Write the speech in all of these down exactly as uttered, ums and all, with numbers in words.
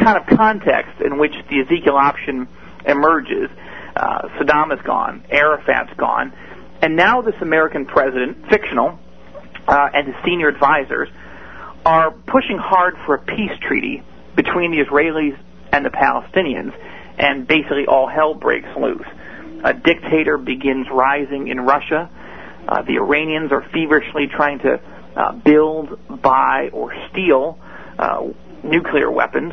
kind of context in which the Ezekiel option emerges. Uh, Saddam is gone, Arafat's gone, and now this American president, fictional, uh, and his senior advisors are pushing hard for a peace treaty between the Israelis and the Palestinians, and basically all hell breaks loose. A dictator begins rising in Russia. Uh, the Iranians are feverishly trying to uh, build, buy, or steal uh, nuclear weapons.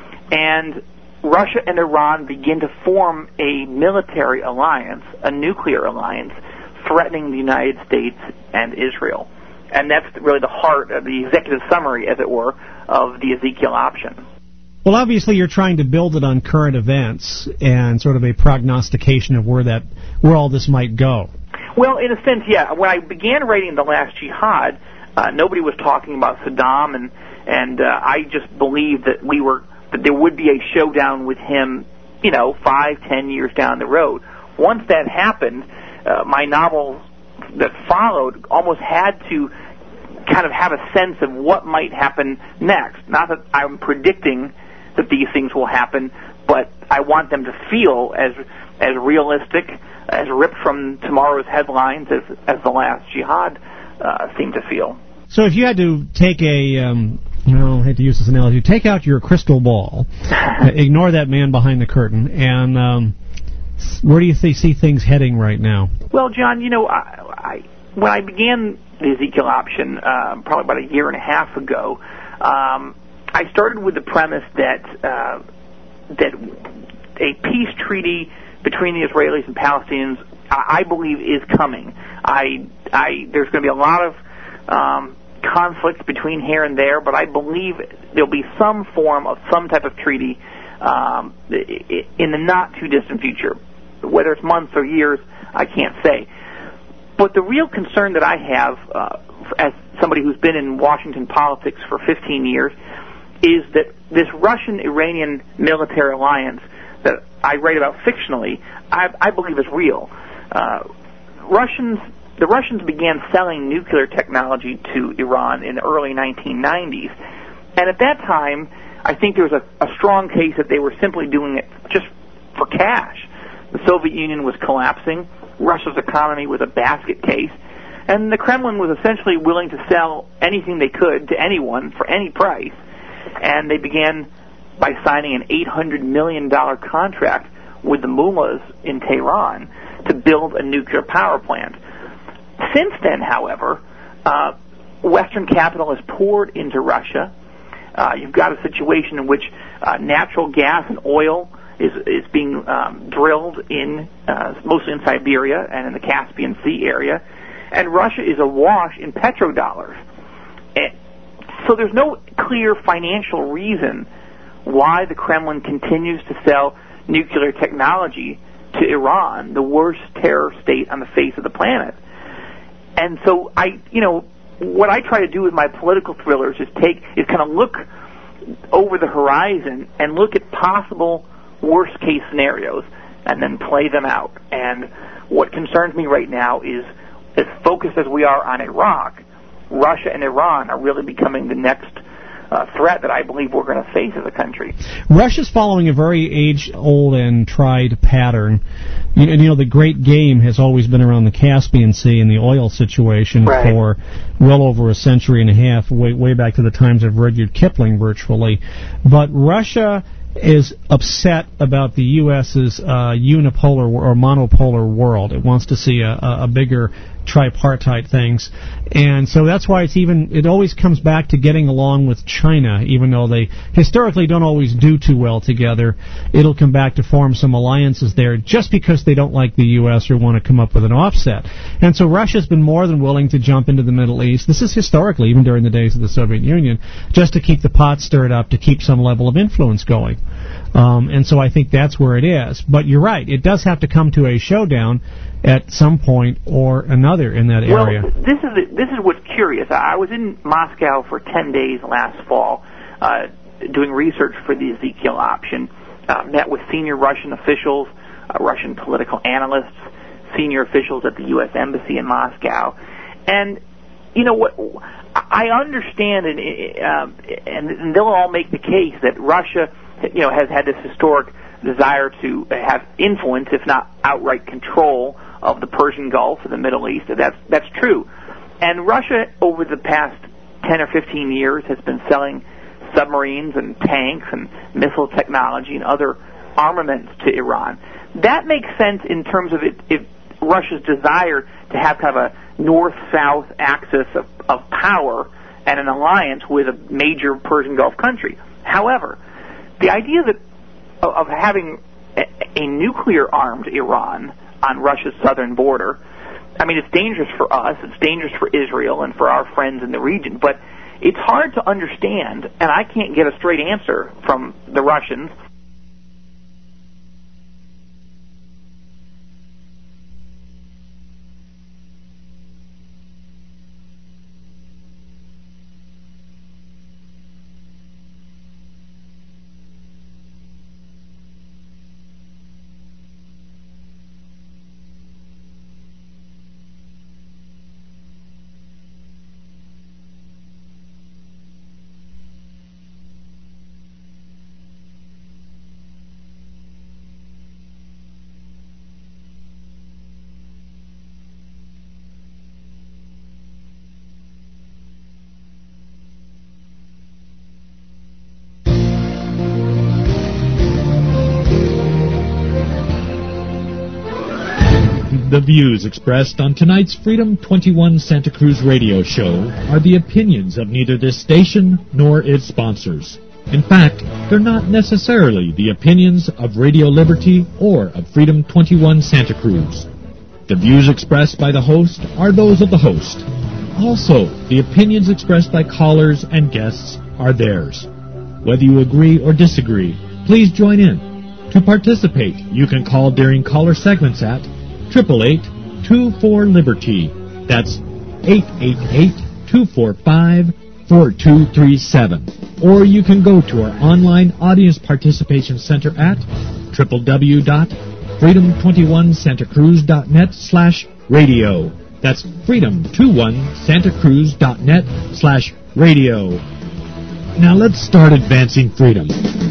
And Russia and Iran begin to form a military alliance, a nuclear alliance, threatening the United States and Israel. And that's really the heart of the executive summary, as it were, of the Ezekiel option. Well, obviously, you're trying to build it on current events and sort of a prognostication of where that, where all this might go. Well, in a sense, yeah. When I began writing The Last Jihad, uh, nobody was talking about Saddam, and and uh, I just believed that we were that there would be a showdown with him, you know, five, ten years down the road. Once that happened, uh, my novel that followed almost had to kind of have a sense of what might happen next. Not that I'm predicting that these things will happen, but I want them to feel as as realistic, as ripped from tomorrow's headlines as as The Last Jihad uh, seemed to feel. So if you had to take a, um, well, I hate to use this analogy, take out your crystal ball, ignore that man behind the curtain, and um, where do you th- see things heading right now? Well, John, you know, I, I when I began the Ezekiel option, uh, probably about a year and a half ago, um, I started with the premise that uh, that a peace treaty between the Israelis and Palestinians, I, I believe, is coming. I, I, there's going to be a lot of um, conflicts between here and there, but I believe there'll be some form of some type of treaty um, in the not-too-distant future. Whether it's months or years, I can't say. But the real concern that I have, uh, as somebody who's been in Washington politics for fifteen years, is that this Russian-Iranian military alliance that I write about fictionally, I, I believe is real. Uh, Russians, the Russians began selling nuclear technology to Iran in the early nineteen nineties, and at that time, I think there was a, a strong case that they were simply doing it just for cash. The Soviet Union was collapsing, Russia's economy was a basket case, and the Kremlin was essentially willing to sell anything they could to anyone for any price. And they began by signing an eight hundred million dollars contract with the mullahs in Tehran to build a nuclear power plant. Since then, however, uh, Western capital has poured into Russia. Uh, you've got a situation in which uh, natural gas and oil is is being um, drilled in uh, mostly in Siberia and in the Caspian Sea area, and Russia is awash in petrodollars. And so there's no clear financial reason why the Kremlin continues to sell nuclear technology to Iran, the worst terror state on the face of the planet. And so I, you know, what I try to do with my political thrillers is take is kind of look over the horizon and look at possible worst case scenarios and then play them out. And what concerns me right now is, as focused as we are on Iraq, Russia and Iran are really becoming the next uh, threat that I believe we're going to face as a country. Russia's following a very age-old and tried pattern. You, you know, the great game has always been around the Caspian Sea and the oil situation right. for well over a century and a half, way, way back to the times of Rudyard Kipling, virtually. But Russia is upset about the U S's uh, unipolar or monopolar world. It wants to see a, a, a bigger tripartite things, and so that's why it's even it always comes back to getting along with China, even though they historically don't always do too well together. It'll come back to form some alliances there just because they don't like the U S or want to come up with an offset. And so Russia's been more than willing to jump into the Middle East. This is historically, even during the days of the Soviet Union, just to keep the pot stirred up, to keep some level of influence going. Um, and so I think that's where it is. But you're right, it does have to come to a showdown at some point or another in that area. Well, this is this is what's curious. I was in Moscow for ten days last fall, uh, doing research for the Ezekiel option. Uh, met with senior Russian officials, uh, Russian political analysts, senior officials at the U S Embassy in Moscow, and you know what? I understand, and uh, and they'll all make the case that Russia you know, has had this historic desire to have influence, if not outright control, of the Persian Gulf and the Middle East. That's that's true. And Russia, over the past ten or fifteen years, has been selling submarines and tanks and missile technology and other armaments to Iran. That makes sense in terms of it, it, Russia's desire to have kind of a north-south axis of, of power and an alliance with a major Persian Gulf country. However, the idea that of having a, a nuclear-armed Iran on Russia's southern border, I mean, it's dangerous for us, it's dangerous for Israel and for our friends in the region, but it's hard to understand, and I can't get a straight answer from the Russians. The views expressed on tonight's Freedom twenty-one Santa Cruz radio show are the opinions of neither this station nor its sponsors. In fact, they're not necessarily the opinions of Radio Liberty or of Freedom twenty-one Santa Cruz. The views expressed by the host are those of the host. Also, the opinions expressed by callers and guests are theirs. Whether you agree or disagree, please join in. To participate, you can call during caller segments at eight eight eight, two four, Liberty. That's eight eight eight, two four five, four two three seven. Or you can go to our online audience participation center at w w w dot freedom twenty-one santa cruz dot net slash radio. That's freedom twenty-one santa cruz dot net slash radio. Now let's start advancing freedom.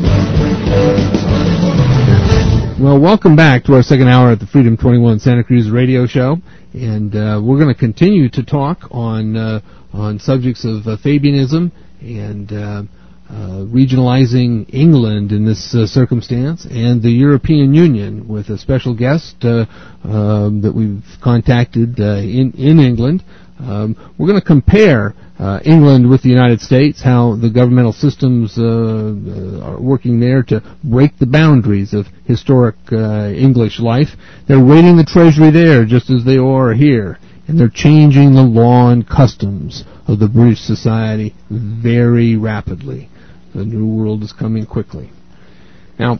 Well, welcome back to our second hour at the Freedom twenty-one Santa Cruz radio show, and uh, we're going to continue to talk on uh, on subjects of uh, Fabianism and uh, uh, regionalizing England in this uh, circumstance, and the European Union with a special guest uh, um, that we've contacted uh, in in England. Um, we're going to compare uh, England with the United States, how the governmental systems uh, uh, are working there to break the boundaries of historic uh, English life. They're raiding the treasury there just as they are here, and they're changing the law and customs of the British society very rapidly. The New World is coming quickly. Now,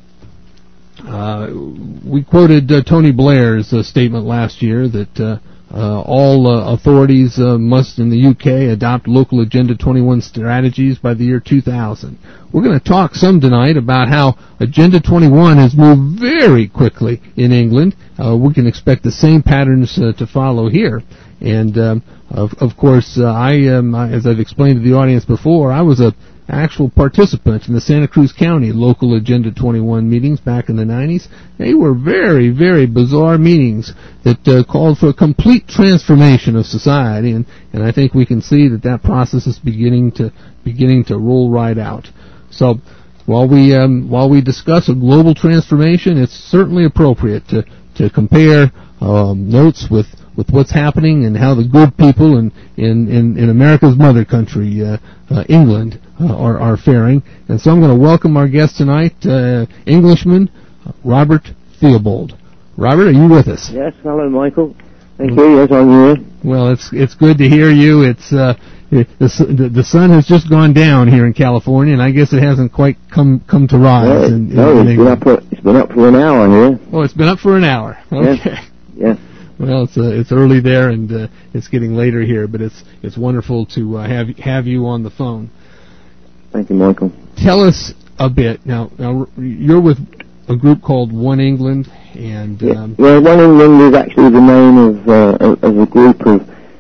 uh, we quoted uh, Tony Blair's uh, statement last year that uh, Uh, all uh, authorities uh, must in the U K adopt local Agenda twenty-one strategies by the year two thousand. We're going to talk some tonight about how Agenda twenty-one has moved very quickly in England. Uh, we can expect the same patterns uh, to follow here. And, um, of, of course, uh, I, um, as I've explained to the audience before, I was a actual participant in the Santa Cruz County local Agenda twenty-one meetings back in the nineties. They were very, very bizarre meetings that uh, called for a complete transformation of society, and, and I think we can see that that process is beginning to beginning to roll right out. So while we um, while we discuss a global transformation, it's certainly appropriate to to compare um, notes with with what's happening and how the good people in in, in, in America's mother country, uh, uh, England, uh, are, are faring. And so I'm going to welcome our guest tonight, uh, Englishman Robert Theobald. Robert, are you with us? Yes, hello, Michael. Thank you. Yes, I'm here. Well, it's it's good to hear you. It's uh, the, the the sun has just gone down here in California, and I guess it hasn't quite come come to rise. Well, in, in, no, in it's been, up for, it's been up for an hour here. Oh, it's been up for an hour. Okay. Yes. Yes. Well, it's uh, it's early there, and uh, it's getting later here, but it's it's wonderful to uh, have have you on the phone. Thank you, Michael. Tell us a bit now. Now you're with a group called One England, and um, yeah, well, One England is actually the name of uh, of a group of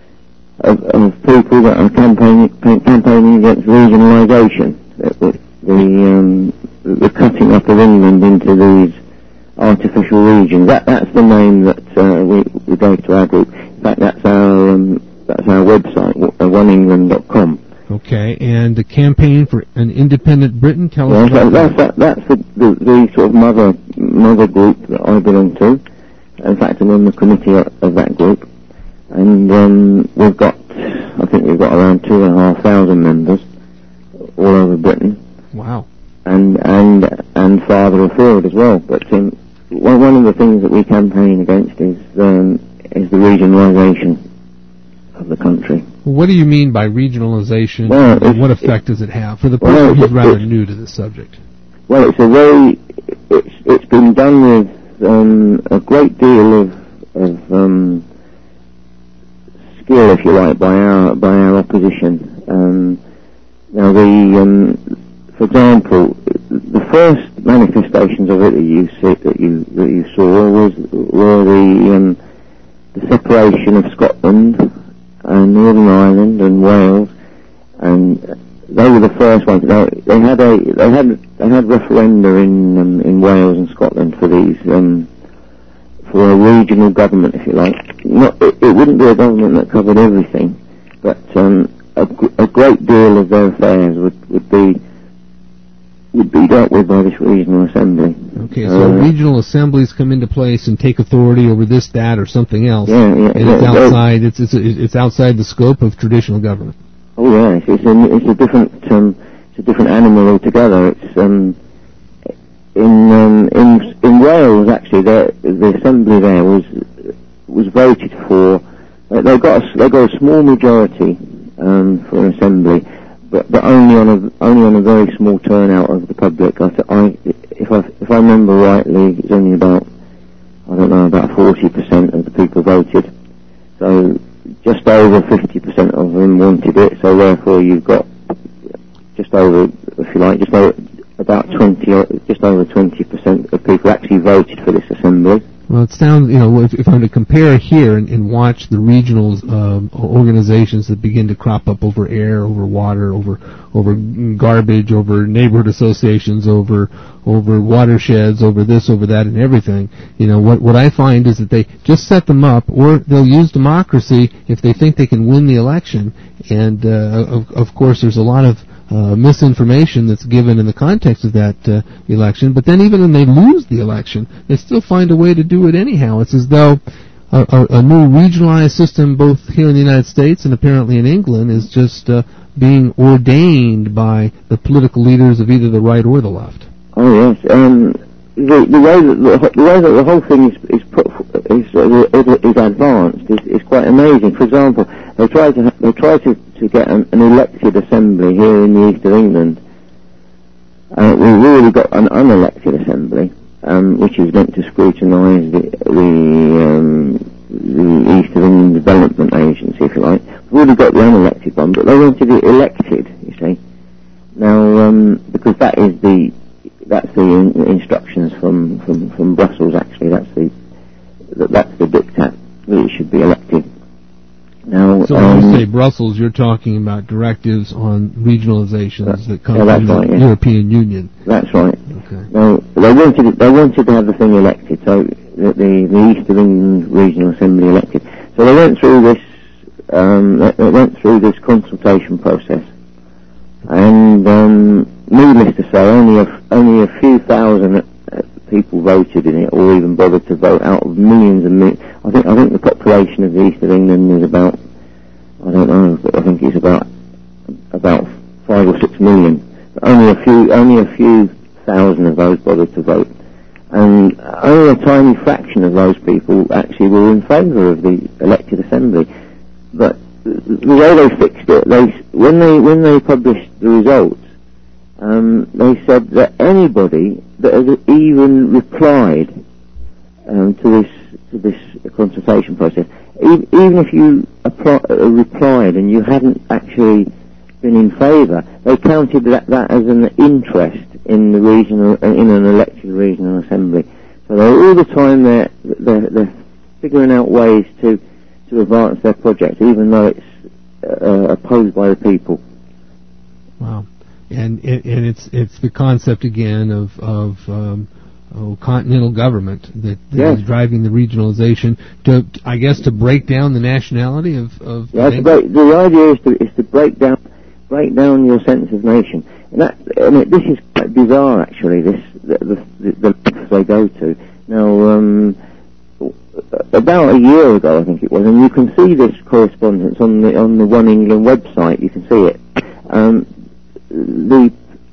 of, of people that are campaigning campaigning against regionalisation. The the, um, the cutting splitting up of England into these artificial regions. That that's the name that uh, we we gave to our group. In fact, that's our um, that's our website, one england dot com. Okay, and the campaign for an independent Britain. Tell yeah, us about that. That's, that, that's the, the, the sort of mother mother group that I belong to. In fact, I'm on the committee of, of that group, and um, we've got, I think we've got around two and a half thousand members all over Britain. Wow. And and and farther afield as well. But um, one one of the things that we campaign against is um, is the regionalisation of the country. What do you mean by regionalisation, well, and what effect does it have for the person well, who's it, rather new to this subject? Well, it's a very it's it's been done with um, a great deal of of um, skill, if you like, by our by our opposition. Um, now the um, for example, the first manifestations of it that you see, that you that you saw was were the um, the separation of Scotland and Northern Ireland and Wales, and they were the first ones. They, they had a they had they had referenda in um, in Wales and Scotland for these um, for a regional government, if you like. Not it, it wouldn't be a government that covered everything, but um, a, a great deal of their affairs would would be. would be dealt with by this regional assembly. Okay, so uh, regional assemblies come into place and take authority over this, that, or something else. Yeah, yeah. And yeah, it's outside. It's it's it's outside the scope of traditional government. Oh yes, it's a it's a different um, it's a different animal altogether. It's um, in um, in in Wales actually. The the assembly there was was voted for. They got a, they got a small majority um, for an assembly. But, but only on a only on a very small turnout of the public. I, I, if I if I remember rightly, it's only about I don't know about forty percent of the people voted. So just over fifty percent of them wanted it. So therefore, you've got just over, if you like, just over about twenty, just over twenty percent of people actually voted for this assembly. Well, it sounds, you know, if, if I'm to compare here and, and watch the regional um, organizations that begin to crop up over air, over water, over over garbage, over neighborhood associations, over over watersheds, over this, over that, and everything, you know, what what I find is that they just set them up, or they'll use democracy if they think they can win the election. And uh, of, of course, there's a lot of Uh, misinformation that's given in the context of that uh, election, but then even when they lose the election, they still find a way to do it anyhow. It's as though a, a, a new regionalized system, both here in the United States and apparently in England, is just uh, being ordained by the political leaders of either the right or the left. Oh yes, um, the, the way that the, the way that the whole thing is is put, is, uh, is advanced is, is quite amazing. For example, they try to they try to. to get an, an elected assembly here in the east of England. Uh, we've really got an unelected assembly, um, which is meant to scrutinise the the, um, the East of England Development Agency, if you like. We've already got the unelected one, but they wanted it elected, you see. Now, um, because that is the that's the in, instructions from, from, from Brussels. Actually, that's the that's the diktat that it should be elected. Now, so when um, you say Brussels, you're talking about directives on regionalizations that come yeah, from the right, yeah. European Union. That's right. Okay. Now, they wanted it, they wanted to have the thing elected, so the, the, the East of England Regional Assembly elected. So they went through this, um, they, they went through this consultation process, and um, needless to say, only a, only a few thousand people voted in it, or even bothered to vote out of millions and millions. I think I think the population of the East of England is about, I don't know, but I think it's about about five or six million. But only a few only a few thousand of those bothered to vote, and only a tiny fraction of those people actually were in favour of the elected assembly. But the way they fixed it, they when they when they published the results, um, they said that anybody that has even replied um, to this to this consultation process, even, even if you apply, uh, replied and you hadn't actually been in favour, they counted that, that as an interest in the regional uh, in an elected regional assembly. So they're all the time they're, they're they're figuring out ways to to advance their project, even though it's uh, opposed by the people. Wow. and it, and it's it's the concept again of of um, oh, continental government that, that yes. is driving the regionalization. To I guess to break down the nationality of of yeah. To break, the idea is to is to break down break down your sense of nation, and that and it, this is quite bizarre actually. This the the, the lengths they go to now. Um, About a year ago, I think it was, and you can see this correspondence on the on the One England website. You can see it. Um, the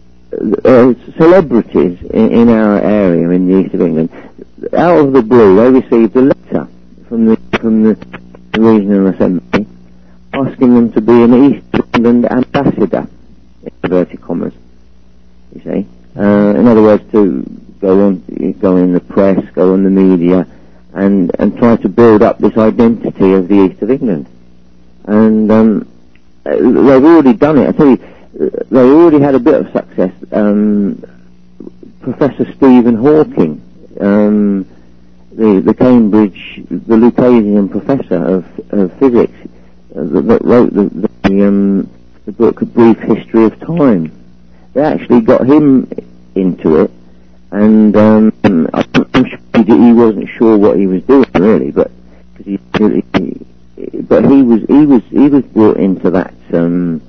uh, celebrities in, in our area in the east of England, out of the blue, they received a letter from the from the regional assembly asking them to be an East England ambassador, in inverted commas. You see, uh, in other words, to go on, go in the press, go on the media. And, and try to build up this identity of the East of England. And um, they've already done it. I tell you, they already had a bit of success. Um, Professor Stephen Hawking, um, the, the Cambridge, the Lucasian professor of, of physics, uh, that, that wrote the, the, um, the book A Brief History of Time. They actually got him into it. And um, I'm sure he wasn't sure what he was doing really, but cause he, he, but he was he was he was brought into that um,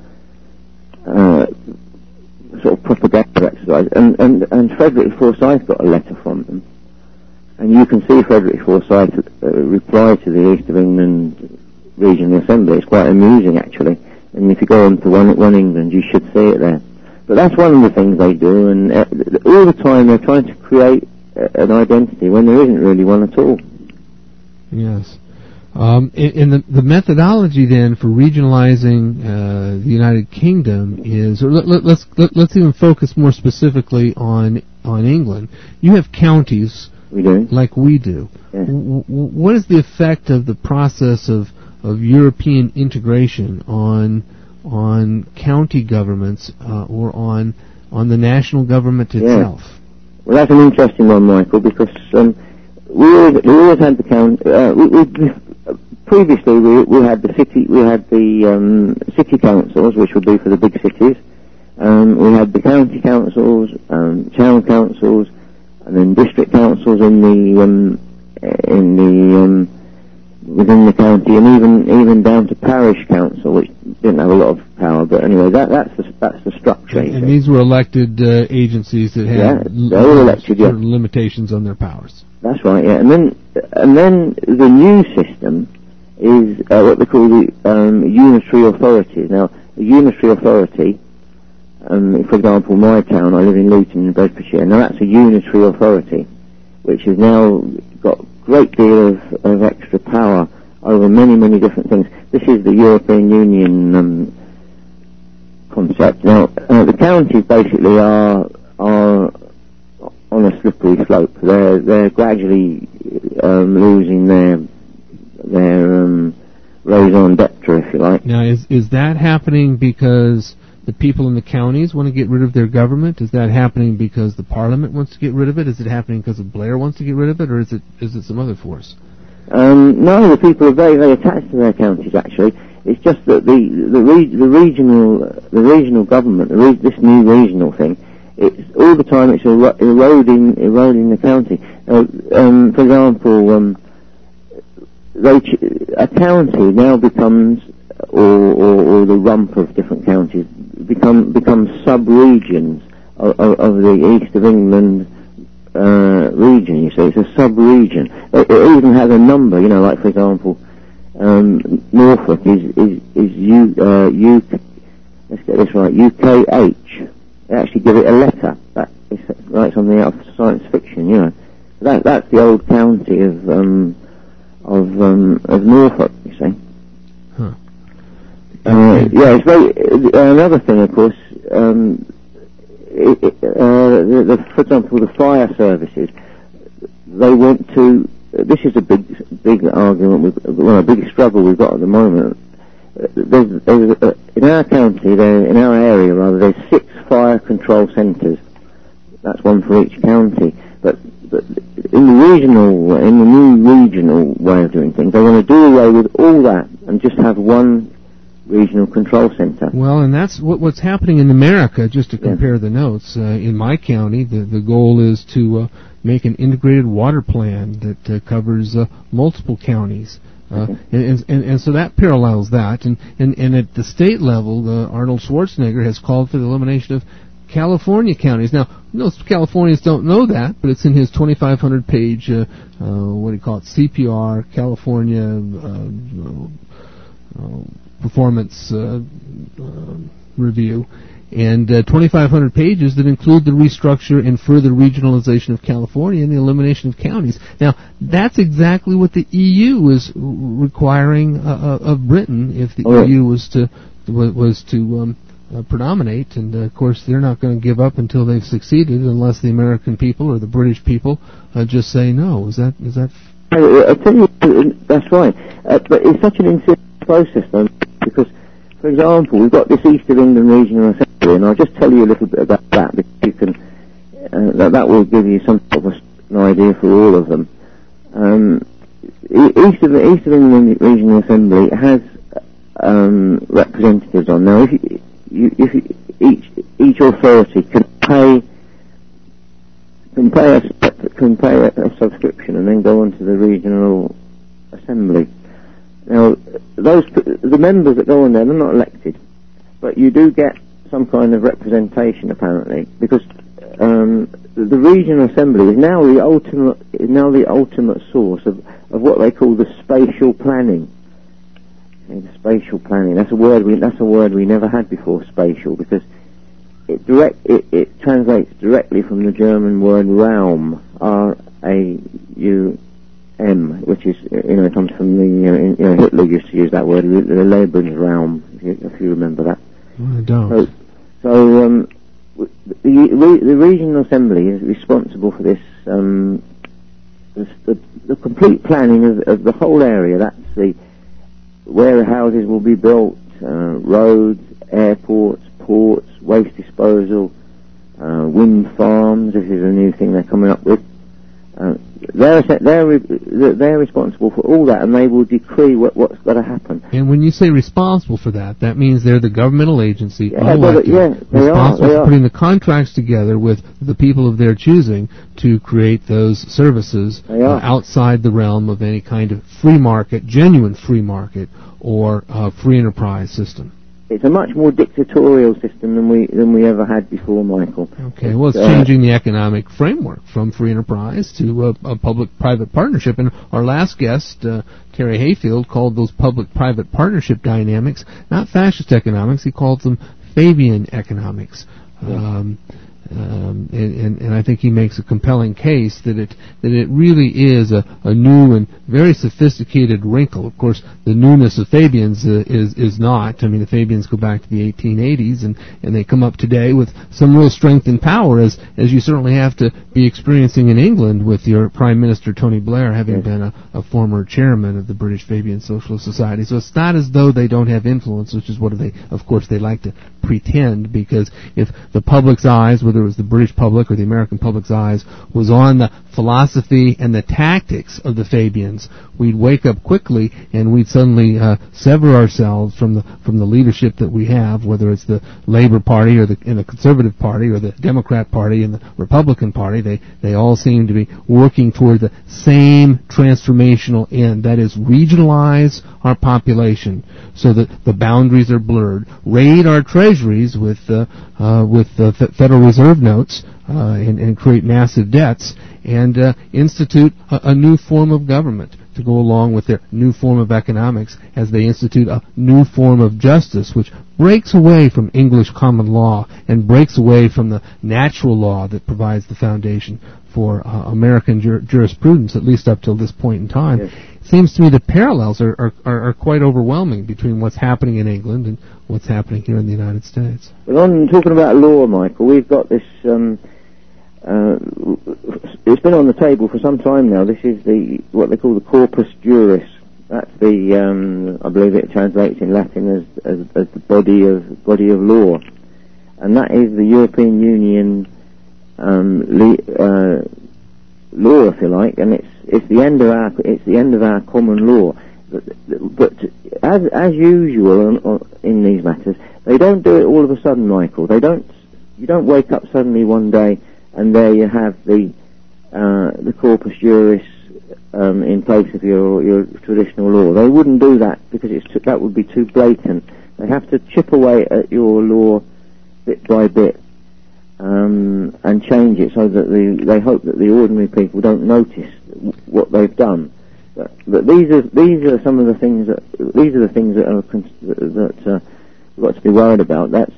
uh, sort of propaganda exercise. And, and and Frederick Forsyth got a letter from them, and you can see Frederick Forsyth uh, reply to the East of England Regional Assembly. It's quite amusing actually, and if you go on to One, One England, you should see it there. But that's one of the things they do, and uh, all the time they're trying to create uh, an identity when there isn't really one at all. Yes. Um, and the, the methodology then for regionalizing uh, the United Kingdom is, or let, let, let's let, let's even focus more specifically on on England. You have counties, we do, like we do. Yeah. W- w- what is the effect of the process of of European integration on on county governments uh, or on on the national government itself? Yeah. Well, that's an interesting one, Michael, because um, we always we always had the county. Uh, we, we, previously, we we had the city we had the um, city councils, which would be for the big cities. Um, we had the county councils, um, town councils, and then district councils in the um, in the um, within the county, and even even down to parish council, which didn't have a lot of power. But anyway, that that's the that's the structure. And, and these were elected uh, agencies that had yeah, they were elected, yeah. certain limitations on their powers. That's right. Yeah, and then and then the new system is uh, what they call the um, unitary authorities. Now, the unitary authority, um, for example, my town, I live in Luton in Bedfordshire. Now, that's a unitary authority, which has now got a great deal of, of extra power over many, many different things. This is the European Union um, concept. Now, uh, the counties basically are are on a slippery slope. They're they're gradually um, losing their their um, raison d'etre, if you like. Now, is is that happening because the people in the counties want to get rid of their government? Is that happening because the Parliament wants to get rid of it? Is it happening because Blair wants to get rid of it, or is it is it some other force? Um, no, the people are very, very attached to their counties. Actually, it's just that the the, re- the regional the regional government, the re- this new regional thing, it's all the time it's ero- eroding eroding the county. Uh, um, for example, um, they ch- a county now becomes, or, or, or the rump of different counties become becomes sub-regions of, of, of the East of England uh, region. You see, it's a sub-region. It, it even has a number. You know, like for example, um, Norfolk is is is U uh, U. Let's get this right. U K H. They actually give it a letter. That is like something out of science fiction. You know, that that's the old county of um, of um, of Norfolk. You see. Huh. Uh, yeah, it's very. Uh, another thing, of course, um, it, it, uh, the, the, for example, the fire services. They want to. Uh, this is a big, big argument. With, well, a big struggle we've got at the moment. Uh, there's, there's, uh, in our county, there, in our area rather, there's six fire control centres. That's one for each county. But, but in the regional, in the new regional way of doing things, they want to do away with all that and just have one regional control center. Well, and that's what, what's happening in America, just to compare yeah. the notes. Uh, in my county, the, the goal is to uh, make an integrated water plan that uh, covers uh, multiple counties. Uh, and, and, and so that parallels that. And, and, and at the state level, uh, Arnold Schwarzenegger has called for the elimination of California counties. Now, most Californians don't know that, but it's in his twenty-five hundred page, uh, uh, what do you call it, C P R, California uh, uh, Performance uh, uh, Review. And uh, twenty-five hundred pages that include the restructure and further regionalization of California and the elimination of counties. Now, that's exactly what the E U is requiring uh, of Britain if the oh, E U was to was to um, uh, predominate. And, uh, of course, they're not going to give up until they've succeeded unless the American people or the British people uh, just say no. Is that... Is that f- I, I tell you, that's right. Uh, but it's such an insidious process, though, because... For example, we've got this East of England Regional Assembly, and I'll just tell you a little bit about that, because you can, uh, that, that will give you some sort of an idea for all of them. Um, East of the East of England Regional Assembly has um, representatives on. Now, if, you, you, if you, each each authority can pay can pay a can pay a, a subscription and then go on to the regional assembly. Now, those the members that go on there, they're not elected, but you do get some kind of representation, apparently, because um, the, the regional assembly is now the ultimate is now the ultimate source of, of what they call the spatial planning. Okay, the spatial planning. That's a word we that's a word we never had before. Spatial, because it direct it, it translates directly from the German word Raum, R A U. M, which is, you know, it comes from the, you know, Hitler used to use that word, the Lebensraum, if you, if you remember that. I don't. So, so um, the, the, the regional assembly is responsible for this, um, this the, the complete planning of, of the whole area. That's the, where houses will be built, uh, roads, airports, ports, waste disposal, uh, wind farms. This is a new thing they're coming up with. Uh, they're, they're, they're responsible for all that, and they will decree what, what's got to happen. And when you say responsible for that, that means they're the governmental agency, yeah, elected, yeah, they responsible are, they for are. putting the contracts together with the people of their choosing to create those services uh, outside the realm of any kind of free market, genuine free market, or uh, free enterprise system. It's a much more dictatorial system than we than we ever had before, Michael. Okay, well, it's uh, changing the economic framework from free enterprise to a, a public-private partnership. And our last guest, uh, Terry Hayfield, called those public-private partnership dynamics not fascist economics. He called them Fabian economics. Yeah. Um, Um, and, and, and I think he makes a compelling case that it that it really is a, a new and very sophisticated wrinkle. Of course, the newness of Fabians uh, is is not. I mean, the Fabians go back to the eighteen eighties, and, and they come up today with some real strength and power, as as you certainly have to be experiencing in England with your Prime Minister Tony Blair having yes. been a, a former chairman of the British Fabian Socialist Society. So it's not as though they don't have influence, which is what they, of course, they like to pretend, because if the public's eyes, whether it was the British public or the American public's eyes, was on the philosophy and the tactics of the Fabians, we'd wake up quickly and we'd suddenly uh, sever ourselves from the from the leadership that we have, whether it's the Labour Party or the in the Conservative Party or the Democrat Party and the Republican Party. They they all seem to be working toward the same transformational end, that is, regionalize our population so that the boundaries are blurred, raid our treasuries with uh, uh, with uh, f- Federal Reserve notes uh, and, and create massive debts, and uh, institute a, a new form of government to go along with their new form of economics, as they institute a new form of justice which breaks away from English common law and breaks away from the natural law that provides the foundation for uh, American jur- jurisprudence, at least up till this point in time. Yes. It seems to me the parallels are, are, are, are quite overwhelming between what's happening in England and what's happening here in the United States. Well, on talking about law, Michael, we've got this, um, uh, it's been on the table for some time now. This is the what they call the corpus juris. That's the, um, I believe it translates in Latin as, as, as the body of body of law, and that is the European Union um, le- uh, law, if you like, and it's it's the end of our it's the end of our common law. But, but as as usual on, on, in these matters, they don't do it all of a sudden, Michael. They don't. You don't wake up suddenly one day and there you have the uh, the corpus juris um, in place of your your traditional law. They wouldn't do that because it's too, that would be too blatant. They have to chip away at your law bit by bit um, and change it so that the, they hope that the ordinary people don't notice w- what they've done. But, but these are these are some of the things that these are the things that are cons- that uh, we've got to be worried about. That's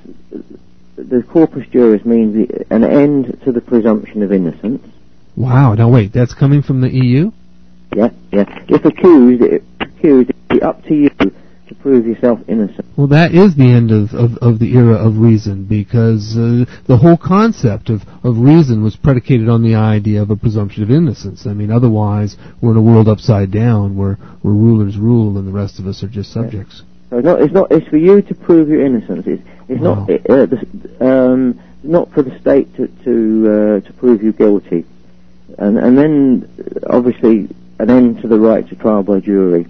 the corpus juris means the, an end to the presumption of innocence. Wow. Now wait, that's coming from the E U? Yeah, yeah. If accused, it, accused, it'd be up to you to prove yourself innocent. Well, that is the end of, of, of the era of reason, because uh, the whole concept of, of reason was predicated on the idea of a presumption of innocence. I mean, otherwise, we're in a world upside down where, where rulers rule and the rest of us are just subjects. Yeah. So it's not, it's not, it's for you to prove your innocence. It's, it's Wow. not, uh, the, um, not for the state to, to, uh, to prove you guilty. And, and then, obviously, an end to the right to trial by jury.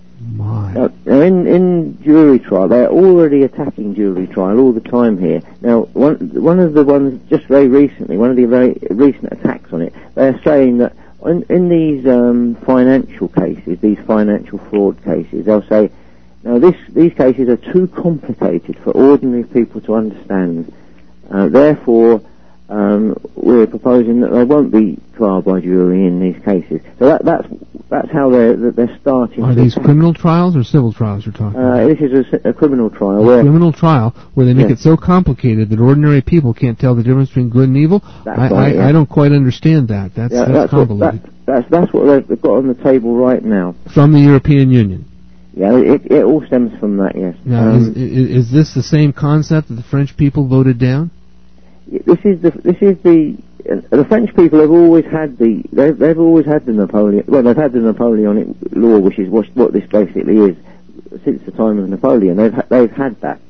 My. Now, now in, in jury trial, they're already attacking jury trial all the time here. Now, one, one of the ones just very recently, one of the very recent attacks on it, they're saying that in, in these um, financial cases, these financial fraud cases, they'll say, now this, these cases are too complicated for ordinary people to understand. Uh, therefore, um, we're proposing that they won't be trial by jury in these cases. So that, that's that's how they're they're starting. Are these criminal trials or civil trials you're talking uh, about? This is a, a criminal trial. A where criminal trial where they make yes. it so complicated that ordinary people can't tell the difference between good and evil? That's I, right, I, yeah. I don't quite understand that. That's, yeah, that's, that's convoluted. What, that, that's that's what they've got on the table right now. From the European Union. Yeah, it, it all stems from that. Yes. Now, um, is, is is this the same concept that the French people voted down? This is the this is the uh, the French people have always had the they've, they've always had the Napoleon well they've had the Napoleonic law, which is what, what this basically is since the time of Napoleon. They've ha- they've had that.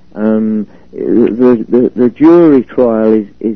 Um, the, the the jury trial is is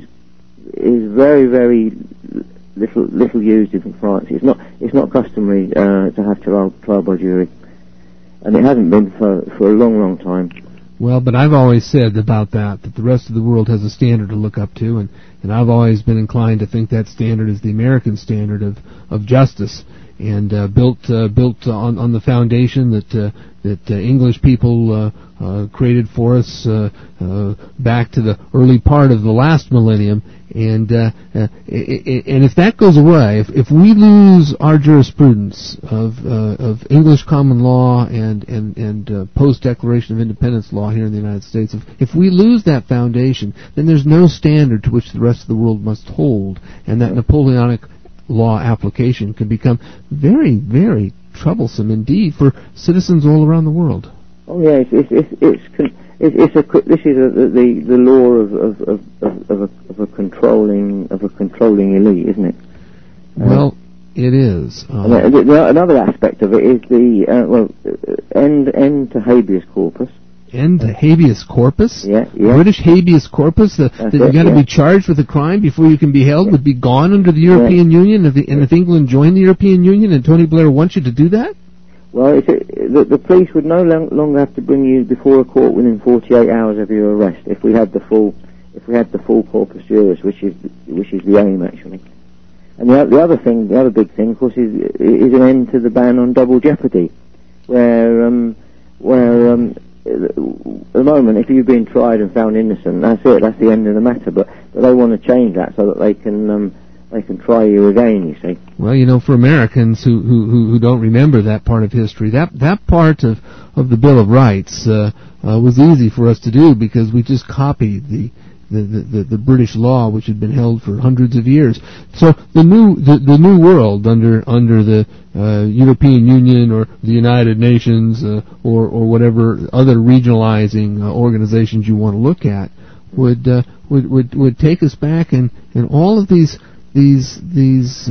is very very little little used in France. It's not it's not customary uh, to have trial trial by jury, and it hasn't been for for a long long time. Well, but I've always said about that, that the rest of the world has a standard to look up to, and, and I've always been inclined to think that standard is the American standard of, of justice, and uh, built uh, built on, on the foundation that uh, that uh, English people uh, uh, created for us uh, uh, back to the early part of the last millennium. And uh, uh, and if that goes away, if if we lose our jurisprudence of uh, of English common law and and and uh, post Declaration of Independence law here in the United States, if if we lose that foundation, then there's no standard to which the rest of the world must hold, and that Napoleonic law application can become very very troublesome indeed for citizens all around the world. Oh yeah, it's it's it's. it's con- It's, it's a, this is a, the the law of of, of, of, of, a, of a controlling of a controlling elite, isn't it? Uh, well, it is. Uh, and the, the, another aspect of it is the uh, well end end to habeas corpus. End to habeas corpus? Yeah, yeah. British habeas corpus, uh, that you got to yeah. be charged with a crime before you can be held, yeah. would be gone under the European yeah. Union, if the, and if England joined the European Union, and Tony Blair wants you to do that? Well, it's a, the, the police would no long, longer have to bring you before a court within forty-eight hours of your arrest if we had the full, if we had the full corpus juris, which is which is the aim actually. And the, the other thing, the other big thing, of course, is is an end to the ban on double jeopardy, where um, where um, at the moment, if you've been tried and found innocent, that's it, that's the end of the matter. But, but they want to change that so that they can. Um, They can try you again, you see. Well, you know, for Americans who who, who don't remember that part of history, that that part of, of the Bill of Rights uh, uh, was easy for us to do because we just copied the the, the, the British law, which had been held for hundreds of years. So the new the, the new world under under the uh, European Union or the United Nations uh, or or whatever other regionalizing uh, organizations you want to look at would uh, would would would take us back, and and all of these. These these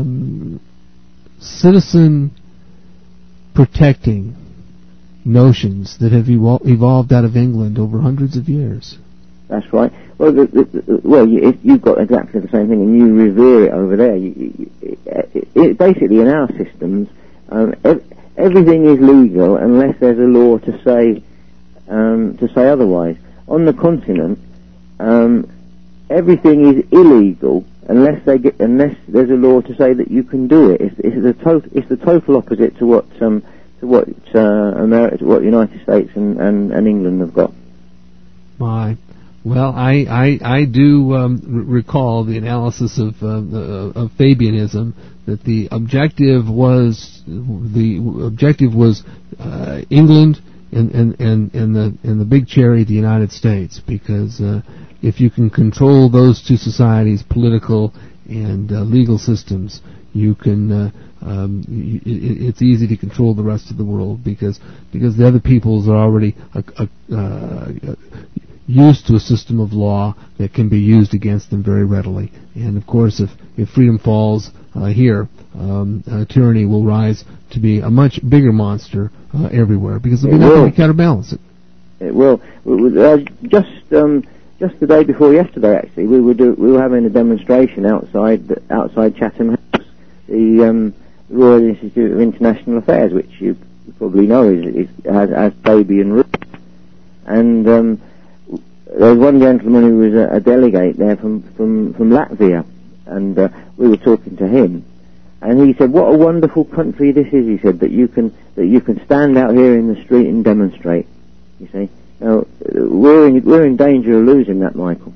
um, citizen protecting notions that have evol- evolved out of England over hundreds of years. That's right. Well, the, the, the, well, you, you've got exactly the same thing, and you revere it over there. You, you, it, it, basically, in our systems, um, ev- everything is legal unless there's a law to say um, to say otherwise. On the continent, um, everything is illegal unless they get unless there's a law to say that you can do it. It's, it's the total it's the total opposite to what um, to what uh, America, to what the United States and, and, and England have got. My. Well, I I, I do um, r- recall the analysis of uh, uh, of Fabianism, that the objective was the objective was uh, England and, and, and, and the and the big cherry, the United States, because uh, if you can control those two societies, political and uh, legal systems, you can uh, um, you, it, it's easy to control the rest of the world, because because the other peoples are already uh, uh, uh, used to a system of law that can be used against them very readily. And of course, if, if freedom falls uh, here, um, uh, tyranny will rise to be a much bigger monster uh, everywhere, because there'll be nothing to counterbalance it. It will. Uh, just um, just the day before yesterday, actually, we were do, we were having a demonstration outside outside Chatham House, the um, Royal Institute of International Affairs, which you probably know is, is has, has Fabian roots. And um, there was one gentleman who was a, a delegate there from, from, from Latvia, and uh, we were talking to him, and he said, "What a wonderful country this is," he said, that you can that you can stand out here in the street and demonstrate. You see, now we're in we're in danger of losing that, Michael.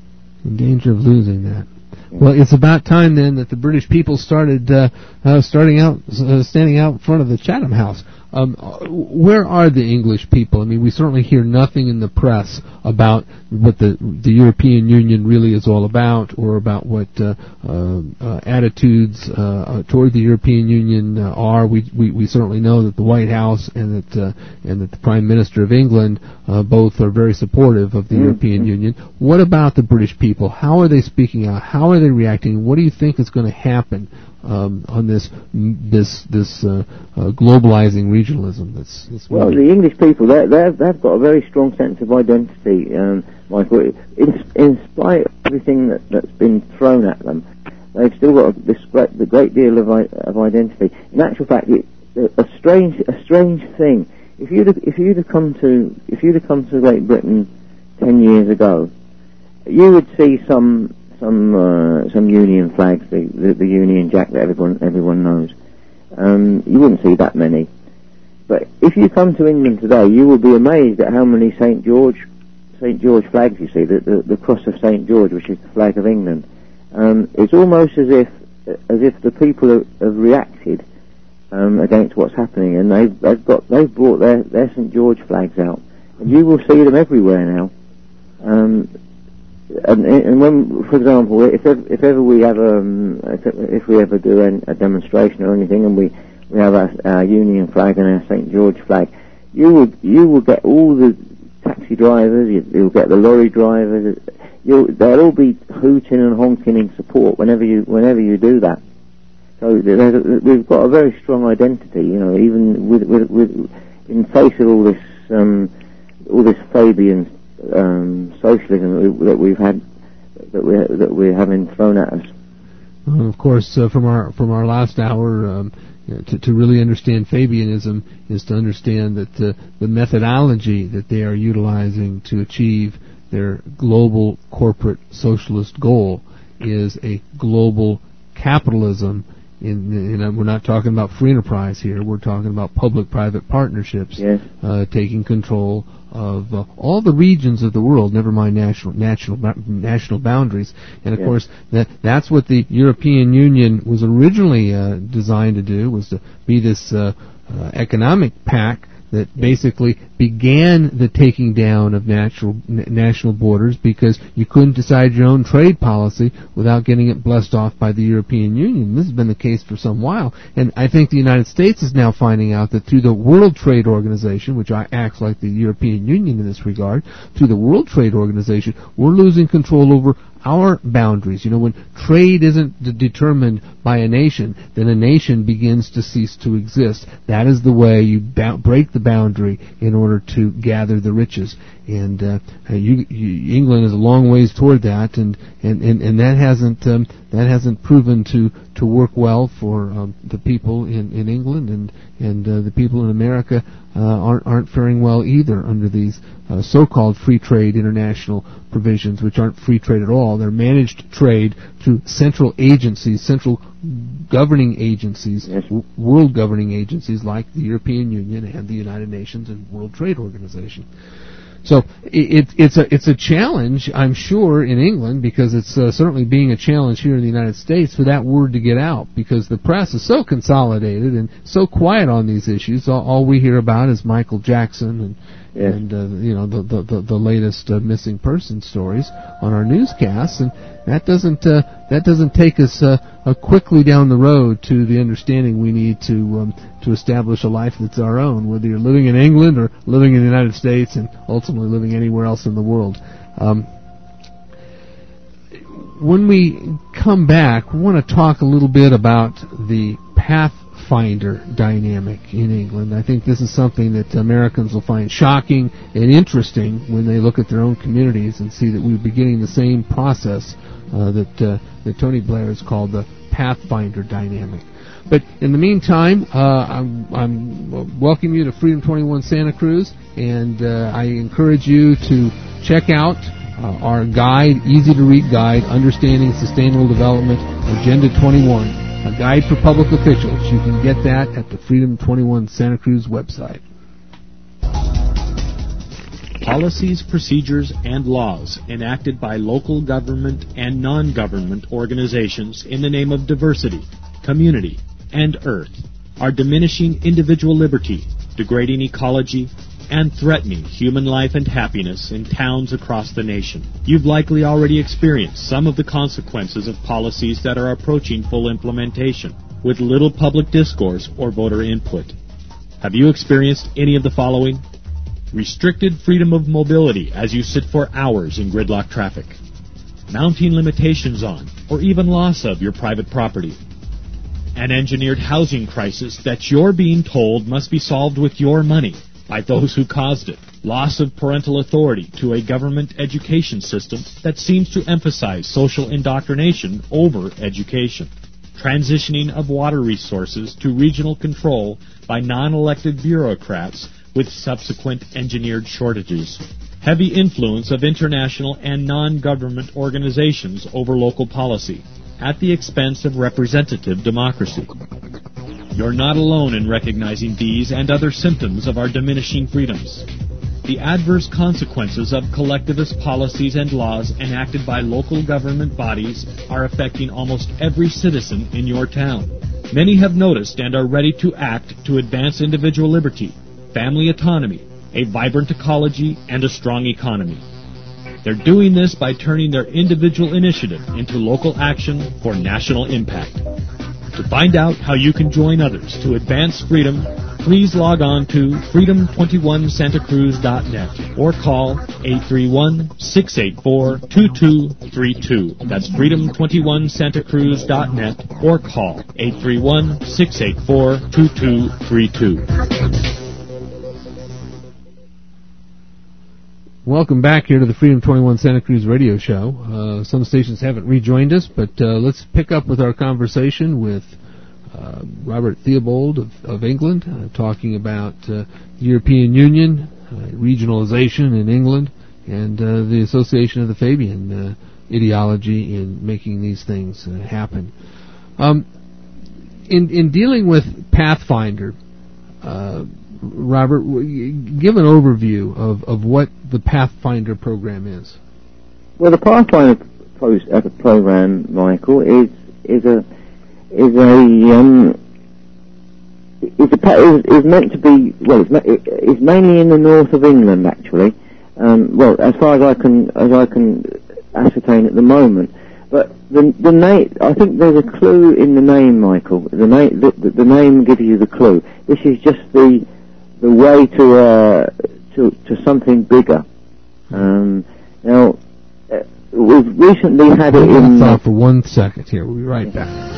In danger of losing that. Well, it's about time then that the British people started uh, uh, starting out, uh, standing out in front of the Chatham House. Um, where are the English people? I mean, we certainly hear nothing in the press about what the the European Union really is all about, or about what uh, uh, uh, attitudes uh, toward the European Union uh, are. We, we we certainly know that the White House and that uh, and that the Prime Minister of England uh, both are very supportive of the mm-hmm. European Union. What about the British people? How are they speaking out? How are they reacting? What do you think is going to happen Um, on this this this uh, uh, globalizing regionalism? That's, that's well, the English people, they're, they're, they've got a very strong sense of identity, um, Michael. In, in spite of everything that, that's been thrown at them, they've still got a, this great, a great deal of, of identity. In actual fact, it, a strange a strange thing. If you'd have, if you'd have come to if you'd have come to Great Britain ten years ago, you would see some. Some uh, some Union flags, the, the the Union Jack that everyone everyone knows. Um, you wouldn't see that many, but if you come to England today, you will be amazed at how many Saint George Saint George flags you see. The the, the cross of Saint George, which is the flag of England. Um, it's almost as if as if the people have, have reacted um, against what's happening, and they've they've got they've brought their their Saint George flags out, and you will see them everywhere now. Um, And, and when, for example, if ever, if ever we have um, if, if we ever do an, a demonstration or anything, and we, we have our, our Union flag and our Saint George flag, you will you will get all the taxi drivers, you, you'll get the lorry drivers, you'll, they'll all be hooting and honking in support whenever you whenever you do that. So there's a, we've got a very strong identity, you know, even with with, with in face of all this um, all this Fabian Um, socialism that, we, that we've had, that we that we're having thrown at us. Well, of course, uh, from our from our last hour, um, you know, to, to really understand Fabianism is to understand that uh, the methodology that they are utilizing to achieve their global corporate socialist goal is a global capitalism. In, in, uh, we're not talking about free enterprise here. We're talking about public-private partnerships, yes. uh, taking control of uh, all the regions of the world, never mind national national national boundaries. And of yes. course, that that's what the European Union was originally uh, designed to do, was to be this uh, uh, economic pact that basically began the taking down of natural, n- national borders, because you couldn't decide your own trade policy without getting it blessed off by the European Union. This has been the case for some while, and I think the United States is now finding out that through the World Trade Organization, which acts like the European Union in this regard, through the World Trade Organization, we're losing control over our boundaries. You know, when trade isn't d- determined by a nation, then a nation begins to cease to exist. That is the way you ba- break the boundary in order to gather the riches. And uh, you, you, England is a long ways toward that, and and, and, and that hasn't um, that hasn't proven to, to work well for um, the people in, in England, and and uh, the people in America uh, aren't aren't faring well either under these uh, so-called free trade international provisions, which aren't free trade at all. They're managed trade through central agencies, central governing agencies, yes. w- world governing agencies like the European Union and the United Nations and World Trade Organization. So it, it's a it's a challenge, I'm sure, in England, because it's uh, certainly being a challenge here in the United States for that word to get out, because the press is so consolidated and so quiet on these issues. All, all we hear about is Michael Jackson and yes. and uh, you know the the, the, the latest uh, missing person stories on our newscasts, and that doesn't uh, that doesn't take us uh, uh, quickly down the road to the understanding we need to um, to establish a life that's our own, whether you're living in England or living in the United States and ultimately living anywhere else in the world. Um, when we come back, we want to talk a little bit about the Pathfinder dynamic in England. I think this is something that Americans will find shocking and interesting when they look at their own communities and see that we're beginning the same process uh, that uh, that Tony Blair has called the Pathfinder dynamic. But in the meantime, uh, I'm, I'm welcome you to Freedom twenty-one Santa Cruz, and uh, I encourage you to check out uh, our guide, easy-to-read guide, Understanding Sustainable Development, Agenda twenty-one, a guide for public officials. You can get that at the Freedom twenty-one Santa Cruz website. Policies, procedures, and laws enacted by local government and non-government organizations in the name of diversity, community, and Earth are diminishing individual liberty, degrading ecology, and threatening human life and happiness in towns across the nation. You've likely already experienced some of the consequences of policies that are approaching full implementation, with little public discourse or voter input. Have you experienced any of the following? Restricted freedom of mobility as you sit for hours in gridlock traffic. Mounting limitations on, or even loss of, your private property. An engineered housing crisis that you're being told must be solved with your money by those who caused it. Loss of parental authority to a government education system that seems to emphasize social indoctrination over education. Transitioning of water resources to regional control by non-elected bureaucrats with subsequent engineered shortages. Heavy influence of international and non-government organizations over local policy, at the expense of representative democracy. You're not alone in recognizing these and other symptoms of our diminishing freedoms. The adverse consequences of collectivist policies and laws enacted by local government bodies are affecting almost every citizen in your town. Many have noticed and are ready to act to advance individual liberty, family autonomy, a vibrant ecology, and a strong economy. They're doing this by turning their individual initiative into local action for national impact. To find out how you can join others to advance freedom, please log on to freedom twenty-one santa cruz dot net or call eight three one, six eight four, two two three two. That's freedom twenty-one santa cruz dot net or call eight three one, six eight four, two two three two. Welcome back here to the Freedom twenty-one Santa Cruz radio show. Uh, some stations haven't rejoined us, but uh, let's pick up with our conversation with uh, Robert Theobald of, of England, uh, talking about uh, the European Union, uh, regionalization in England, and uh, the association of the Fabian uh, ideology in making these things uh, happen. Um, in, in dealing with Pathfinder, uh, Robert, give an overview of, of what the Pathfinder program is. Well, the Pathfinder pro- uh, program, Michael, is is a is a um, is a is, is meant to be well. It's, it's mainly in the north of England, actually. Um, well, as far as I can as I can ascertain at the moment. But the the name, I think there's a clue in the name, Michael. The name the, the, the name gives you the clue. This is just the the way to uh, to to something bigger. Um, now, uh, we've recently had it Hold in... on for one second here. We'll be right back.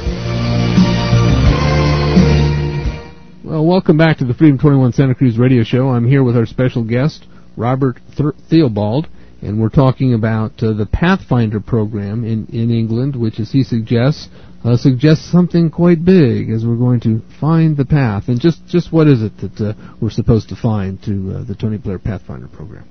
Well, welcome back to the Freedom twenty-one Santa Cruz radio show. I'm here with our special guest, Robert Th- Theobald, and we're talking about uh, the Pathfinder program in, in England, which, as he suggests, uh, suggests something quite big, as we're going to find the path. And just, just what is it that uh, we're supposed to find to uh, the Tony Blair Pathfinder program?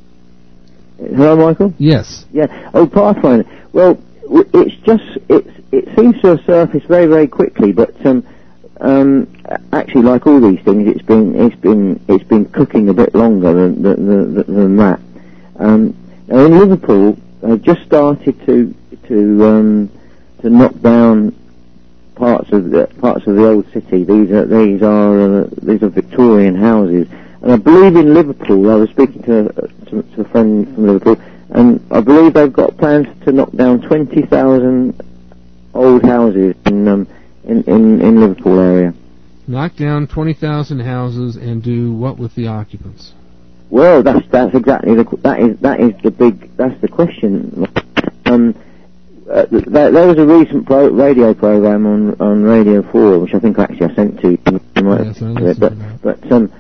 Hello, Michael? Yes. Yeah. Oh, Pathfinder. Well, it's just, it's, it seems to have surfaced very, very quickly, but... um. Um, actually, like all these things, it's been it's been it's been cooking a bit longer than than, than that. Um, now in Liverpool, they've just started to to um, to knock down parts of the parts of the old city. These are these are uh, these are Victorian houses, and I believe in Liverpool. I was speaking to to, to a friend from Liverpool, and I believe they've got plans to knock down twenty thousand old houses in. Um, In, in, in Liverpool area. Knock down twenty thousand houses and do what with the occupants? Well, that's that's exactly the that is that is the big that's the question. Um, uh, there, there was a recent pro, radio program on on Radio Four, which I think actually I sent to you. you might yes, I it, but to that. but um,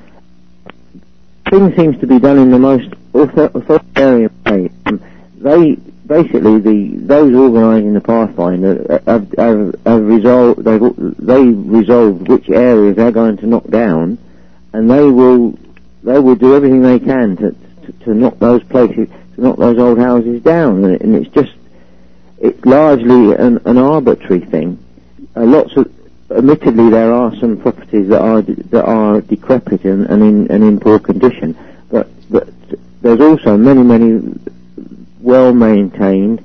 things seems to be done in the most authoritarian way. Um, they. Basically, the those organising the Pathfinder have, have, have resolved they they resolved which areas they're going to knock down, and they will they will do everything they can to to, to knock those places to knock those old houses down, and, and it's just it's largely an, an arbitrary thing. Uh, lots of admittedly there are some properties that are that are decrepit and, and in and in poor condition, but but there's also many many well-maintained,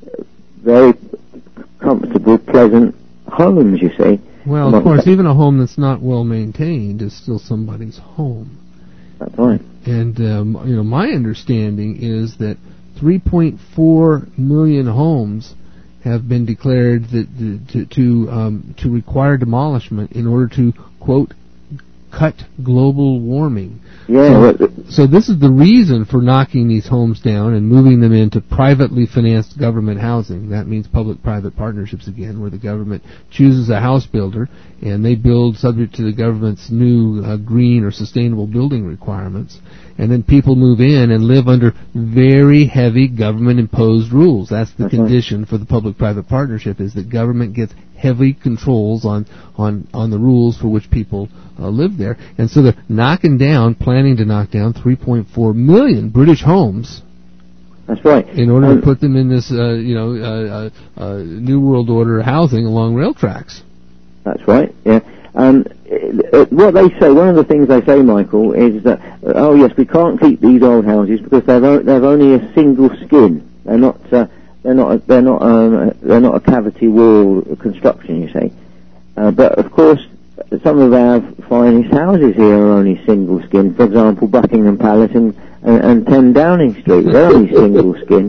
very comfortable, pleasant homes, you see. Well, of course, even a home that's not well-maintained is still somebody's home. That's right. And, um, you know, my understanding is that three point four million homes have been declared that, to to, um, to require demolishment in order to, quote, cut global warming. Yeah. So, so this is the reason for knocking these homes down and moving them into privately financed government housing. That means public-private partnerships again, where the government chooses a house builder and they build subject to the government's new uh, green or sustainable building requirements. And then people move in and live under very heavy government-imposed rules. That's the That's condition right. for the public-private partnership, is that government gets heavy controls on, on, on the rules for which people uh, live there. And so they're knocking down, planning to knock down three point four million British homes. That's right. In order um, to put them in this, uh, you know, uh, uh, uh, New World Order housing along rail tracks. That's right, yeah. Um, uh, what they say, one of the things they say, Michael, is that, uh, oh yes, we can't keep these old houses because they've, o- they've only a single skin. They're not, uh, they're not, they're not, um, they're not a cavity wall construction, you see. Uh, but of course, some of our finest houses here are only single skin. For example, Buckingham Palace and, and, and ten Downing Street, they're only single skin.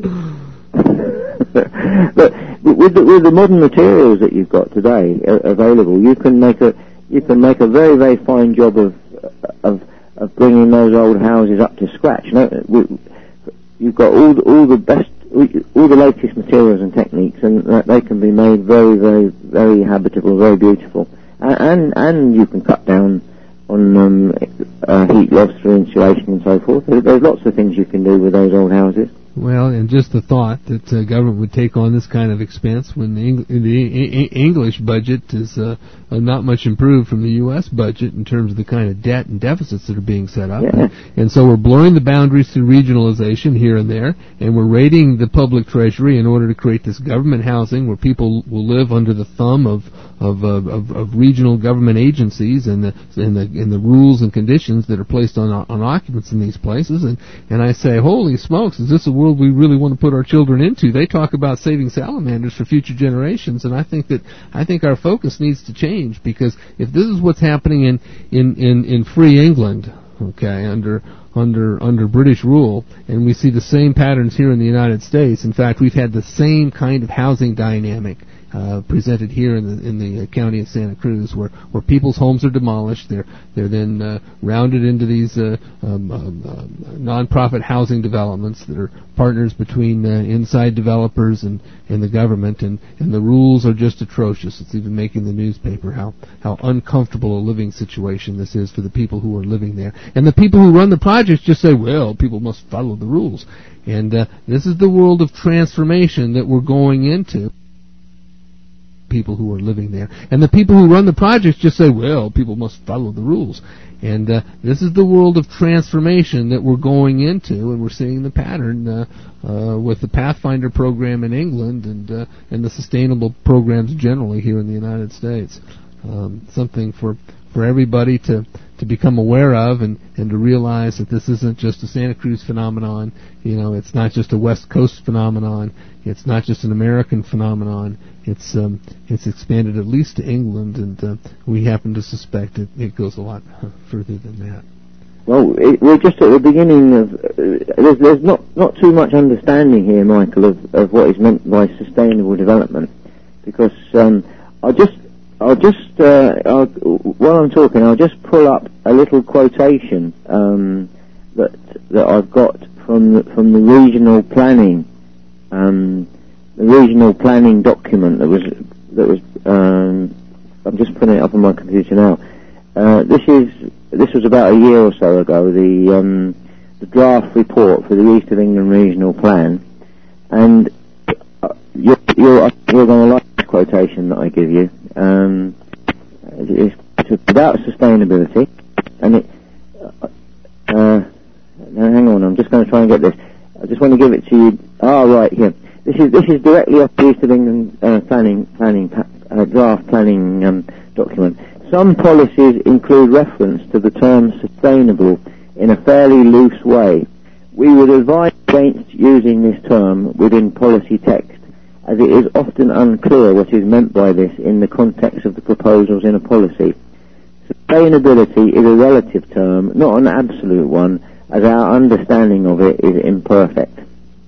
But with the, with the modern materials that you've got today uh, available, you can make a you can make a very very fine job of of of bringing those old houses up to scratch. You know, we, you've got all the, all the best, all the latest materials and techniques, and they can be made very very very habitable, very beautiful, and and, and you can cut down on um, uh, heat loss through insulation and so forth. There's lots of things you can do with those old houses. Well, and just the thought that uh, government would take on this kind of expense when the, Eng- the e- English budget is uh, uh, not much improved from the U S budget in terms of the kind of debt and deficits that are being set up. Yeah. And, and so we're blurring the boundaries through regionalization here and there, and we're raiding the public treasury in order to create this government housing where people will live under the thumb of of, uh, of, of regional government agencies and the and the and the rules and conditions that are placed on on occupants in these places. And and I say, holy smokes, is this a world we really want to put our children into? They talk about saving salamanders for future generations, and I think that I think our focus needs to change, because if this is what's happening in in in, in free England, okay, under under under British rule, and we see the same patterns here in the United States. In fact, we've had the same kind of housing dynamic uh, presented here in the in the uh, county of Santa Cruz, where, where people's homes are demolished. They're they're then uh, rounded into these uh, um, um, um, non-profit housing developments that are partners between uh, inside developers and, and the government, and, and the rules are just atrocious. It's even making the newspaper how, how uncomfortable a living situation this is for the people who are living there. And the people who run the projects just say, well, people must follow the rules. And uh, this is the world of transformation that we're going into. People who are living there. And the people who run the projects just say, well, people must follow the rules. And uh, this is the world of transformation that we're going into, and we're seeing the pattern uh, uh, with the Pathfinder program in England and uh, and the sustainable programs generally here in the United States. Um, something for for everybody to, to become aware of, and, and to realize that this isn't just a Santa Cruz phenomenon. You know, it's not just a West Coast phenomenon. It's not just an American phenomenon. It's um, it's expanded at least to England, and uh, we happen to suspect it, it goes a lot further than that. Well, it, we're just at the beginning of. Uh, there's, there's not, not too much understanding here, Michael, of, of what is meant by sustainable development, because um, I'll just I'll just uh, I'll, while I'm talking, I'll just pull up a little quotation um, that that I've got from the, from the regional planning. Um, the regional planning document that was that was um, I'm just putting it up on my computer now. Uh, this is this was about a year or so ago. The um, the draft report for the East of England Regional Plan, and uh, you're you're, you're going to like the quotation that I give you. Um, it's about sustainability, and it. Uh, uh, now hang on, I'm just going to try and get this. I just want to give it to you. Oh, right here. This is this is directly off the East of England uh, planning planning uh, draft planning um, document. Some policies include reference to the term sustainable in a fairly loose way. We would advise against using this term within policy text, as it is often unclear what is meant by this in the context of the proposals in a policy. Sustainability is a relative term, not an absolute one, as our understanding of it is imperfect.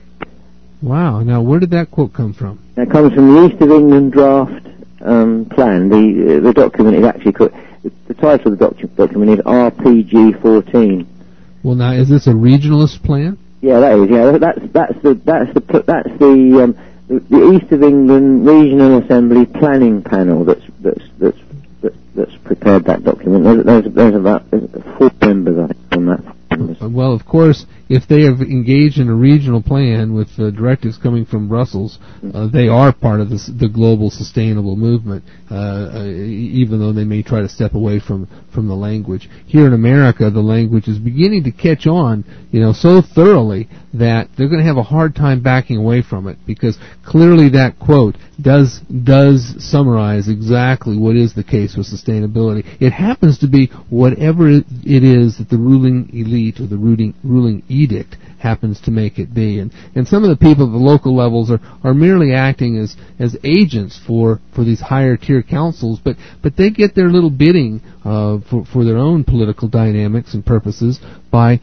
Wow. Now, where did that quote come from? That comes from the East of England draft um, plan. The uh, the document is actually co- the, the title of the docu- document is R P G fourteen. Well, now, is this a regionalist plan? Yeah, that is. Yeah, that's that's the that's the that's the um, the, the East of England Regional Assembly Planning Panel that's that's that's that's, that's prepared that document. There's there's, there's about there's four members I think, on that. Well, of course, if they have engaged in a regional plan with uh, directives coming from Brussels, uh, they are part of this, the global sustainable movement, uh, uh, even though they may try to step away from, from the language. Here in America, the language is beginning to catch on, you know, so thoroughly that they're going to have a hard time backing away from it, because clearly that quote does does summarize exactly what is the case with sustainability. It happens to be whatever it is that the ruling elite or the ruling, ruling edict happens to make it be. And, and some of the people at the local levels are, are merely acting as, as agents for, for these higher tier councils, but, but they get their little bidding uh, for, for their own political dynamics and purposes by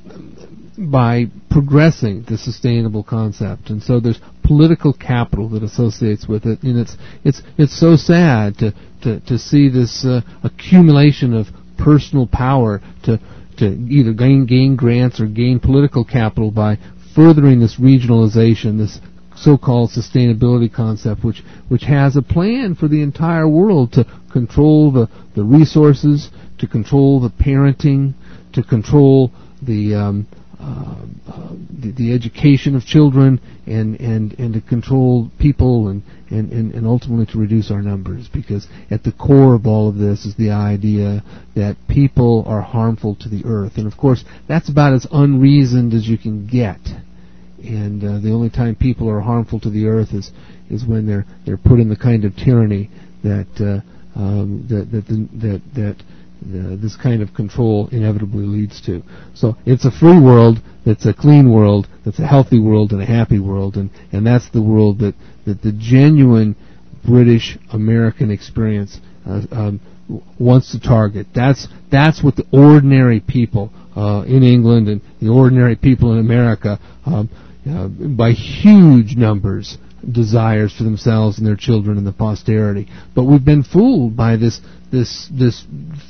by progressing the sustainable concept. And so there's political capital that associates with it, and it's it's it's so sad to to, to see this uh, accumulation of personal power to to either gain gain grants or gain political capital by furthering this regionalization, this so-called sustainability concept, which which has a plan for the entire world to control the, the resources, to control the parenting, to control the um, Uh, uh, the, the education of children, and, and, and to control people, and, and, and, and ultimately to reduce our numbers, because at the core of all of this is the idea that people are harmful to the earth. And of course, that's about as unreasoned as you can get. And uh, the only time people are harmful to the earth is, is when they're they're put in the kind of tyranny that uh, um, that that that that The, this kind of control inevitably leads to. So it's a free world, that's a clean world, that's a healthy world and a happy world, and, and that's the world that, that the genuine British American experience uh, um, wants to target. That's that's what the ordinary people uh, in England and the ordinary people in America, um, uh, by huge numbers, desires for themselves and their children and the posterity. But we've been fooled by this this this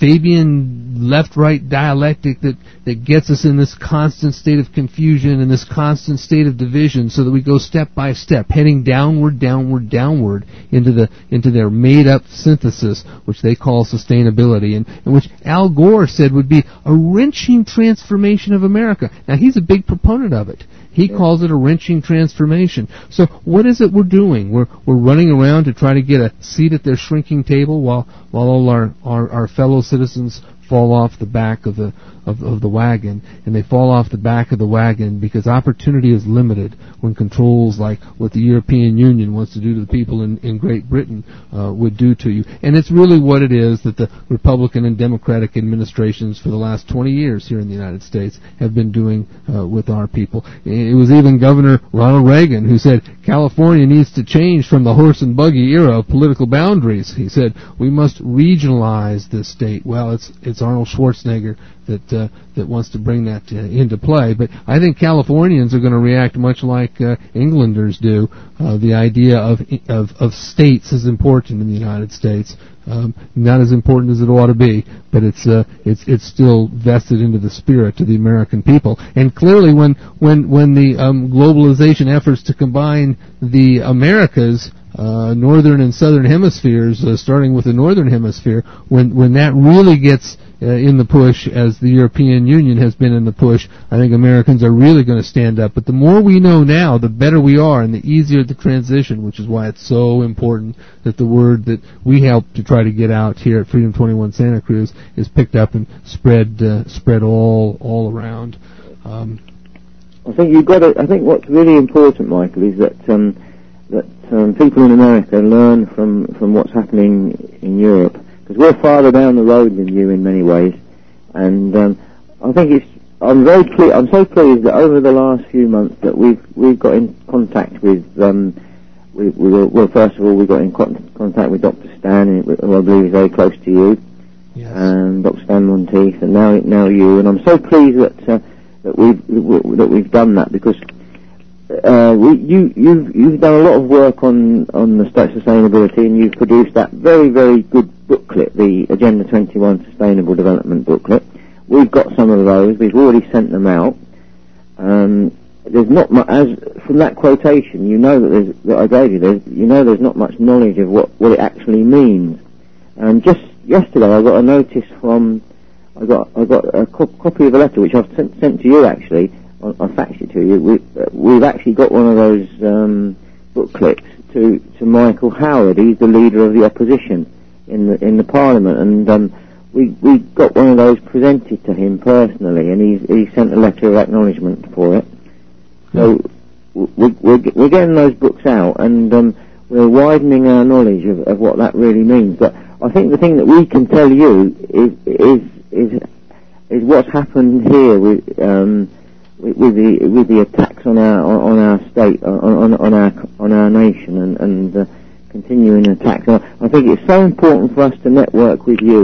Fabian left-right dialectic that, that gets us in this constant state of confusion and this constant state of division, so that we go step by step, heading downward, downward, downward into the into their made-up synthesis, which they call sustainability, and, and which Al Gore said would be a wrenching transformation of America. Now, he's a big proponent of it. He yeah. calls it a wrenching transformation. So what is it we're doing? We're we're running around to try to get a seat at their shrinking table while while all our, our, our fellow citizens fall off the back of the of, of the wagon, and they fall off the back of the wagon because opportunity is limited when controls like what the European Union wants to do to the people in, in Great Britain uh, would do to you. And it's really what it is that the Republican and Democratic administrations for the last twenty years here in the United States have been doing uh, with our people. It was even Governor Ronald Reagan who said California needs to change from the horse and buggy era of political boundaries. He said we must regionalize this state. Well, it's it's Arnold Schwarzenegger that uh, that wants to bring that uh, into play. But I think Californians are going to react much like uh, Englanders do. Uh, the idea of, of of states is important in the United States. Um, not as important as it ought to be, but it's uh, it's it's still vested into the spirit of the American people. And clearly, when when when the um, globalization efforts to combine the Americas, uh, northern and southern hemispheres, uh, starting with the northern hemisphere, when when that really gets Uh, in the push, as the European Union has been in the push, I think Americans are really going to stand up. But the more we know now, the better we are, and the easier the transition, which is why it's so important that the word that we help to try to get out here at Freedom twenty-one Santa Cruz is picked up and spread uh, spread all all around. Um, I think you've got to, I think what's really important, Michael, is that um, that um, people in America learn from, from what's happening in Europe. Because we're farther down the road than you in many ways, and um, I think it's. I'm very ple- I'm so pleased that over the last few months that we've we've got in contact with. Um, we, we were, well, first of all, we got in con- contact with Doctor Stan, who I believe is very close to you, yes. and Doctor Stan Monteith, and now now you. And I'm so pleased that uh, that we've that we've done that because. Uh, we, you, you've, you've done a lot of work on, on the state sustainability, and you've produced that very, very good booklet, the Agenda twenty-one Sustainable Development booklet. We've got some of those. We've already sent them out. Um, there's not much, as from that quotation, you know that, there's, that I gave you, there's, you know there's not much knowledge of what, what it actually means. And just yesterday, I got a notice from, I got, I got a co- copy of a letter which I've sent, sent to you actually. I'll, I'll fax it to you. We, uh, we've actually got one of those um, booklets to, to Michael Howard. He's the leader of the opposition in the in the Parliament, and um, we we got one of those presented to him personally, and he's he sent a letter of acknowledgement for it. So we, we're we're getting those books out, and um, we're widening our knowledge of, of what that really means. But I think the thing that we can tell you is is is is what's happened here with. Um, With, with the with the attacks on our on our state on on, on our on our nation and and uh, continuing attacks, I think it's so important for us to network with you.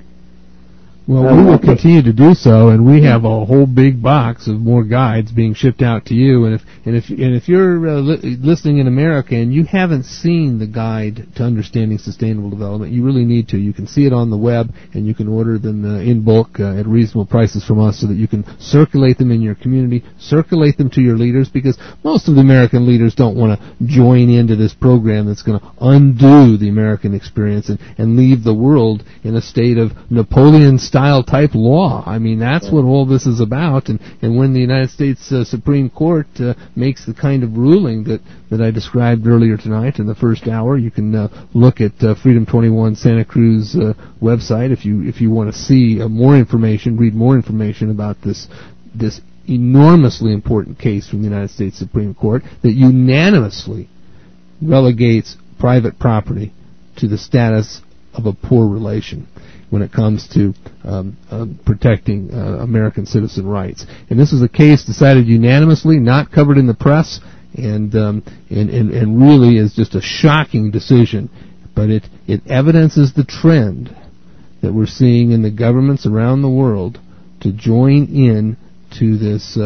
Well, um, we will continue to do so, and we have a whole big box of more guides being shipped out to you. And if and if and if you're uh, li- listening in America and you haven't seen the guide to understanding sustainable development, you really need to. You can see it on the web, and you can order them uh, in bulk uh, at reasonable prices from us, so that you can circulate them in your community, circulate them to your leaders, because most of the American leaders don't want to join into this program that's going to undo the American experience and, and leave the world in a state of Napoleon-style type law. I mean, that's what all this is about. And, and when the United States uh, Supreme Court uh, makes the kind of ruling that, that I described earlier tonight in the first hour, you can uh, look at uh, Freedom twenty-one Santa Cruz uh, website if you if you want to see uh, more information, read more information about this this enormously important case from the United States Supreme Court that unanimously relegates private property to the status of a poor relation when it comes to um, uh, protecting uh, American citizen rights. And this is a case decided unanimously, not covered in the press, and um, and, and, and really is just a shocking decision. But it, it evidences the trend that we're seeing in the governments around the world to join in to this uh,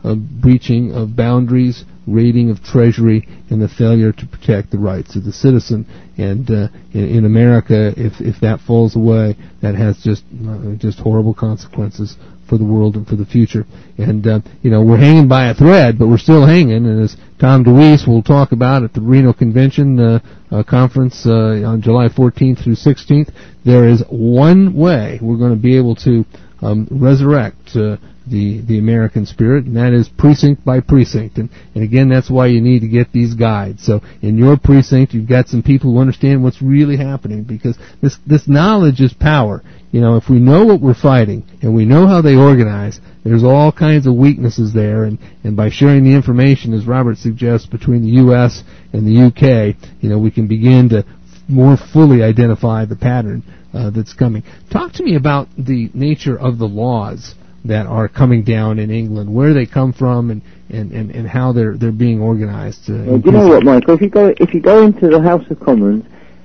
uh, breaching of boundaries, raiding of treasury, and the failure to protect the rights of the citizen. And uh, in, in America, if if that falls away, that has just uh, just horrible consequences for the world and for the future. And uh, you know, we're hanging by a thread, but we're still hanging. And as Tom DeWeese will talk about at the Reno Convention uh, uh, conference uh, on July fourteenth through sixteenth, there is one way we're going to be able to um, resurrect uh, the the American spirit, and that is precinct by precinct. And, and again, that's why you need to get these guides. So in your precinct, you've got some people who understand what's really happening, because this this knowledge is power. You know, if we know what we're fighting and we know how they organize, there's all kinds of weaknesses there, and, and by sharing the information, as Robert suggests, between the U S and the U K, you know, we can begin to more fully identify the pattern uh, that's coming. Talk to me about the nature of the laws that are coming down in England, where they come from, and, and, and, and how they're they're being organized. Uh, well, do you know what, Michael? If you go if you go into the House of Commons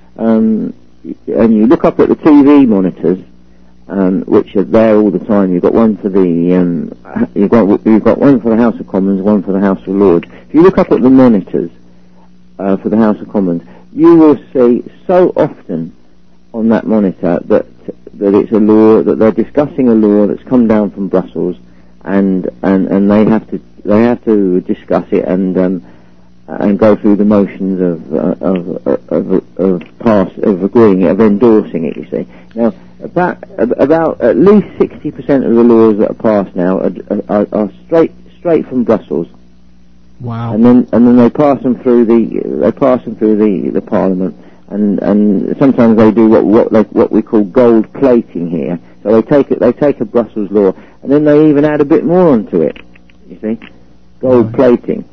um, and you look up at the T V monitors, um, which are there all the time, you've got one for the um, you've got you've got one for the House of Commons, one for the House of Lords. If you look up at the monitors uh, for the House of Commons, you will see so often on that monitor that that it's a law, that they're discussing a law that's come down from Brussels, and and, and they have to they have to discuss it and um, and go through the motions of uh, of of of pass of agreeing it, of endorsing it. You see, now about about at least sixty percent of the laws that are passed now are, are, are straight straight from Brussels. Wow. And then and then they pass them through the they pass them through the, the Parliament. And, and sometimes they do what what, they, what we call gold plating here. So they take it, they take a Brussels law, and then they even add a bit more onto it. You see, gold right. plating.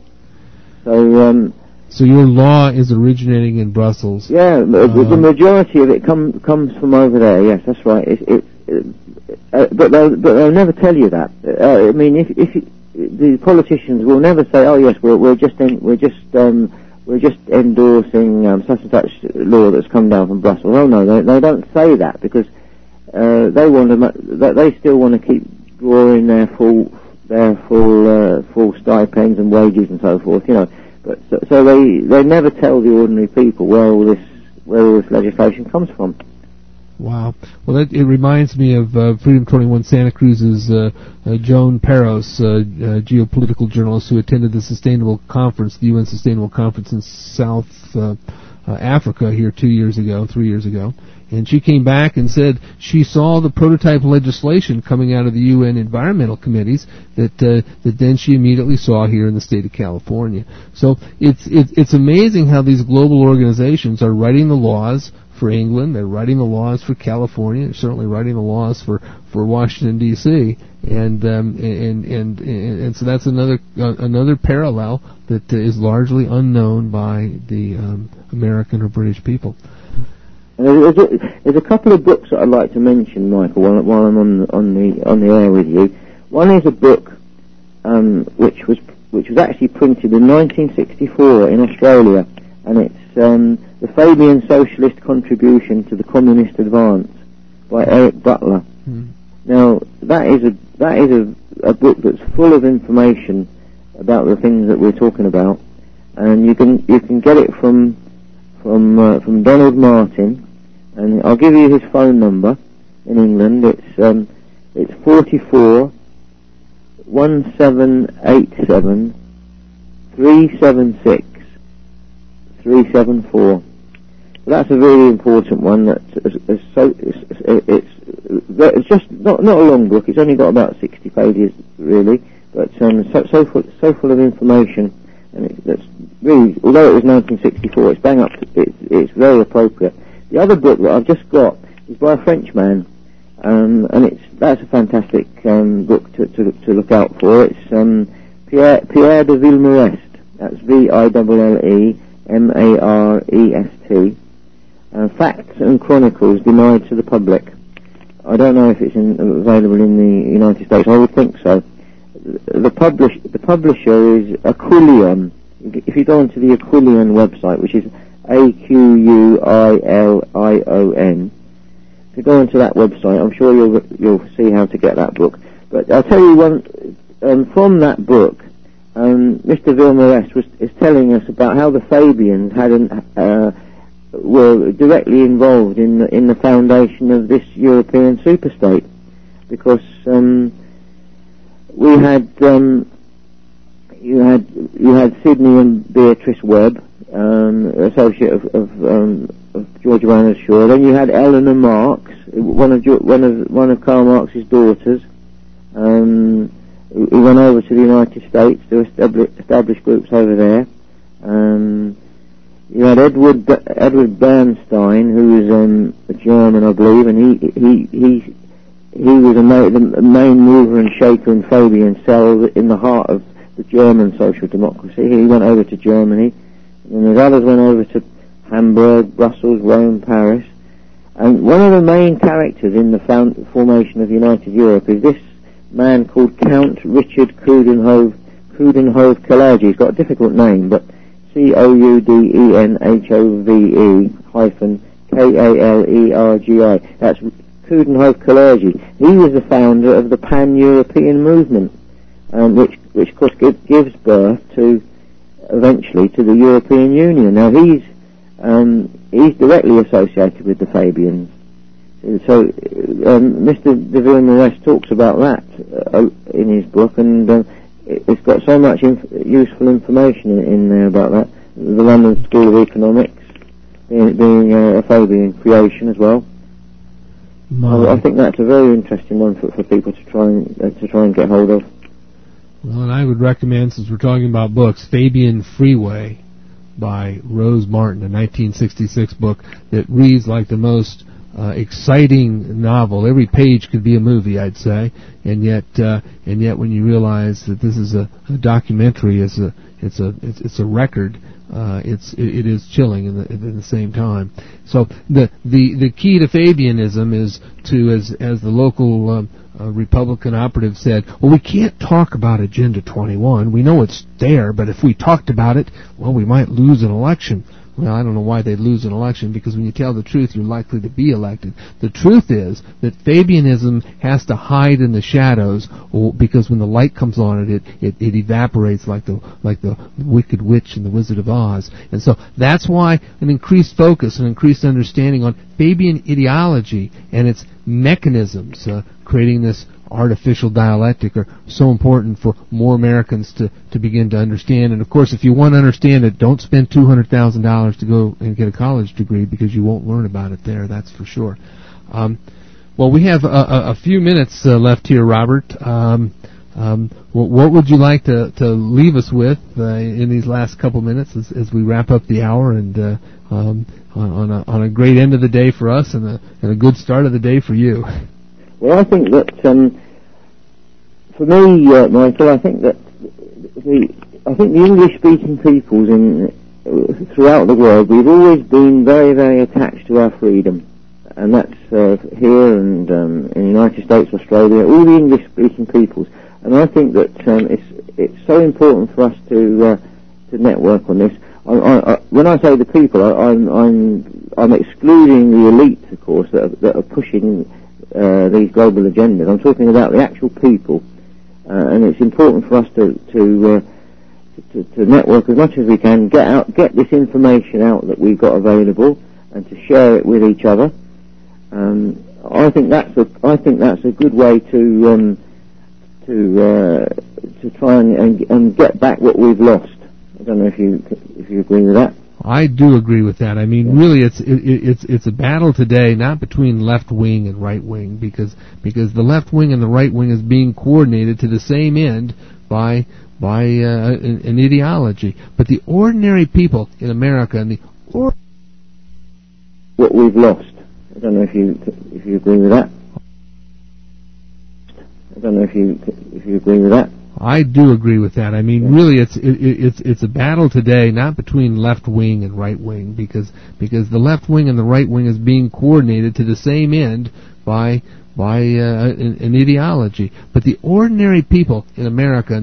So um, so your law is originating in Brussels. Yeah, uh, the majority of it come, comes from over there. Yes, that's right. It, it, it, uh, but they'll but they'll never tell you that. Uh, I mean, if if you, the politicians will never say, "Oh yes, we're we're just in, we're just." Um, We're just endorsing um, such and such law that's come down from Brussels. Oh no, they, they don't say that, because uh, they want to. They still want to keep drawing their full, their full, uh, full stipends and wages and so forth. You know, but so, so they they never tell the ordinary people where all this where all this legislation comes from. Wow. Well, that, it reminds me of uh, Freedom twenty-one Santa Cruz's uh, uh, Joan Peros, uh, uh, geopolitical journalist who attended the Sustainable Conference, the U N Sustainable Conference in South uh, uh, Africa here two years ago, three years ago. And she came back and said she saw the prototype legislation coming out of the U N environmental committees that uh, that then she immediately saw here in the state of California. So it's it's it's amazing how these global organizations are writing the laws for England, they're writing the laws for California, they're certainly writing the laws for, for Washington D C, and um, and, and and and so that's another uh, another parallel that uh, is largely unknown by the um, American or British people. There's a, there's a couple of books that I'd like to mention, Michael, while, while I'm on the, on the on the air with you. One is a book um, which was which was actually printed in nineteen sixty-four in Australia, and it's um, The Fabian Socialist Contribution to the Communist Advance by Eric Butler. Hmm. Now that is a that is a, a book that's full of information about the things that we're talking about, and you can you can get it from from uh, from Donald Martin. And I'll give you his phone number in England. It's um, it's forty-four one seven eight seven three seven six three seven four. That's a really important one. That is, is so it's, it's it's just not not a long book. It's only got about sixty pages really, but um, so so full, so full of information, and it, that's really, although it was nineteen sixty-four, it's bang up. It's it's very appropriate. The other book that I've just got is by a Frenchman, um, and it's that's a fantastic um, book to, to to look out for. It's um, Pierre Pierre de Villemarest. That's V I L L E M A R E S T. Uh, Facts and Chronicles Denied to the Public. I don't know if it's in, available in the United States. I would think so. The publish the publisher is Aquilion. If you go onto the Aquilion website, which is A Q U I L I O N. If you go onto that website, I'm sure you'll you'll see how to get that book. But I'll tell you one um, from that book, um, Mister Villemoresk was is telling us about how the Fabians had an, uh, were directly involved in the, in the foundation of this European superstate, because um, we had um, you had you had Sidney and Beatrice Webb, um, associate of, of, um, of George Bernard Shaw. Then you had Eleanor Marx, one of one of one of Karl Marx's daughters, um, who went over to the United States to establish, establish groups over there. Um, you had Edward Edward Bernstein, who was um, a German, I believe, and he he he he was a ma- the main mover and shaker in Fabian cell in the heart of the German social democracy. He went over to Germany, and the others went over to Hamburg, Brussels, Rome, Paris. And one of the main characters in the found, formation of United Europe is this man called Count Richard Coudenhove Coudenhove Kalergi. He's got a difficult name, but C O U D E N H O V E hyphen K A L E R G I. That's Coudenhove Kalergi. He was the founder of the Pan-European movement, um, which, which of course give, gives birth to, eventually, to the European Union. Now he's um, he's directly associated with the Fabians. So um, Mister de Villemoresk talks about that uh, in his book, and uh, it's got so much inf- useful information in, in there about that. The London School of Economics being, being uh, a Fabian creation as well. I, I think that's a very interesting one for, for people to try and uh, to try and get hold of. Well, and I would recommend, since we're talking about books, Fabian Freeway by Rose Martin, a nineteen sixty-six book that reads like the most uh, exciting novel. Every page could be a movie, I'd say, and yet, uh, and yet, when you realize that this is a, a documentary, it's a, it's a, it's, it's a record. Uh, it's it, it is chilling in the, at the same time. So the the the key to Fabianism is to, as as the local um, uh, Republican operative said, well, we can't talk about Agenda twenty-one. We know it's there, but if we talked about it, well, we might lose an election. Well, I don't know why they'd lose an election, because when you tell the truth, you're likely to be elected. The truth is that Fabianism has to hide in the shadows, or, because when the light comes on it, it, it, it evaporates like the like the Wicked Witch and the Wizard of Oz. And so that's why an increased focus, an increased understanding on Fabian ideology and its mechanisms, uh, creating this artificial dialectic, are so important for more Americans to, to begin to understand. And of course, if you want to understand it, don't spend two hundred thousand dollars to go and get a college degree, because you won't learn about it there, that's for sure. Um, well, we have a, a, a few minutes uh, left here, Robert. Um, um, what, what would you like to, to leave us with uh, in these last couple minutes as, as we wrap up the hour, and uh, um, on, a, on a great end of the day for us, and a, and a good start of the day for you? Well, I think that um, for me, uh, Michael, I think that the I think the English-speaking peoples in uh, throughout the world, we've always been very, very attached to our freedom, and that's uh, here and um, in the United States, Australia, all the English-speaking peoples. And I think that um, it's it's so important for us to uh, to network on this. I, I, I, when I say the people, I, I'm I'm I'm excluding the elites, of course, that are, that are pushing Uh, these global agendas. I'm talking about the actual people, uh, and it's important for us to to, uh, to to network as much as we can, get out, get this information out that we've got available, and to share it with each other. Um, I think that's a I think that's a good way to um, to uh, to try and, and and get back what we've lost. I don't know if you if you agree with that. I do agree with that. I mean, really, it's it, it's it's a battle today, not between left wing and right wing, because because the left wing and the right wing is being coordinated to the same end by by uh, an, an ideology. But the ordinary people in America and the or- what we've lost. I don't know if you if you agree with that. I don't know if you if you agree with that. I do agree with that. I mean, really, it's it, it's it's a battle today, not between left wing and right wing, because because the left wing and the right wing is being coordinated to the same end by by uh, an, an ideology. But the ordinary people in America and the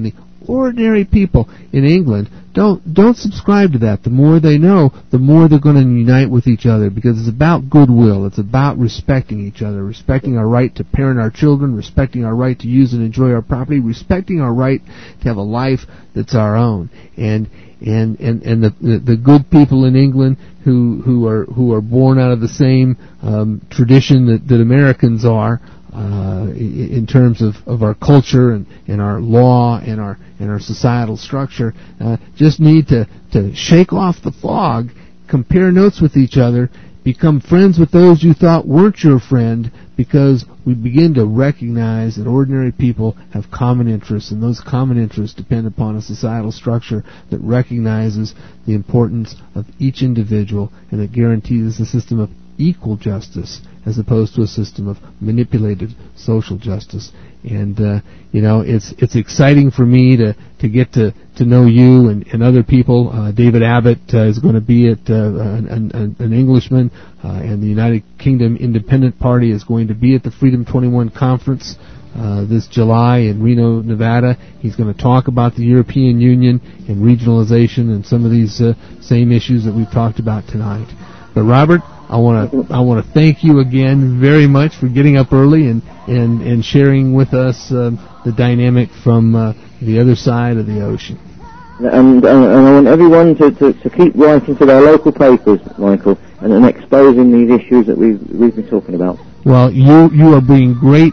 ordinary people in England, don't don't subscribe to that. The more they know, the more they're going to unite with each other, because it's about goodwill. It's about respecting each other, respecting our right to parent our children, respecting our right to use and enjoy our property, respecting our right to have a life that's our own. And and and and the the, the good people in England who who are who are born out of the same um, tradition that, that Americans are. Uh, in terms of, of our culture and, and our law and our and our societal structure, uh, just need to, to shake off the fog, compare notes with each other, become friends with those you thought weren't your friend, because we begin to recognize that ordinary people have common interests, and those common interests depend upon a societal structure that recognizes the importance of each individual and that guarantees a system of equal justice as opposed to a system of manipulated social justice. And uh, you know, it's it's exciting for me to, to get to, to know you and, and other people. Uh, David Abbott uh, is going to be at uh, an, an, an Englishman, uh, and the United Kingdom Independent Party is going to be at the Freedom twenty-one conference uh, this July in Reno, Nevada. He's going to talk about the European Union and regionalization and some of these uh, same issues that we've talked about tonight. But Robert, I want to I want to thank you again very much for getting up early and and, and sharing with us um, the dynamic from uh, the other side of the ocean. And, uh, and I want everyone to, to, to keep writing to their local papers, Michael, and, and exposing these issues that we've we've been talking about. Well, you you are bringing great.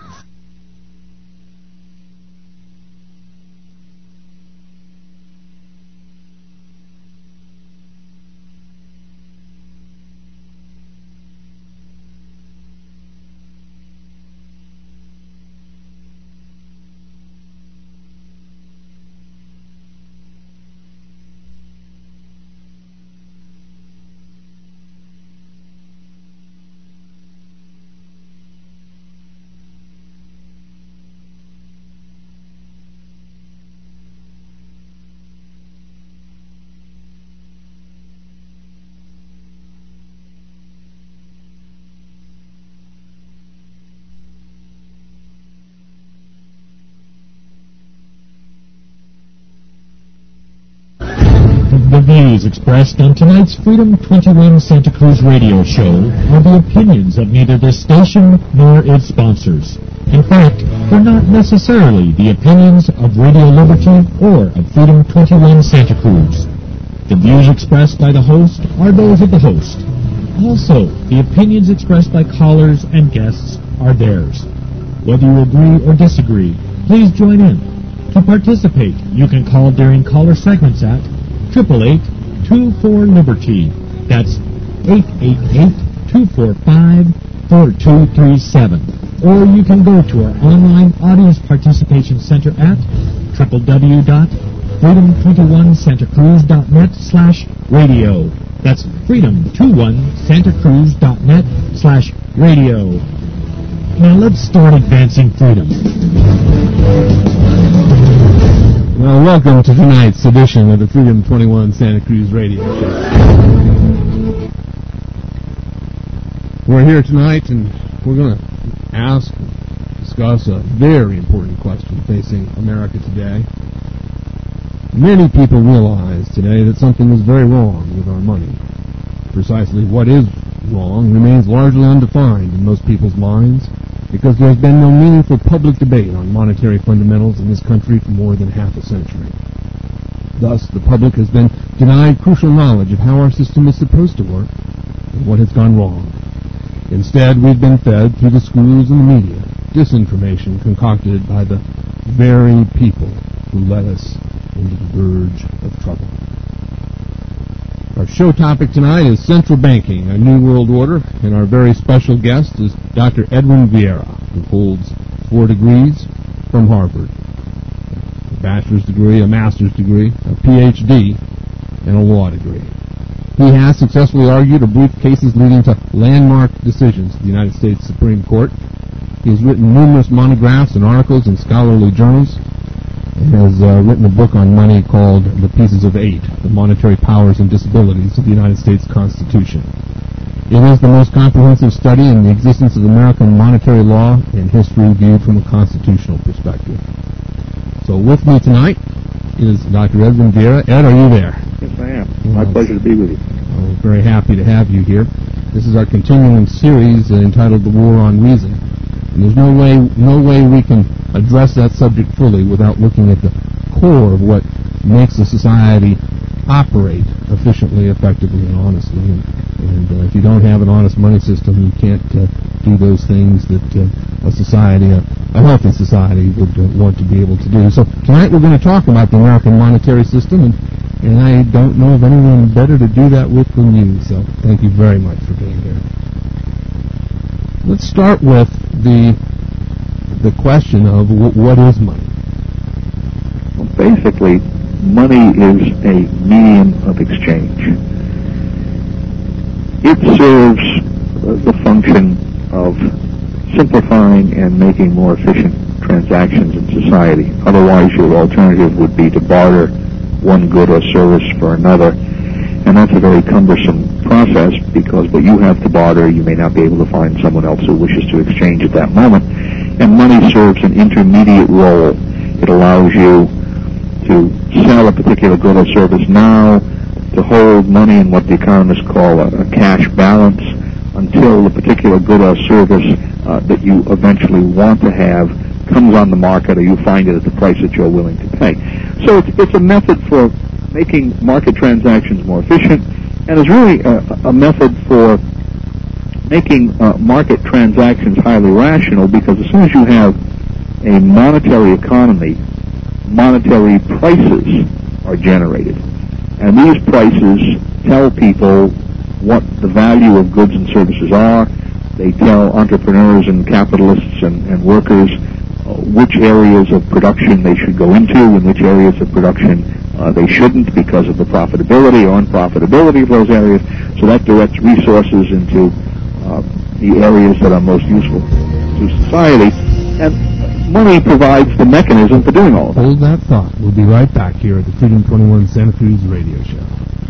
The views expressed on tonight's Freedom twenty-one Santa Cruz radio show are the opinions of neither this station nor its sponsors. In fact, they're not necessarily the opinions of Radio Liberty or of Freedom twenty-one Santa Cruz. The views expressed by the host are those of the host. Also, the opinions expressed by callers and guests are theirs. Whether you agree or disagree, please join in. To participate, you can call during caller segments at eight eight eight, two four, Liberty. That's eight eight eight, two four five, four two three seven. Or you can go to our online audience participation center at w w w dot freedom twenty-one santa cruz dot net slash radio. That's freedom twenty-one santa cruz dot net slash radio. Now let's start advancing freedom. Well, welcome to tonight's edition of the Freedom twenty-one Santa Cruz radio show. We're here tonight, and we're going to ask and discuss a very important question facing America today. Many people realize today that something is very wrong with our money. Precisely what is wrong remains largely undefined in most people's minds, because there's been no meaningful public debate on monetary fundamentals in this country for more than half a century. Thus, the public has been denied crucial knowledge of how our system is supposed to work and what has gone wrong. Instead, we've been fed through the schools and the media disinformation concocted by the very people who led us into the verge of trouble. Our show topic tonight is Central Banking, a New World Order, and our very special guest is Doctor Edwin Vieira, who holds four degrees from Harvard, a bachelor's degree, a master's degree, a P H D, and a law degree. He has successfully argued or briefed cases leading to landmark decisions of the United States Supreme Court. He has written numerous monographs and articles in scholarly journals, and has uh, written a book on money called The Pieces of Eight, The Monetary Powers and Disabilities of the United States Constitution. It is the most comprehensive study in the existence of American monetary law and history viewed from a constitutional perspective. So with me tonight is Doctor Edwin Vieira. Ed, are you there? Yes, I am. Well, My pleasure to be with you. Well, very happy to have you here. This is our continuing series uh, entitled The War on Reason. And there's no way, no way we can address that subject fully without looking at the core of what makes a society operate efficiently, effectively, and honestly. And, and uh, if you don't have an honest money system, you can't uh, do those things that uh, a society, a, a healthy society, would uh, want to be able to do. So tonight we're going to talk about the American monetary system, and, and I don't know of anyone better to do that with than you. So thank you very much for being here. Let's start with the the question of w- what is money? Well, basically, money is a medium of exchange. It serves the function of simplifying and making more efficient transactions in society. Otherwise, your alternative would be to barter one good or service for another, and that's a very cumbersome process because what you have to barter, you may not be able to find someone else who wishes to exchange at that moment, and money serves an intermediate role. It allows you to sell a particular good or service now, to hold money in what the economists call a, a cash balance until the particular good or service uh, that you eventually want to have comes on the market or you find it at the price that you're willing to pay. So it's, it's a method for making market transactions more efficient, and it's really a, a method for making uh, market transactions highly rational, because as soon as you have a monetary economy, monetary prices are generated. And these prices tell people what the value of goods and services are. They tell entrepreneurs and capitalists and, and workers uh, which areas of production they should go into and which areas of production uh, they shouldn't because of the profitability or unprofitability of those areas. So that directs resources into uh, the areas that are most useful to society. And money provides the mechanism for doing all of that. Hold that thought. We'll be right back here at the Freedom twenty-one Santa Cruz Radio Show.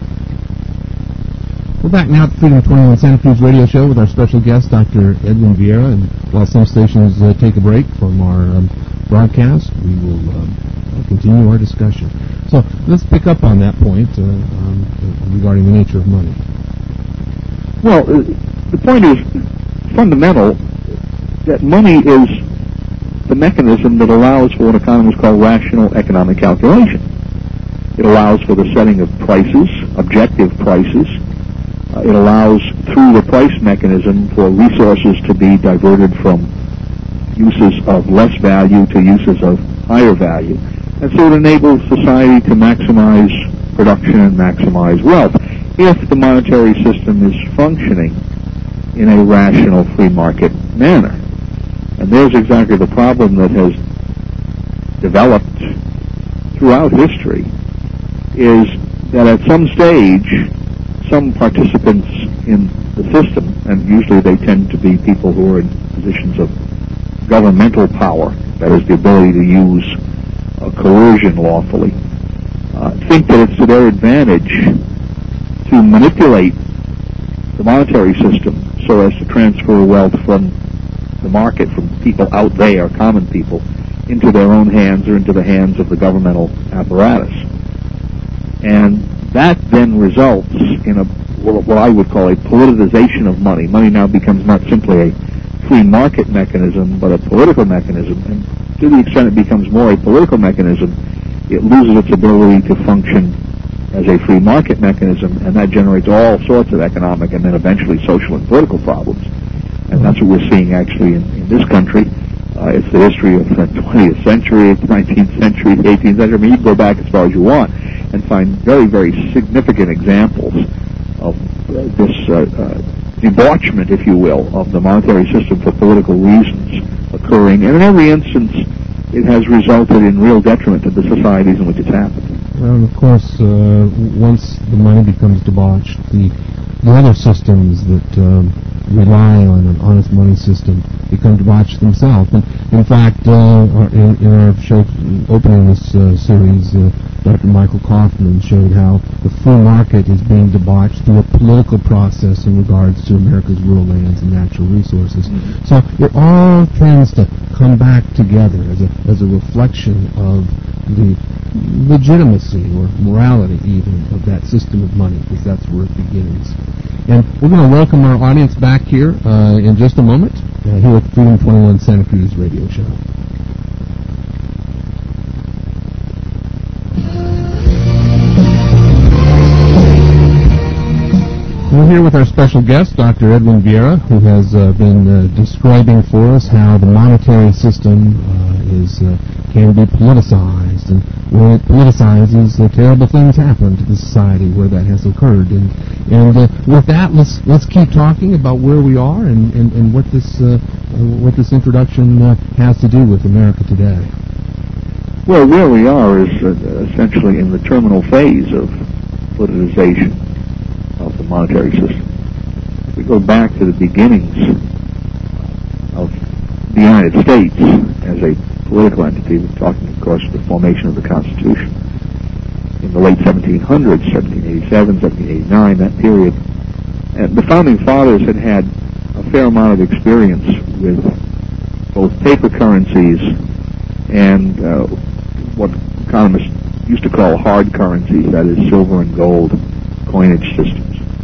We're back now at the Freedom twenty-one Santa Cruz Radio Show with our special guest, Doctor Edwin Vieira. And while some stations uh, take a break from our um, broadcast, we will um, continue our discussion. So let's pick up on that point uh, um, regarding the nature of money. Well, uh, the point is fundamental that money is the mechanism that allows for what economists call rational economic calculation. It allows for the setting of prices, objective prices. Uh, it allows, through the price mechanism, for resources to be diverted from uses of less value to uses of higher value. And so it enables society to maximize production and maximize wealth if the monetary system is functioning in a rational free market manner. And there's exactly the problem that has developed throughout history, is that at some stage, some participants in the system, and usually they tend to be people who are in positions of governmental power, that is the ability to use uh, coercion lawfully, uh, think that it's to their advantage to manipulate the monetary system so as to transfer wealth from the market, from people out there, common people, into their own hands or into the hands of the governmental apparatus. And that then results in a what I would call a politicization of money. Money now becomes not simply a free market mechanism, but a political mechanism. And to the extent it becomes more a political mechanism, it loses its ability to function as a free market mechanism, and that generates all sorts of economic and then eventually social and political problems. And that's what we're seeing actually in, in this country. Uh, it's the history of the twentieth century, the nineteenth century, the eighteenth century. I mean, you can go back as far as you want and find very, very significant examples of uh, this uh, uh, debauchement, if you will, of the monetary system for political reasons occurring. And in every instance, it has resulted in real detriment to the societies in which it's happened. Well, and of course, uh, once the money becomes debauched, the, the other systems that um, rely on an honest money system become debauched themselves. And in fact, uh, in, in our show opening this uh, series, uh, Doctor Michael Kaufman showed how the free market is being debauched through a political process in regards to America's rural lands and natural resources. Mm-hmm. So it all tends to come back together as a as a reflection of the legitimacy or morality even of that system of money, because that's where it begins. And we're going to welcome our audience back here uh, in just a moment uh, here at the Freedom twenty-one Santa Cruz Radio Show. We're here with our special guest, Doctor Edwin Vieira, who has uh, been uh, describing for us how the monetary system uh, is uh, can be politicized, and when it politicizes, uh, terrible things happen to the society where that has occurred. And and uh, with that, let's let's keep talking about where we are and, and, and what this uh, what this introduction uh, has to do with America today. Well, where we are is uh, essentially in the terminal phase of politicization of the monetary system. If we go back to the beginnings of the United States as a political entity, we're talking, of course, the formation of the Constitution in the late seventeen hundreds, seventeen eighty-seven, seventeen eighty-nine, that period. And the Founding Fathers had had a fair amount of experience with both paper currencies and uh, what economists used to call hard currencies, that is, silver and gold coinage systems.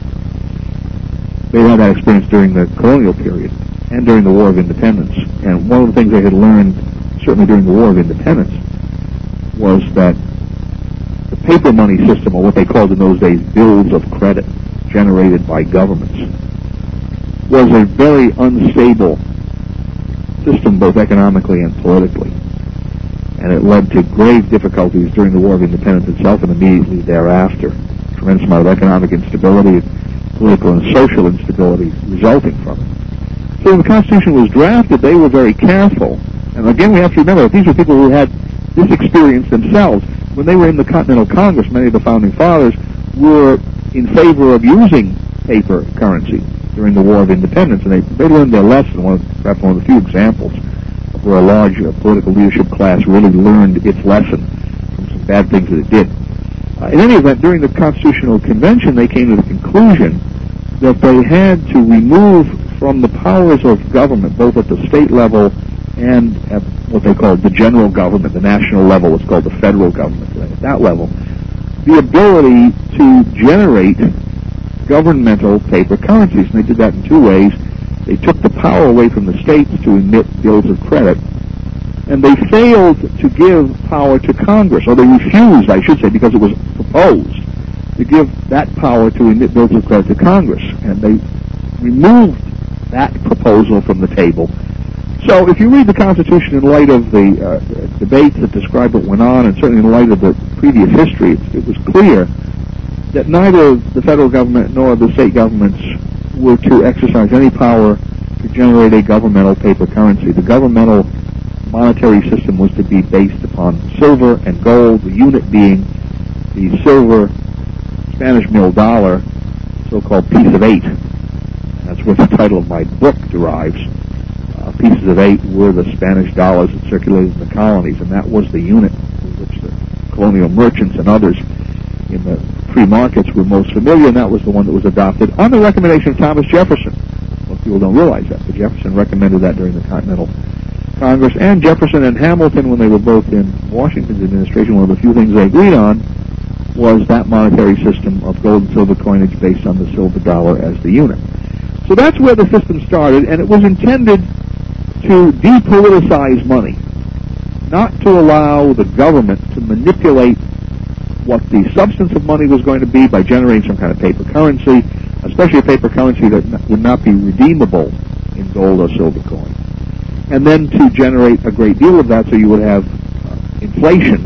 They had that experience during the colonial period and during the War of Independence. And one of the things they had learned, certainly during the War of Independence, was that the paper money system, or what they called in those days bills of credit generated by governments, was a very unstable system both economically and politically. And it led to grave difficulties during the War of Independence itself and immediately thereafter. Tremendous amount of economic instability, political and social instability resulting from it. So when the Constitution was drafted, they were very careful. And again, we have to remember that these were people who had this experience themselves. When they were in the Continental Congress, many of the Founding Fathers were in favor of using paper currency during the War of Independence, and they, they learned their lesson. One of, perhaps one of the few examples of where a large uh, political leadership class really learned its lesson from some bad things that it did. Uh, in any event, during the Constitutional Convention, they came to the conclusion that they had to remove from the powers of government, both at the state level and at what they called the general government, the national level, what's called the federal government, right, at that level, the ability to generate governmental paper currencies. And they did that in two ways. They took the power away from the states to emit bills of credit, and they failed to give power to Congress, or they refused, I should say, because it was proposed, to give that power to emit bills of credit to Congress. And they removed that proposal from the table. So if you read the Constitution in light of the uh, debates that describe what went on, and certainly in light of the previous history, it, it was clear that neither the federal government nor the state governments were to exercise any power to generate a governmental paper currency. The governmental monetary system was to be based upon silver and gold, the unit being the silver Spanish mill dollar, so-called piece of eight. That's where the title of my book derives. Uh, pieces of eight were the Spanish dollars that circulated in the colonies, and that was the unit with which the colonial merchants and others in the free markets were most familiar, and that was the one that was adopted on the recommendation of Thomas Jefferson. Most people don't realize that, but Jefferson recommended that during the Continental Congress. And Jefferson and Hamilton, when they were both in Washington's administration, one of the few things they agreed on was that monetary system of gold and silver coinage based on the silver dollar as the unit. So that's where the system started, and it was intended to depoliticize money, not to allow the government to manipulate what the substance of money was going to be by generating some kind of paper currency, especially a paper currency that would not be redeemable in gold or silver coin. And then to generate a great deal of that so you would have uh, inflation,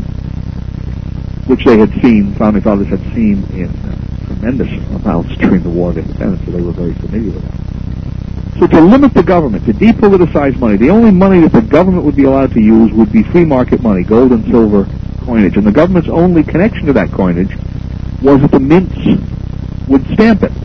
which they had seen, Founding Fathers had seen in uh, tremendous amounts during the War of Independence, so they were very familiar with that. So to limit the government, to depoliticize money, the only money that the government would be allowed to use would be free market money, gold and silver coinage. And the government's only connection to that coinage was that the mints would stamp it.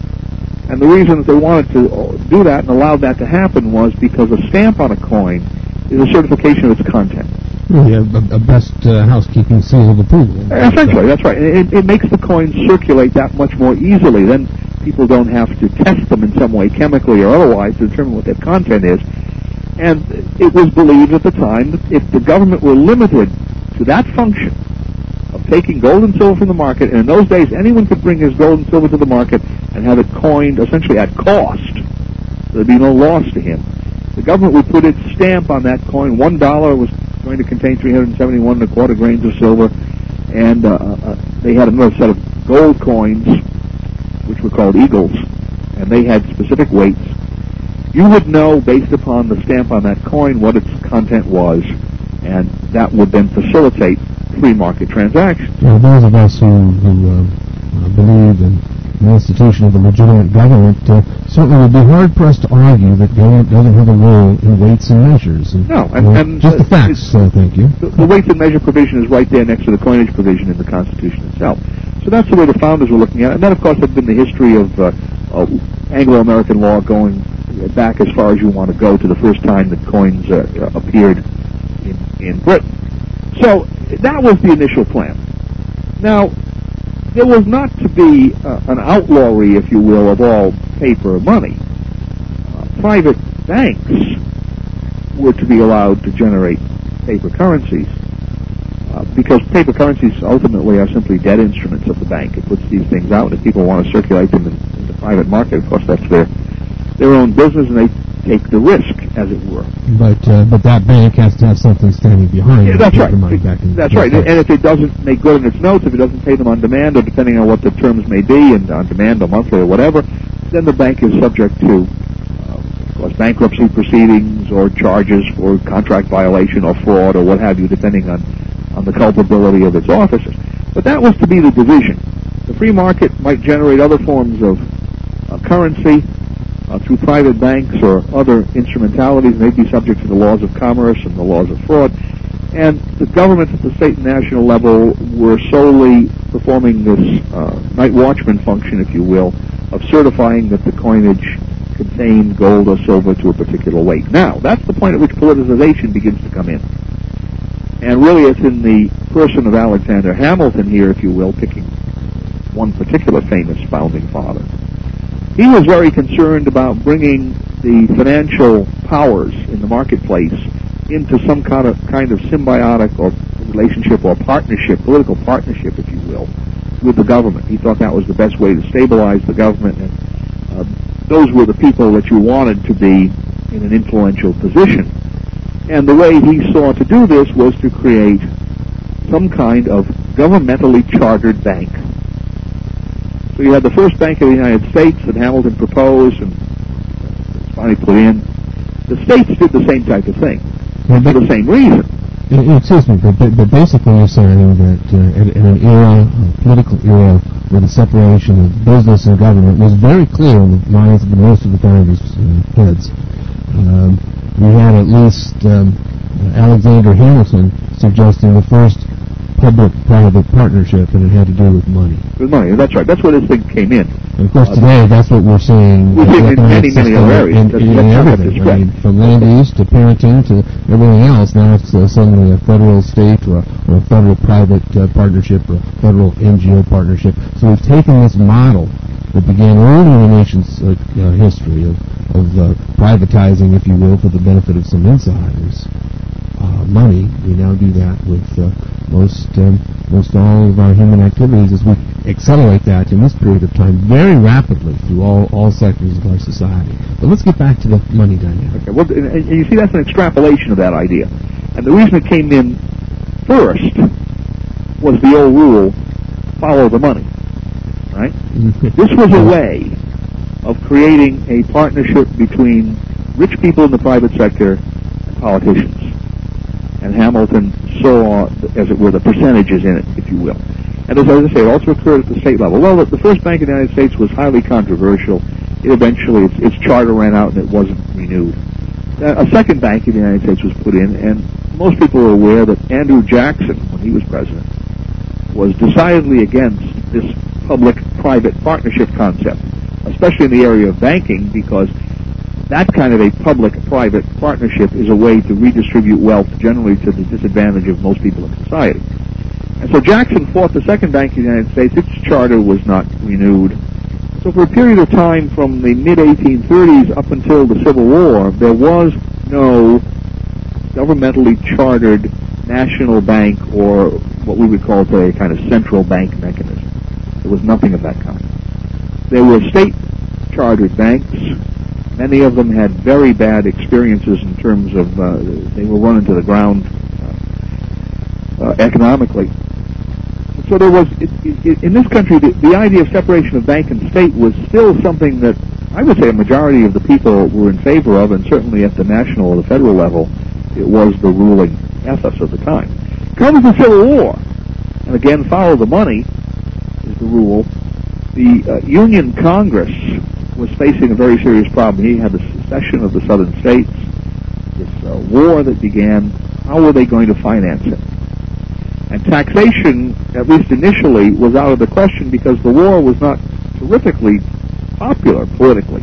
And the reason that they wanted to do that and allowed that to happen was because a stamp on a coin is a certification of its content. Really, a, a best uh, housekeeping seal of approval. Essentially, that's right. It, it makes the coins circulate that much more easily. Then people don't have to test them in some way, chemically or otherwise, to determine what their content is. And it was believed at the time that if the government were limited to that function of taking gold and silver from the market, and in those days anyone could bring his gold and silver to the market and have it coined essentially at cost. There'd be no loss to him. The government would put its stamp on that coin. One dollar was going to contain three hundred seventy-one and a quarter grains of silver, and uh, uh, they had another set of gold coins, which were called eagles, and they had specific weights. You would know, based upon the stamp on that coin, what its content was, and that would then facilitate free market transactions. Well, those of us who, who uh, believe in the institution of a legitimate government uh, certainly would be hard-pressed to argue that government doesn't have a role in weights and measures. And, no, and, uh, and just uh, the facts, uh, thank you. The, the weights and measure provision is right there next to the coinage provision in the Constitution itself. So that's the way the founders were looking at it. And that, of course, had been the history of uh, uh, Anglo-American law going back as far as you want to go to the first time that coins uh, appeared in, in Britain. So that was the initial plan. Now, there was not to be uh, an outlawry, if you will, of all paper money. Uh, private banks were to be allowed to generate paper currencies uh, because paper currencies ultimately are simply debt instruments of the bank. It puts these things out, and if people want to circulate them in, in the private market, of course, that's their their own business, and they take the risk, as it were. But uh, but that bank has to have something standing behind yeah, it that's to right. put the money back in. That's right. And if it doesn't make good on its notes, if it doesn't pay them on demand, or depending on what the terms may be, and on demand or monthly or whatever, then the bank is subject to, uh, of course, bankruptcy proceedings or charges for contract violation or fraud or what have you, depending on, on the culpability of its officers. But that was to be the division. The free market might generate other forms of uh, currency, Uh, through private banks or other instrumentalities, and they'd be subject to the laws of commerce and the laws of fraud. And the governments at the state and national level were solely performing this uh, night watchman function, if you will, of certifying that the coinage contained gold or silver to a particular weight. Now, that's the point at which politicization begins to come in. And really it's in the person of Alexander Hamilton here, if you will, picking one particular famous founding father. He was very concerned about bringing the financial powers in the marketplace into some kind of kind of symbiotic or relationship or partnership, political partnership, if you will, with the government. He thought that was the best way to stabilize the government, and uh, those were the people that you wanted to be in an influential position. And the way he saw to do this was to create some kind of governmentally chartered bank. So you had the first Bank of the United States that Hamilton proposed and finally put in. The states did the same type of thing, yeah, for the same reason. Excuse me, but, but, but basically you're saying that uh, in, in an era, a political era, where the separation of business and government was very clear in the minds of the, most of the founders' uh, heads, um, we had at least um, Alexander Hamilton suggesting the first public-private partnership, and it had to do with money. With money, that's right. That's where this thing came in. And of course, uh, today, that's what we're seeing. We see it in many, many other areas. In, in, in everything. I mean, from land use to parenting to everything else. Now it's uh, suddenly a federal state or a, or a federal-private uh, partnership or a federal N G O partnership. So we've taken this model that began early in the nation's uh, uh, history of, of uh, privatizing, if you will, for the benefit of some insiders. Uh, money, we now do that with uh, most um, most all of our human activities as we accelerate that in this period of time very rapidly through all, all sectors of our society. But let's get back to the money dynamic. Okay, well, and, and you see that's an extrapolation of that idea. And the reason it came in first was the old rule, follow the money, right? This was a way of creating a partnership between rich people in the private sector and politicians. And Hamilton saw, as it were, the percentages in it, if you will. And as I say, it also occurred at the state level. Well, the, the first Bank of the United States was highly controversial. It eventually, its, its charter ran out and it wasn't renewed. Uh, a second Bank of the United States was put in, and most people are aware that Andrew Jackson, when he was president, was decidedly against this public-private partnership concept, especially in the area of banking, because that kind of a public-private partnership is a way to redistribute wealth generally to the disadvantage of most people in society. And so Jackson fought the Second Bank of the United States. Its charter was not renewed. So for a period of time from the mid eighteen thirties up until the Civil War, there was no governmentally chartered national bank or what we would call today a kind of central bank mechanism. There was nothing of that kind. There were state-chartered banks. Many of them had very bad experiences in terms of uh, they were run into the ground uh, uh, economically. So there was, it, it, in this country, the, the idea of separation of bank and state was still something that I would say a majority of the people were in favor of, and certainly at the national or the federal level, it was the ruling ethos of the time. Comes the Civil War, and again, follow the money is the rule. The uh, Union Congress was facing a very serious problem. He had the secession of the southern states, this uh, war that began. How were they going to finance it? And taxation, at least initially, was out of the question because the war was not terrifically popular politically.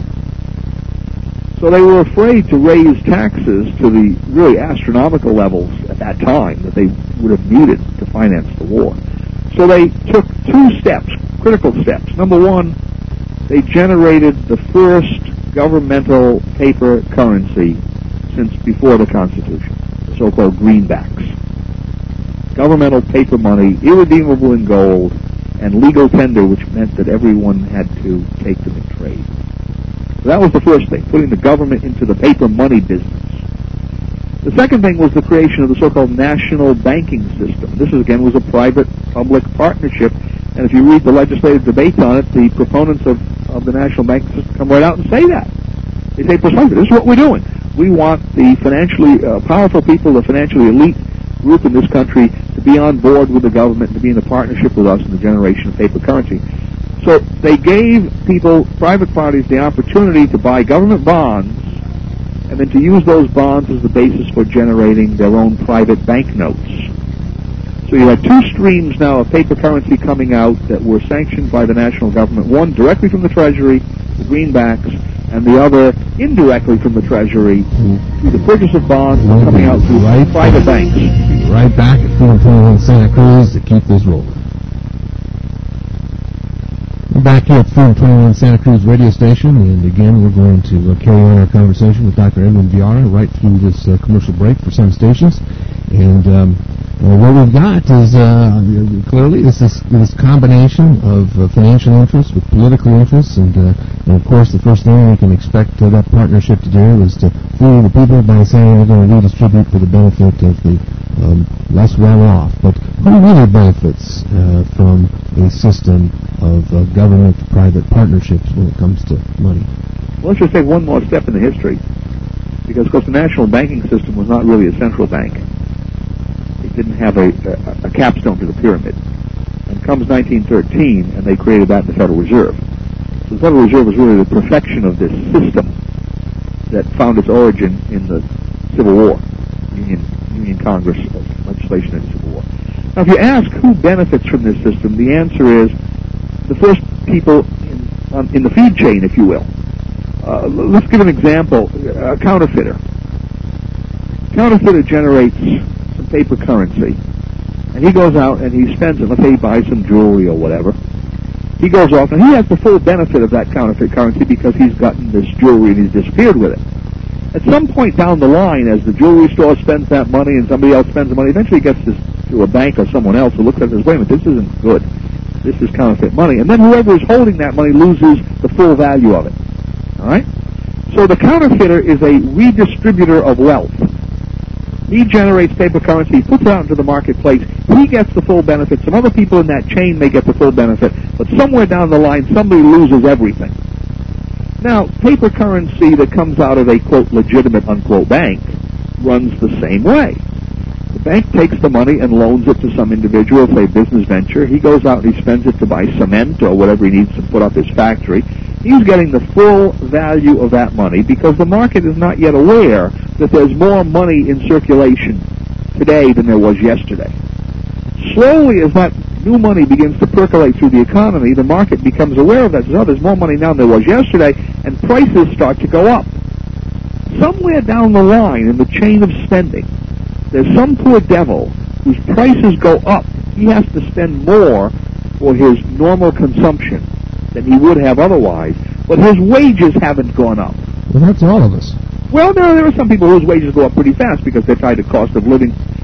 So they were afraid to raise taxes to the really astronomical levels at that time that they would have needed to finance the war. So they took two steps, critical steps. Number one, they generated the first governmental paper currency since before the Constitution, the so-called greenbacks. Governmental paper money, irredeemable in gold, and legal tender, which meant that everyone had to take them in trade. So that was the first thing, putting the government into the paper money business. The second thing was the creation of the so-called national banking system. This, is, again, was a private-public partnership, and if you read the legislative debates on it, the proponents of, of the national banking system come right out and say that. They say precisely, this is what we're doing. We want the financially uh, powerful people, the financially elite group in this country to be on board with the government and to be in a partnership with us in the generation of paper currency. So they gave people, private parties, the opportunity to buy government bonds and then to use those bonds as the basis for generating their own private banknotes. So you had two streams now of paper currency coming out that were sanctioned by the national government, one directly from the Treasury, the greenbacks, and the other indirectly from the Treasury through the purchase of bonds We'll coming out through right private back. banks. Right back at Freedom twenty-one Santa Cruz to keep this rolling. We're back here at Freedom twenty-one Santa Cruz radio station, and again we're going to uh, carry on our conversation with Doctor Edwin Viara right through this uh, commercial break for some stations. And um, well, what we've got is uh, clearly this is this combination of uh, financial interests with political interests, and, uh, and of course the first thing we can expect uh, that partnership to do is to fool the people by saying they're going to redistribute for the benefit of the um, less well-off. But who really benefits uh, from a system of uh, government-private partnerships when it comes to money? Well, let's just take one more step in the history, because of course the national banking system was not really a central bank. It didn't have a, a, a capstone to the pyramid. And comes nineteen thirteen, and they created that in the Federal Reserve. So the Federal Reserve was really the perfection of this system that found its origin in the Civil War, Union, Union Congress legislation in the Civil War. Now, if you ask who benefits from this system, the answer is the first people in, um, in the feed chain, if you will. Uh, let's give an example. A counterfeiter. Counterfeiter generates some paper currency, and he goes out and he spends it. Let's say he buys some jewelry or whatever. He goes off, and he has the full benefit of that counterfeit currency because he's gotten this jewelry and he's disappeared with it. At some point down the line, as the jewelry store spends that money and somebody else spends the money, eventually it gets this to a bank or someone else who looks at it and says, wait a minute, this isn't good. This is counterfeit money. And then whoever is holding that money loses the full value of it. All right? So the counterfeiter is a redistributor of wealth. He generates paper currency, puts it out into the marketplace, he gets the full benefit. Some other people in that chain may get the full benefit, but somewhere down the line, somebody loses everything. Now, paper currency that comes out of a, quote, legitimate, unquote, bank runs the same way. The bank takes the money and loans it to some individual, say business venture. He goes out and he spends it to buy cement or whatever he needs to put up his factory. He's getting the full value of that money because the market is not yet aware that there's more money in circulation today than there was yesterday. Slowly, as that new money begins to percolate through the economy, the market becomes aware of that. So, oh, there's more money now than there was yesterday, and prices start to go up. Somewhere down the line in the chain of spending, there's some poor devil whose prices go up. He has to spend more for his normal consumption than he would have otherwise, but his wages haven't gone up. Well, that's all of us. Well, there, there are some people whose wages go up pretty fast because they tie the cost of living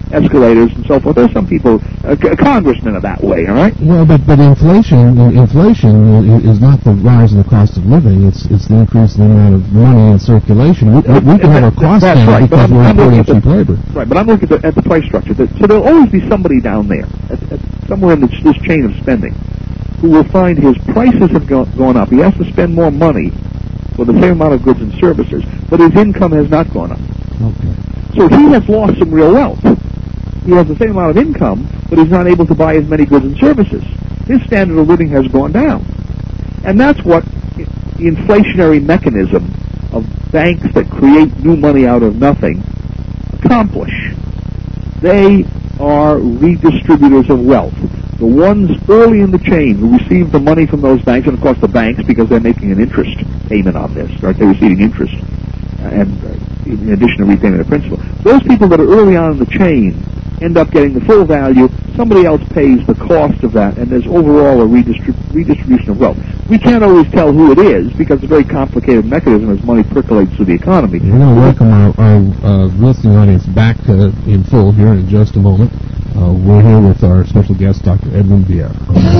escalators and so forth. There's some people, uh, c- congressmen are that way, all right? Well, but but inflation inflation is not the rise in the cost of living. It's it's the increase in the amount of money in circulation. We, we can have our costs That's down right, because I'm, we're I'm importing at the, cheap labor. Right, but I'm looking at the, at the price structure. So there'll always be somebody down there, at, at somewhere in this, this chain of spending, who will find his prices have go, gone up. He has to spend more money for the same amount of goods and services, but his income has not gone up. Okay. So he has lost some real wealth. He has the same amount of income, but he's not able to buy as many goods and services. His standard of living has gone down. And that's what the inflationary mechanism of banks that create new money out of nothing accomplish. They are redistributors of wealth. The ones early in the chain who receive the money from those banks, and of course the banks, because they're making an interest payment on this, right? They're receiving interest, uh, and uh, in addition to repayment of principal. Those people that are early on in the chain end up getting the full value. Somebody else pays the cost of that, and there's overall a redistrib- redistribution of wealth. We can't always tell who it is because it's a very complicated mechanism as money percolates through the economy. We're going to welcome our, our uh, listening audience back uh, in full here in just a moment. Uh, we're here with our special guest, Doctor Edwin Vieira.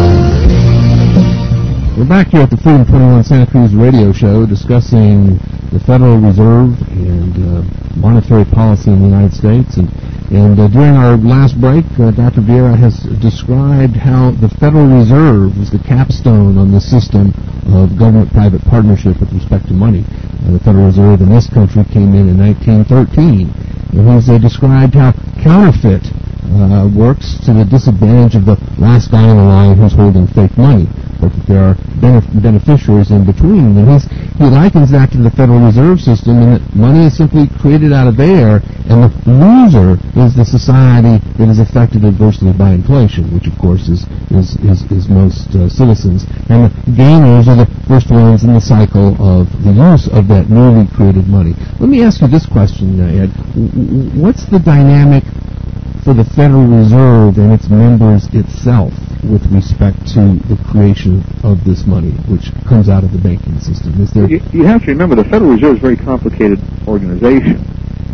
We're back here at the Freedom twenty-one Santa Cruz radio show discussing the Federal Reserve and uh, monetary policy in the United States. And, and uh, during our last break, uh, Doctor Vieira has described how the Federal Reserve is the capstone on the system of government-private partnership with respect to money. Uh, the Federal Reserve in this country came in in nineteen thirteen. And he's uh, described how counterfeit Uh, works to the disadvantage of the last guy in the line who's holding fake money, but that there are benef- beneficiaries in between. And he's, he likens that to the Federal Reserve System, and that money is simply created out of air, and the loser is the society that is affected adversely by inflation, which of course is is, is, is most uh, citizens. And the gainers are the first ones in the cycle of the use of that newly created money. Let me ask you this question, uh, Ed. What's the dynamic for the Federal Reserve and its members itself with respect to the creation of this money, which comes out of the banking system? Is there... you, you have to remember the Federal Reserve is a very complicated organization,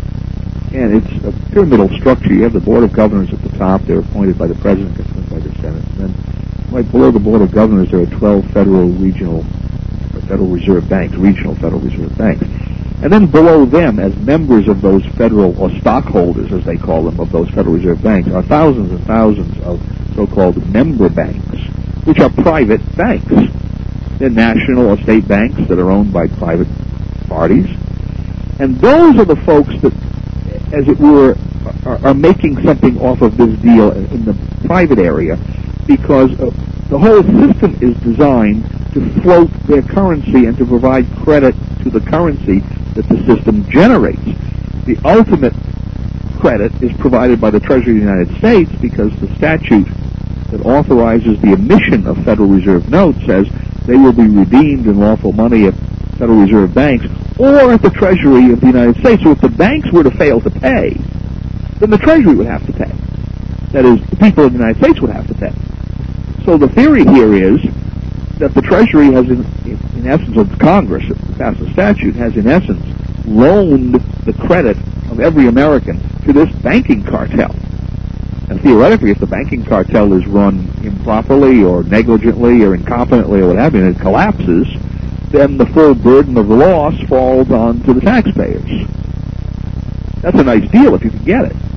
and it's a pyramidal structure. You have the Board of Governors at the top. They're appointed by the President, appointed by the Senate. And then right below the Board of Governors, there are twelve federal regional, or Federal Reserve banks, regional Federal Reserve banks. And then below them, as members of those federal, or stockholders, as they call them, of those Federal Reserve banks, are thousands and thousands of so-called member banks, which are private banks. They're national or state banks that are owned by private parties. And those are the folks that, as it were, are, are making something off of this deal in the private area, because uh, the whole system is designed to float their currency and to provide credit to the currency that the system generates. The ultimate credit is provided by the Treasury of the United States, because the statute that authorizes the emission of Federal Reserve notes says they will be redeemed in lawful money at Federal Reserve banks or at the Treasury of the United States. So if the banks were to fail to pay, then the Treasury would have to pay. That is, the people of the United States would have to pay. So the theory here is that the Treasury has, in, in essence, of Congress, that passed a statute, has in essence loaned the credit of every American to this banking cartel. And theoretically, if the banking cartel is run improperly or negligently or incompetently or what have you, and it collapses, then the full burden of the loss falls on to the taxpayers. That's a nice deal if you can get it.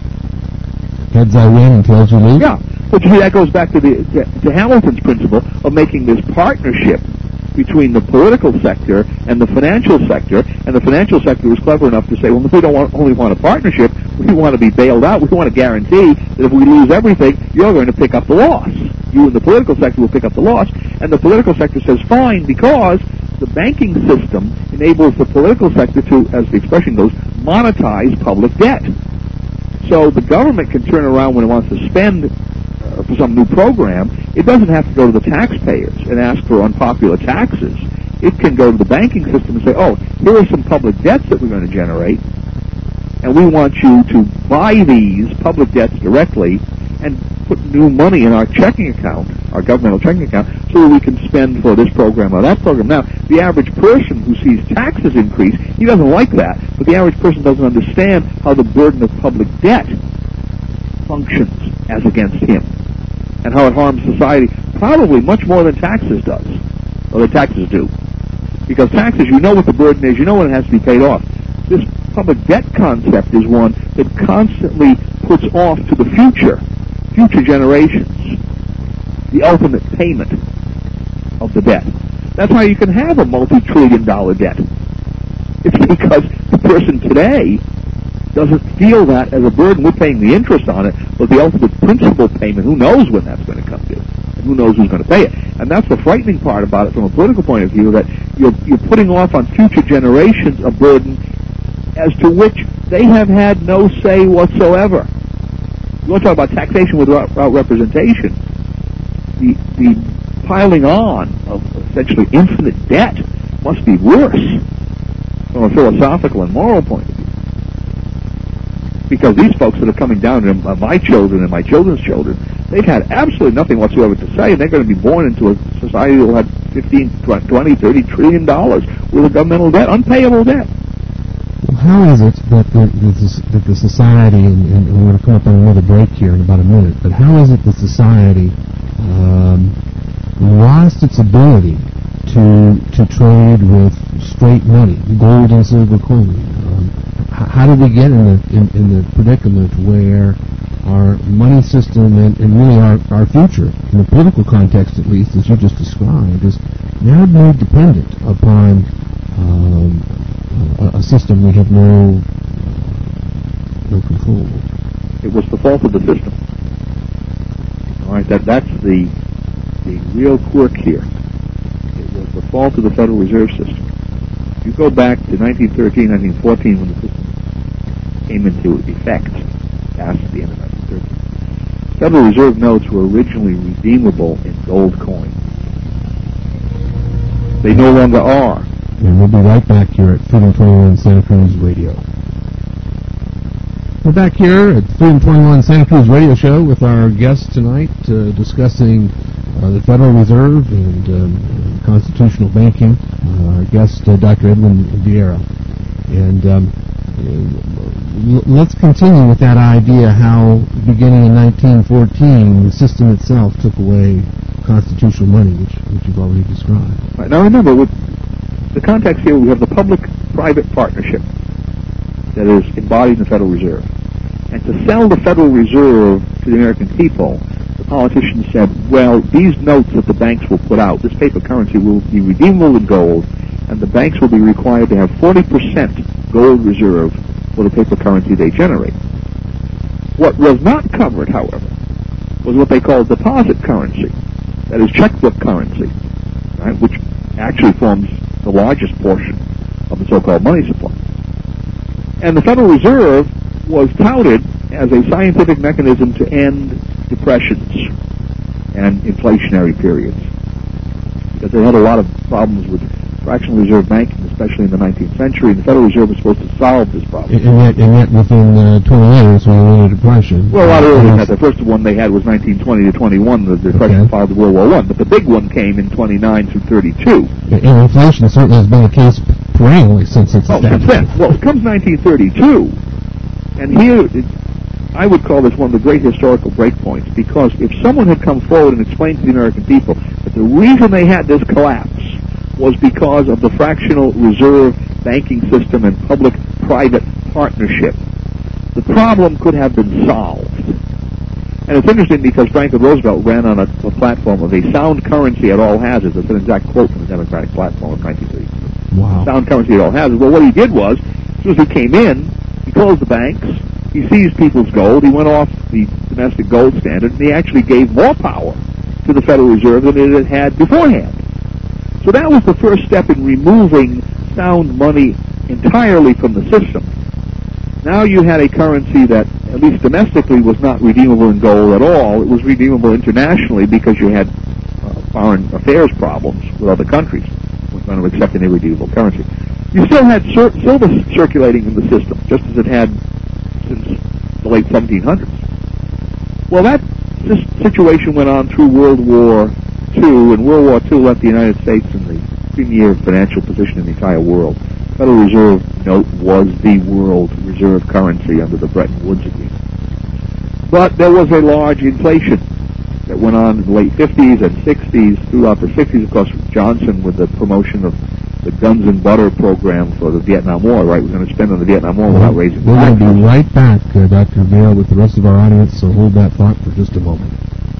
Heads I win and tails you lose? Yeah. But you see, that goes back to, the, to, to Hamilton's principle of making this partnership between the political sector and the financial sector, and the financial sector was clever enough to say, well, if we don't want, only want a partnership, we want to be bailed out. We want to guarantee that if we lose everything, you're going to pick up the loss. You and the political sector will pick up the loss, and the political sector says, fine, because the banking system enables the political sector to, as the expression goes, monetize public debt. So the government can turn around when it wants to spend uh, for some new program. It doesn't have to go to the taxpayers and ask for unpopular taxes. It can go to the banking system and say, oh, here are some public debts that we're going to generate, and we want you to buy these public debts directly and put new money in our checking account, our governmental checking account, so that we can spend for this program or that program. Now, the average person who sees taxes increase, he doesn't like that, but the average person doesn't understand how the burden of public debt functions as against him, and how it harms society probably much more than taxes does, or the taxes do. Because taxes, you know what the burden is, you know when it has to be paid off. This public debt concept is one that constantly puts off to the future, future generations, the ultimate payment of the debt. That's why you can have a multi-trillion dollar debt. It's because the person today doesn't feel that as a burden. We're paying the interest on it, but the ultimate principal payment, who knows when that's going to come due, and who knows who's going to pay it. And that's the frightening part about it from a political point of view, that you're, you're putting off on future generations a burden as to which they have had no say whatsoever. You want to talk about taxation without representation. The, the piling on of essentially infinite debt must be worse from a philosophical and moral point of view. Because these folks that are coming down, and my children and my children's children, they've had absolutely nothing whatsoever to say, and they're going to be born into a society that will have fifteen, twenty, thirty trillion dollars with a governmental debt, unpayable debt. Well, how is it that the, that the society, and, and we're going to come up on another break here in about a minute, but how is it that society um, lost its ability to to trade with straight money, gold and silver coin? Um, how did we get in the in, in the predicament where our money system and, and really our, our future, in the political context at least, as you just described, is now made dependent upon um, a, a system we have no no control over? It was the fault of the system. All right, that that's the the real quirk here. It was the fault of the Federal Reserve System. You go back to nineteen thirteen, nineteen fourteen, when the system came into effect, past the end of nineteen thirteen. Federal Reserve notes were originally redeemable in gold coin. They no longer are. And we'll be right back here at Freedom twenty-one Santa Cruz Radio. We're back here at Freedom twenty-one Santa Cruz Radio Show with our guest tonight, uh, discussing uh, the Federal Reserve and um, constitutional banking. Uh, our guest, uh, Doctor Edwin Vieira. And um, l- let's continue with that idea how, beginning in nineteen fourteen, the system itself took away constitutional money, which, which you've already described. Right. Now remember, with the context here, we have the public-private partnership that is embodied in the Federal Reserve. And to sell the Federal Reserve to the American people, the politicians said, well, these notes that the banks will put out, this paper currency will be redeemable in gold, and the banks will be required to have forty percent gold reserve for the paper currency they generate. What was not covered, however, was what they called deposit currency, that is checkbook currency, right, which actually forms the largest portion of the so-called money supply. And the Federal Reserve was touted as a scientific mechanism to end depressions and inflationary periods, because they had a lot of problems with fractional reserve banking, especially in the nineteenth century, and the Federal Reserve was supposed to solve this problem. And yet, and yet within uh, twenty years, we were in a depression. Well, a lot earlier than that. The first one they had was nineteen twenty to twenty-one, the depression Okay. followed World War One, but the big one came in twenty-nine through thirty-two. And inflation certainly has been the case perennially since its Oh, since then. establishment. Well, it comes nineteen thirty-two, and here it, I would call this one of the great historical breakpoints, because if someone had come forward and explained to the American people that the reason they had this collapse was because of the fractional reserve banking system and public-private partnership, the problem could have been solved. And it's interesting because Franklin Roosevelt ran on a, a platform of a sound currency at all hazards. That's an exact quote from the Democratic platform of nineteen thirty-two. Wow. Sound currency at all hazards. Well, what he did was, as soon as he came in, he closed the banks, he seized people's gold, he went off the domestic gold standard, and he actually gave more power to the Federal Reserve than it had had beforehand. So that was the first step in removing sound money entirely from the system. Now you had a currency that, at least domestically, was not redeemable in gold at all. It was redeemable internationally because you had uh, foreign affairs problems with other countries who were going to accept an irredeemable currency. You still had cir- silver circulating in the system, just as it had since the late seventeen hundreds. Well, that this situation went on through World War Two, and World War Two left the United States in the premier financial position in the entire world. The Federal Reserve note was the world reserve currency under the Bretton Woods Agreement. But there was a large inflation that went on in the late fifties and sixties, throughout the sixties, of course, Johnson with the promotion of the Guns and Butter program for the Vietnam War, right? We're going to spend on the Vietnam War without raising We're taxes. going to be right back, uh, Doctor Vieira, with the rest of our audience, so hold that thought for just a moment.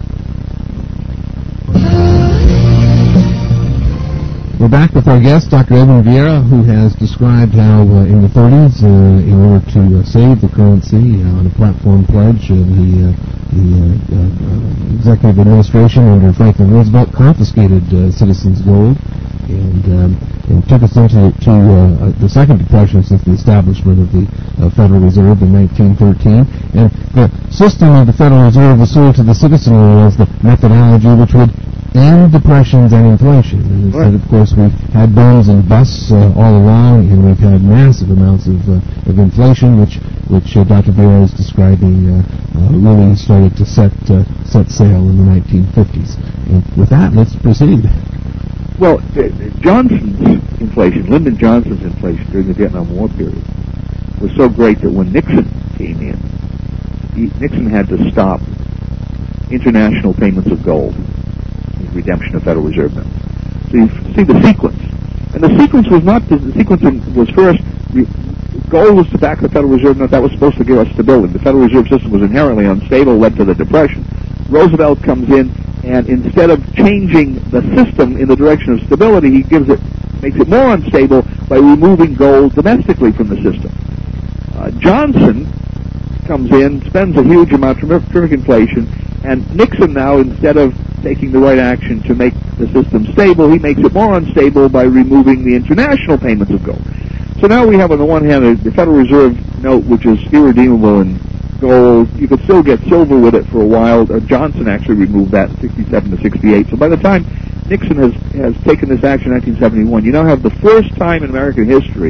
We're back with our guest, Doctor Edwin Vieira, who has described how uh, in the thirties, uh, in order to uh, save the currency uh, on a platform pledge, uh, the, uh, the uh, uh, executive administration under Franklin Roosevelt confiscated uh, citizens' gold and, um, and took us into to, uh, the second depression since the establishment of the uh, Federal Reserve in nineteen thirteen. And the system of the Federal Reserve was sold to the citizenry as the methodology which would end depressions and inflation. And instead, of course, we've had booms and busts uh, all along, and we've had massive amounts of, uh, of inflation, which which uh, Doctor Vieira is describing uh, uh, really started to set uh, set sail in the nineteen fifties. And with that, let's proceed. Well, uh, Johnson's inflation, Lyndon Johnson's inflation during the Vietnam War period was so great that when Nixon came in, he, Nixon had to stop international payments of gold, redemption of Federal Reserve notes. So you see the sequence. And the sequence was not, the sequence was first, gold was to back the Federal Reserve note. That was supposed to give us stability. The Federal Reserve System was inherently unstable, led to the Depression. Roosevelt comes in, and instead of changing the system in the direction of stability, he gives it, makes it more unstable by removing gold domestically from the system. Uh, Johnson comes in, spends a huge amount, terrific inflation, and Nixon now, instead of taking the right action to make the system stable, he makes it more unstable by removing the international payments of gold. So now we have, on the one hand, the Federal Reserve note, which is irredeemable in gold. You could still get silver with it for a while. Uh, Johnson actually removed that in sixty-seven to sixty-eight. So by the time Nixon has, has taken this action in nineteen seventy-one, you now have the first time in American history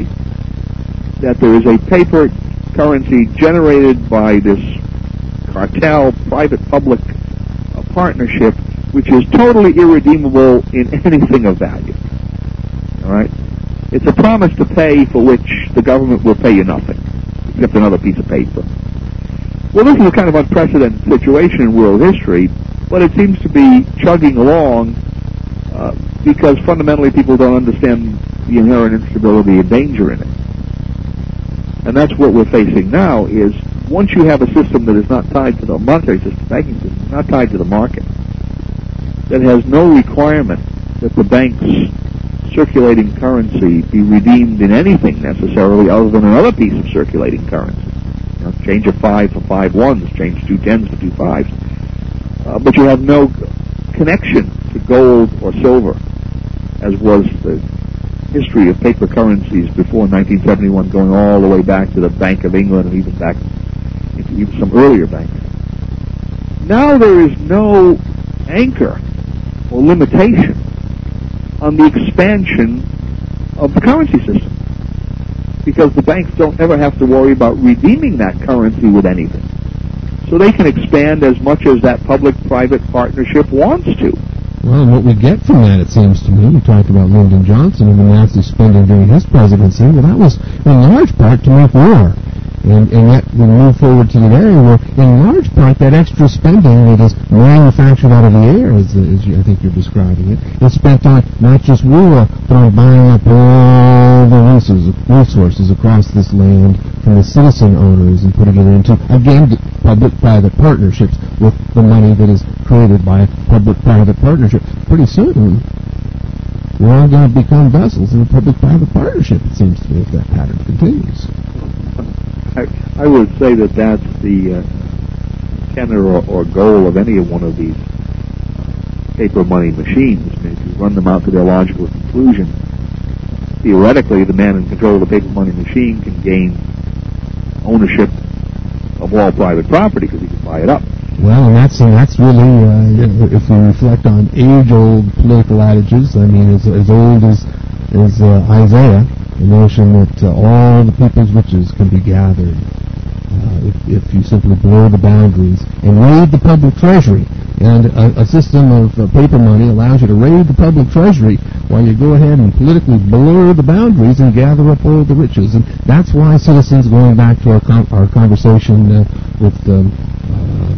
that there is a paper currency generated by this cartel, private-public uh, partnership, which is totally irredeemable in anything of value. All right? It's a promise to pay for which the government will pay you nothing, except another piece of paper. Well, this is a kind of unprecedented situation in world history, but it seems to be chugging along uh, because fundamentally people don't understand the inherent instability and danger in it. And that's what we're facing now is once you have a system that is not tied to the monetary system, banking system, not tied to the market, that has no requirement that the bank's circulating currency be redeemed in anything necessarily other than another piece of circulating currency. You know, change a five for five ones, change two tens for two fives. Uh, but you have no connection to gold or silver, as was the history of paper currencies before nineteen seventy-one, going all the way back to the Bank of England and even back into even some earlier banks. Now there is no anchor or limitation on the expansion of the currency system, because the banks don't ever have to worry about redeeming that currency with anything. So they can expand as much as that public-private partnership wants to. Well, and what we get from that, it seems to me, we talked about Lyndon Johnson and the massive spending during his presidency, well, that was in large part to make war. And, and yet we move forward to today where, in large part, that extra spending that is manufactured out of the air, as, as you, I think you're describing it, is spent on not just war, but on buying up all the resources, resources across this land from the citizen owners and putting it into, again, public-private partnerships with the money that is created by a public-private partnership. Pretty soon, we're all going to become vessels in a public-private partnership, it seems to me, if that pattern continues. I, I would say that that's the uh, tenor or, or goal of any one of these paper money machines. I mean, if you run them out to their logical conclusion, theoretically, the man in control of the paper money machine can gain ownership of all private property because he can buy it up. Well, and that's and that's really, uh, if we reflect on age-old political adages, I mean, as, as old as, as uh, Isaiah, the notion that uh, all the people's riches can be gathered uh, if, if you simply blur the boundaries and raid the public treasury. And a, a system of uh, paper money allows you to raid the public treasury while you go ahead and politically blur the boundaries and gather up all the riches. And that's why citizens, going back to our, com- our conversation uh, with um, uh,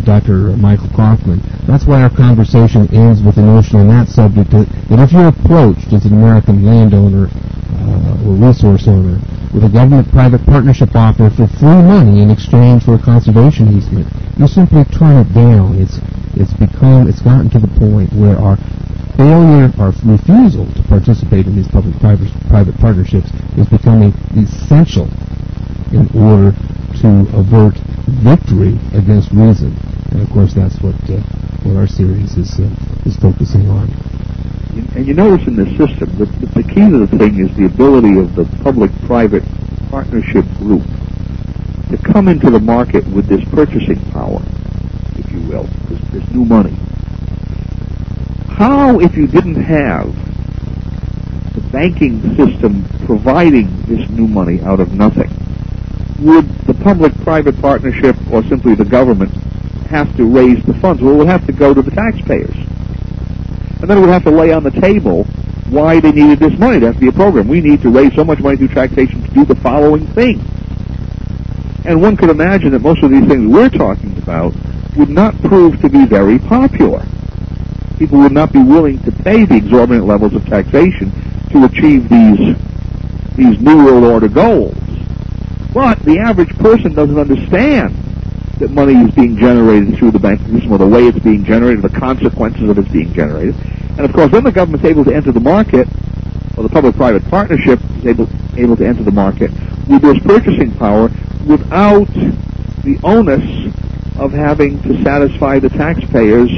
Doctor Michael Kaufman. That's why our conversation ends with the notion on that subject that, that if you're approached as an American landowner uh, or resource owner with a government-private partnership offer for free money in exchange for a conservation easement, you simply turn it down. It's it's become it's gotten to the point where our failure or refusal to participate in these public-private private partnerships is becoming essential in order to avert victory against reason. And of course, that's what uh, what our series is uh, is focusing on. And you notice in this system that the key to the thing is the ability of the public-private partnership group to come into the market with this purchasing power, if you will, this, this new money. How, if you didn't have the banking system providing this new money out of nothing, would the public-private partnership or simply the government have to raise the funds? Well, it would have to go to the taxpayers. And then it would have to lay on the table why they needed this money. There has to be a program. We need to raise so much money through taxation to do the following thing. And one could imagine that most of these things we're talking about would not prove to be very popular. People would not be willing to pay the exorbitant levels of taxation to achieve these, these New World Order goals. But the average person doesn't understand that money is being generated through the banking system, or the way it's being generated, the consequences of its being generated. And of course, then the government's able to enter the market, or the public-private partnership is able, able to enter the market with this purchasing power without the onus of having to satisfy the taxpayers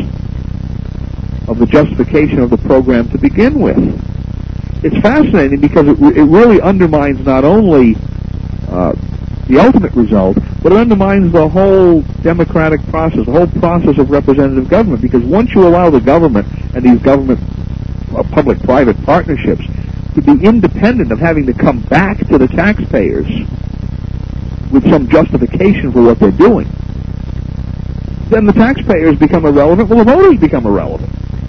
of the justification of the program to begin with. It's fascinating because it, it really undermines not only uh, the ultimate result, but it undermines the whole democratic process, the whole process of representative government, because once you allow the government and these government uh, public-private partnerships to be independent of having to come back to the taxpayers with some justification for what they're doing, then the taxpayers become irrelevant, well, the voters become irrelevant.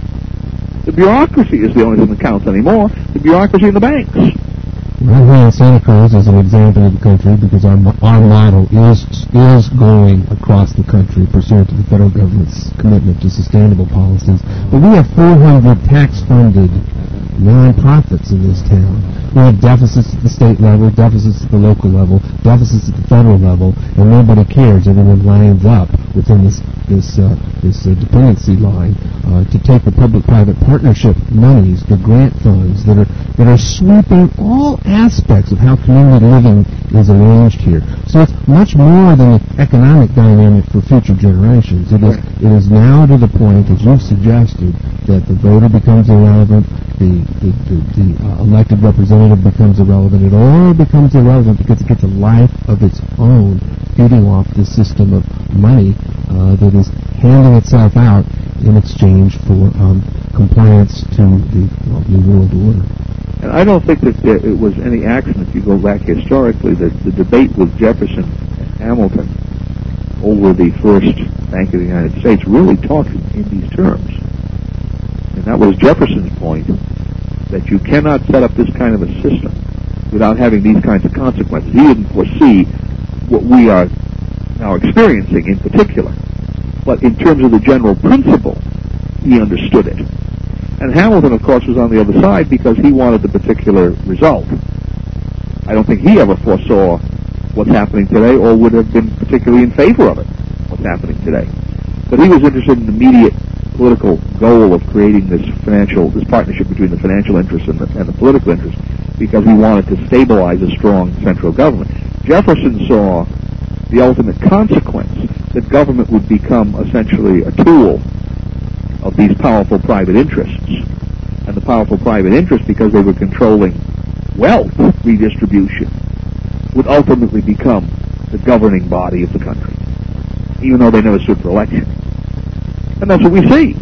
The bureaucracy is the only thing that counts anymore, the bureaucracy in the banks. Right here in Santa Cruz is an example of the country because our our model is is going across the country pursuant to the federal government's commitment to sustainable policies. But we have four hundred tax-funded non-profits in this town. We have deficits at the state level, deficits at the local level, deficits at the federal level, and nobody cares. Everyone lines up within this this uh, this uh, dependency line uh, to take the public-private partnership monies, the grant funds that are that are sweeping all aspects of how community living is arranged here. So it's much more than an economic dynamic for future generations. It is it is now to the point, as you've suggested, that the voter becomes irrelevant, the the, the, the uh, elected representative becomes irrelevant. It all becomes irrelevant because it gets a life of its own, feeding off this system of money uh, that is handing itself out in exchange for um, compliance to the well, New World Order. And I don't think that there, it was any accident, if you go back historically, that the debate with Jefferson and Hamilton over the first Bank of the United States really talked in these terms. And that was Jefferson's point, that you cannot set up this kind of a system without having these kinds of consequences. He didn't foresee what we are now experiencing in particular. But in terms of the general principle, he understood it. And Hamilton, of course, was on the other side because he wanted the particular result. I don't think he ever foresaw what's happening today or would have been particularly in favor of it, what's happening today. But he was interested in the immediate political goal of creating this financial, this partnership between the financial interests and the, and the political interests because he wanted to stabilize a strong central government. Jefferson saw the ultimate consequence, that government would become essentially a tool of these powerful private interests. And the powerful private interests, because they were controlling wealth redistribution, would ultimately become the governing body of the country, even though they never stood for election. And that's what we see.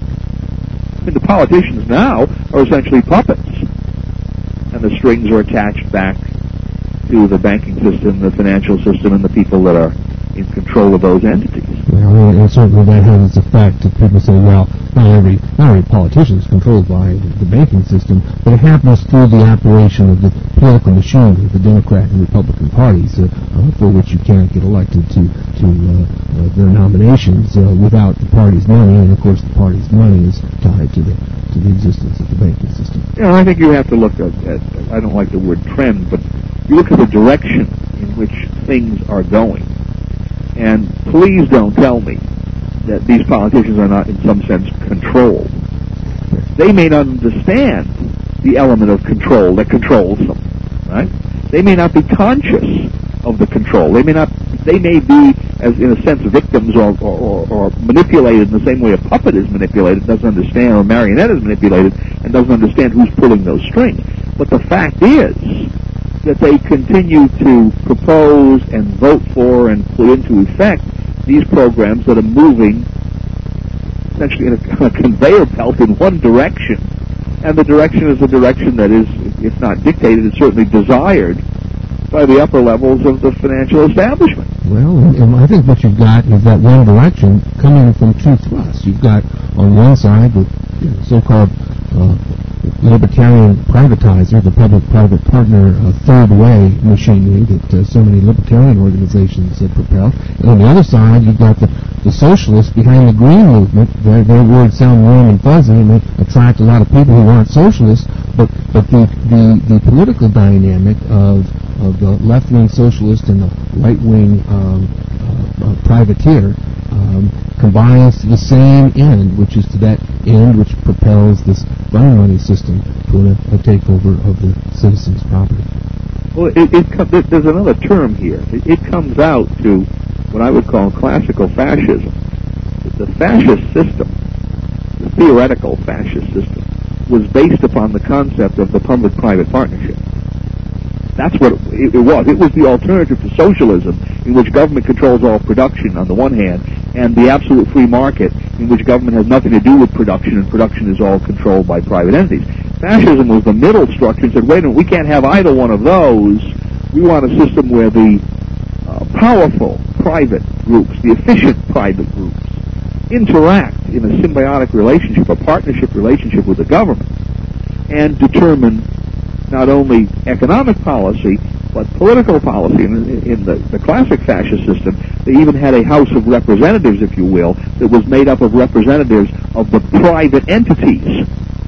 I mean, the politicians now are essentially puppets, and the strings are attached back to the banking system, the financial system, and the people that are in control of those entities. Well, and certainly that has its effect. If people say, well, not every not every politician is controlled by the banking system, but it happens through the operation of the political machinery, the Democrat and Republican parties, uh, uh, for which you can't get elected to to uh, uh, their nominations uh, without the party's money, and of course the party's money is tied to the to the existence of the banking system. Yeah, I think you have to look at, at I don't like the word trend, but you look at the direction in which things are going. And please don't tell me that these politicians are not, in some sense, controlled. They may not understand the element of control that controls them, right? They may not be conscious of the control. They may not. They may be, as in a sense, victims or, or, or manipulated in the same way a puppet is manipulated, doesn't understand, or a marionette is manipulated, and doesn't understand who's pulling those strings. But the fact is that they continue to propose and vote for and put into effect these programs that are moving essentially in a, a conveyor belt in one direction, and the direction is a direction that is, if not dictated, is certainly desired by the upper levels of the financial establishment. Well, and I think what you've got is that one direction coming from two thrusts. You've got on one side the so-called uh, libertarian privatizer, the public-private partner uh, third way machinery that uh, so many libertarian organizations uh, propel. And on the other side, you've got the, the socialists behind the green movement. Their, their words sound warm and fuzzy, and they attract a lot of people who aren't socialists, but, but the, the, the political dynamic of of the left-wing socialist and the right-wing um, uh, uh, privateer um, combines to the same end, which is to that end which propels this fund money system toward a, a takeover of the citizens' property. Well, it, it com- there's another term here. It, it comes out to what I would call classical fascism. The fascist system, the theoretical fascist system, was based upon the concept of the public-private partnership. That's what it, it was. It was the alternative to socialism, in which government controls all production on the one hand, and the absolute free market, in which government has nothing to do with production, and production is all controlled by private entities. Fascism was the middle structure and said, wait a minute, we can't have either one of those. We want a system where the uh, powerful private groups, the efficient private groups, interact in a symbiotic relationship, a partnership relationship with the government, and determine not only economic policy, but political policy. In, in the, the classic fascist system, they even had a House of Representatives, if you will, that was made up of representatives of the private entities.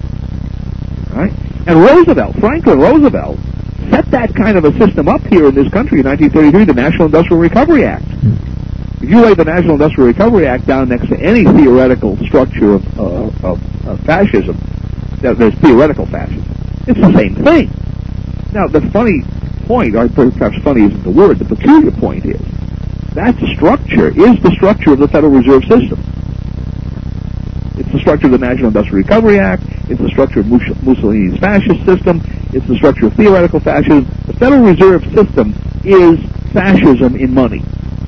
Right? And Roosevelt, Franklin Roosevelt, set that kind of a system up here in this country in nineteen thirty-three, the National Industrial Recovery Act. If you lay the National Industrial Recovery Act down next to any theoretical structure of, uh, of, of fascism, there's theoretical fascism. It's the same thing. Now, the funny point, or perhaps funny isn't the word, the peculiar point is, that structure is the structure of the Federal Reserve System. It's the structure of the National Industrial Recovery Act, it's the structure of Mussolini's fascist system, it's the structure of theoretical fascism. The Federal Reserve System is fascism in money.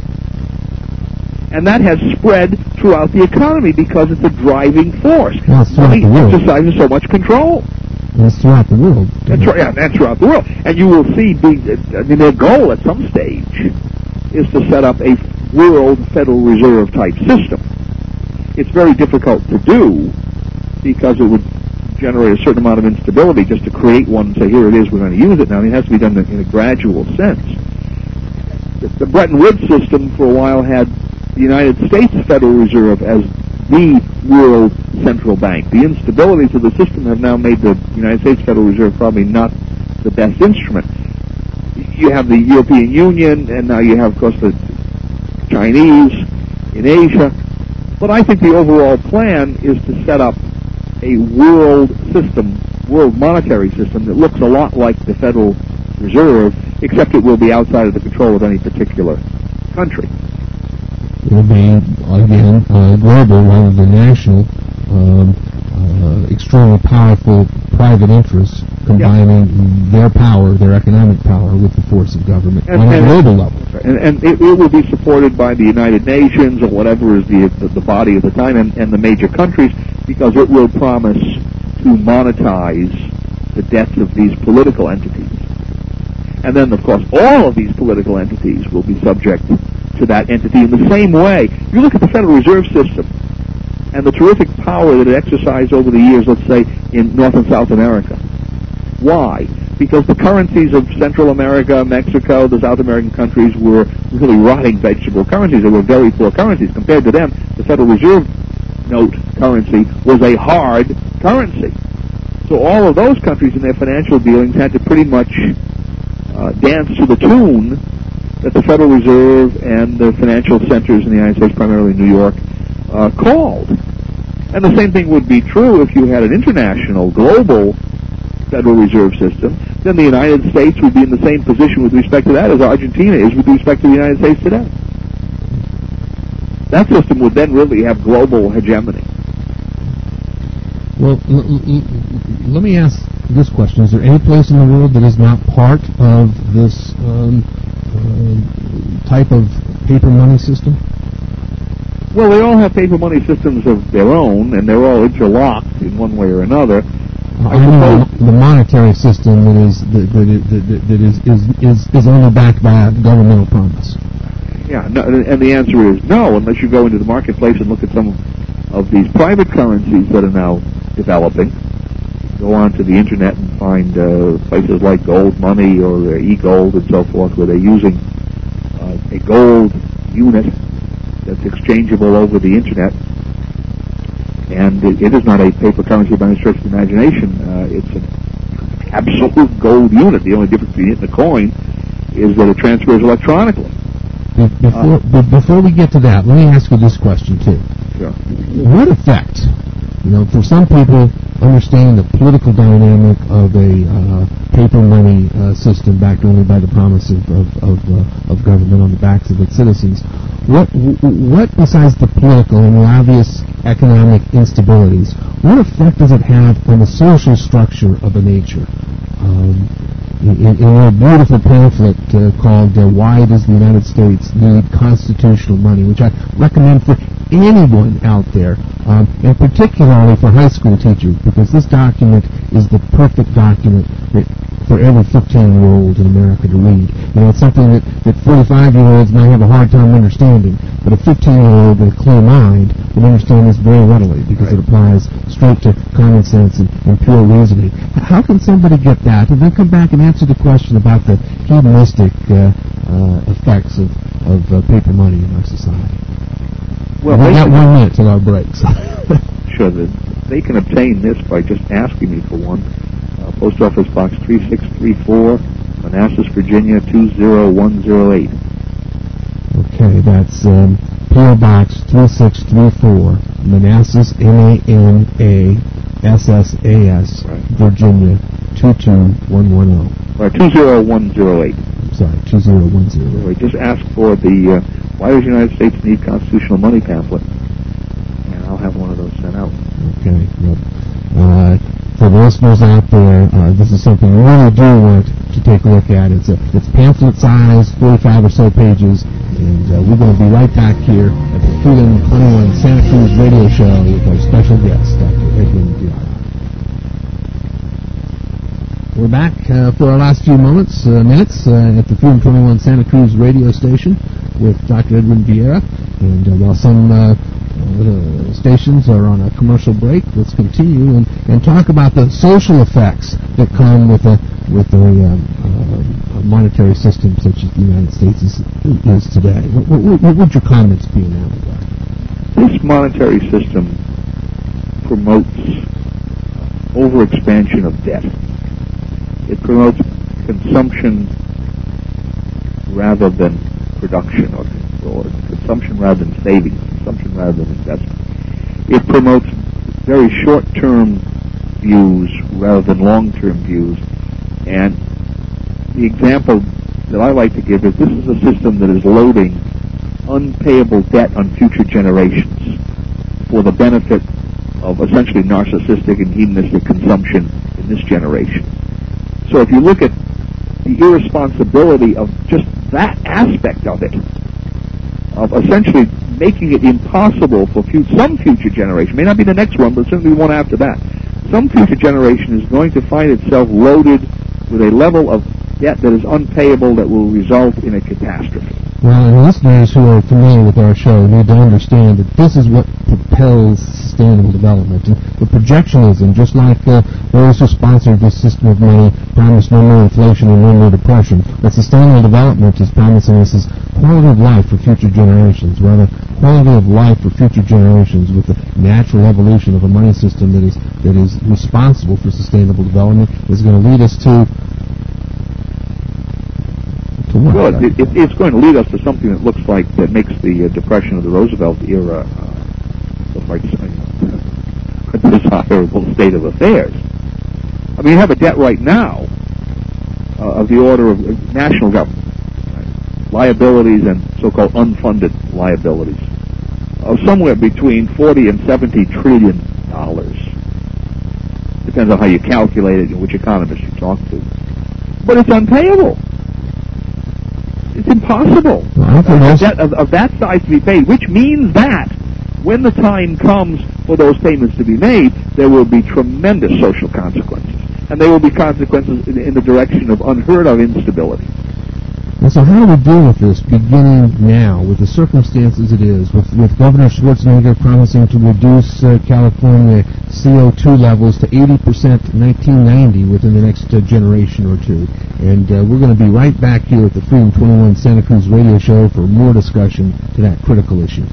And that has spread throughout the economy because it's a driving force. Well, money exercises so much control. And it's throughout the world. That's right, yeah, and throughout the world. And you will see, be, I mean, their goal at some stage is to set up a world Federal Reserve type system. It's very difficult to do because it would generate a certain amount of instability just to create one and say, here it is, we're going to use it now. I mean, it has to be done in a gradual sense. The, the Bretton Woods system for a while had the United States Federal Reserve as the world central bank. The instabilities of the system have now made the United States Federal Reserve probably not the best instrument. You have the European Union, and now you have, of course, the Chinese in Asia. But I think the overall plan is to set up a world system, world monetary system that looks a lot like the Federal Reserve, except it will be outside of the control of any particular country. It will be, again, uh, global rather than national, um, uh, extremely powerful private interests combining yep. their power, their economic power, with the force of government and, on a global level. And, and it, it will be supported by the United Nations or whatever is the, the, the body at the time and, and the major countries, because it will promise to monetize the debts of these political entities. And then, of course, all of these political entities will be subject to that entity in the same way. You look at the Federal Reserve System and the terrific power that it exercised over the years, let's say, in North and South America. Why? Because the currencies of Central America, Mexico, the South American countries were really rotting vegetable currencies. They were very poor currencies. Compared to them, the Federal Reserve note currency was a hard currency. So all of those countries in their financial dealings had to pretty much uh, dance to the tune that the Federal Reserve and the financial centers in the United States, primarily New York, uh, called. And the same thing would be true if you had an international, global Federal Reserve System. Then the United States would be in the same position with respect to that as Argentina is with respect to the United States today. That system would then really have global hegemony. Well, l- l- let me ask this question. Is there any place in the world that is not part of this um, uh, type of paper money system? Well, they all have paper money systems of their own, and they're all interlocked in one way or another. Uh, I mean the monetary system that is that, that, that, that is, is is is only backed by a governmental promise. Yeah, no, and the answer is no, unless you go into the marketplace and look at some of these private currencies that are now developing. Go onto the internet and find uh, places like Gold Money or uh, eGold and so forth, where they're using uh, a gold unit that's exchangeable over the internet. And it, it is not a paper currency by any stretch of the imagination. Uh, it's an absolute gold unit. The only difference between it and a coin is that it transfers electronically. Before, uh, before we get to that, let me ask you this question, too. Sure. What effect, you know, for some people, understanding the political dynamic of a uh, paper money uh, system backed only by the promise of of, of, uh, of government on the backs of its citizens, what what besides the political and the obvious economic instabilities, what effect does it have on the social structure of a nature? Um, in, in your beautiful pamphlet uh, called uh, Why Does the United States Need Constitutional Money, which I recommend for anyone out there, um, and particularly for high school teachers, because this document is the perfect document that for every fifteen-year-old in America to read. You know, it's something that, that forty-five-year-olds might have a hard time understanding, but a fifteen-year-old with a clear mind will understand this very readily because right. It applies straight to common sense and, and pure reasoning. How can somebody get that and then come back and answer the question about the hedonistic uh, uh, effects of, of uh, paper money in our society? Well, we got one minute till our breaks. Sure, the, they can obtain this by just asking me for one. Uh, Post Office Box three six three four, Manassas, Virginia two zero one zero eight. Okay, that's um, P O Box three six three four, Manassas, M A N A S S A S, right. Virginia two two one one zero. Right, two zero one zero eight. I'm sorry, two zero one zero eight. Right, just ask for the uh, Why Does the United States Need Constitutional Money pamphlet, and I'll have one of those sent out. Okay, yep. Uh, for the listeners out there, uh, this is something you really do want to take a look at. It's a, it's pamphlet size, forty-five or so pages, and uh, we're going to be right back here at the Freedom twenty-one Santa Cruz radio show with our special guest, Doctor Edwin Vieira. We're back uh, for our last few moments, uh, minutes uh, at the Freedom twenty-one Santa Cruz radio station with Doctor Edwin Vieira, and uh, while some uh, Uh, stations are on a commercial break, let's continue and, and talk about the social effects that come with a with a, um, uh, a monetary system such as the United States is, is today. What, what, what would your comments be in that regard? This monetary system promotes overexpansion of debt. It promotes consumption rather than production, or, or consumption rather than savings, consumption rather than investment. It promotes very short-term views rather than long-term views. And the example that I like to give is this is a system that is loading unpayable debt on future generations for the benefit of essentially narcissistic and hedonistic consumption in this generation. So if you look at the irresponsibility of just that aspect of it, of essentially making it impossible for few, some future generation, may not be the next one, but certainly one after that, some future generation is going to find itself loaded with a level of debt that is unpayable that will result in a catastrophe. Well, and listeners who are familiar with our show need to understand that this is what propels sustainable development. And the projectionism, just like uh, those who sponsored this system of money, promise no more inflation and no more depression. That sustainable development is promising us is quality of life for future generations. Well, the quality of life for future generations with the natural evolution of a money system that is that is responsible for sustainable development is going to lead us to Well, it, it, it's going to lead us to something that looks like, that makes the uh, Depression of the Roosevelt era uh, look like a desirable state of affairs. I mean, you have a debt right now uh, of the order of uh, national government, right? Liabilities and so-called unfunded liabilities of somewhere between forty and seventy trillion dollars. Depends on how you calculate it and which economist you talk to. But it's unpayable. It's impossible uh, that, of, of that size to be paid, which means that when the time comes for those payments to be made, there will be tremendous social consequences. And they will be consequences in, in the direction of unheard of instability. And so how do we deal with this beginning now, with the circumstances it is, with, with Governor Schwarzenegger promising to reduce uh, California C O two levels to eighty percent in nineteen ninety within the next uh, generation or two. And uh, we're going to be right back here at the Freedom twenty-one Santa Cruz radio show for more discussion to that critical issue.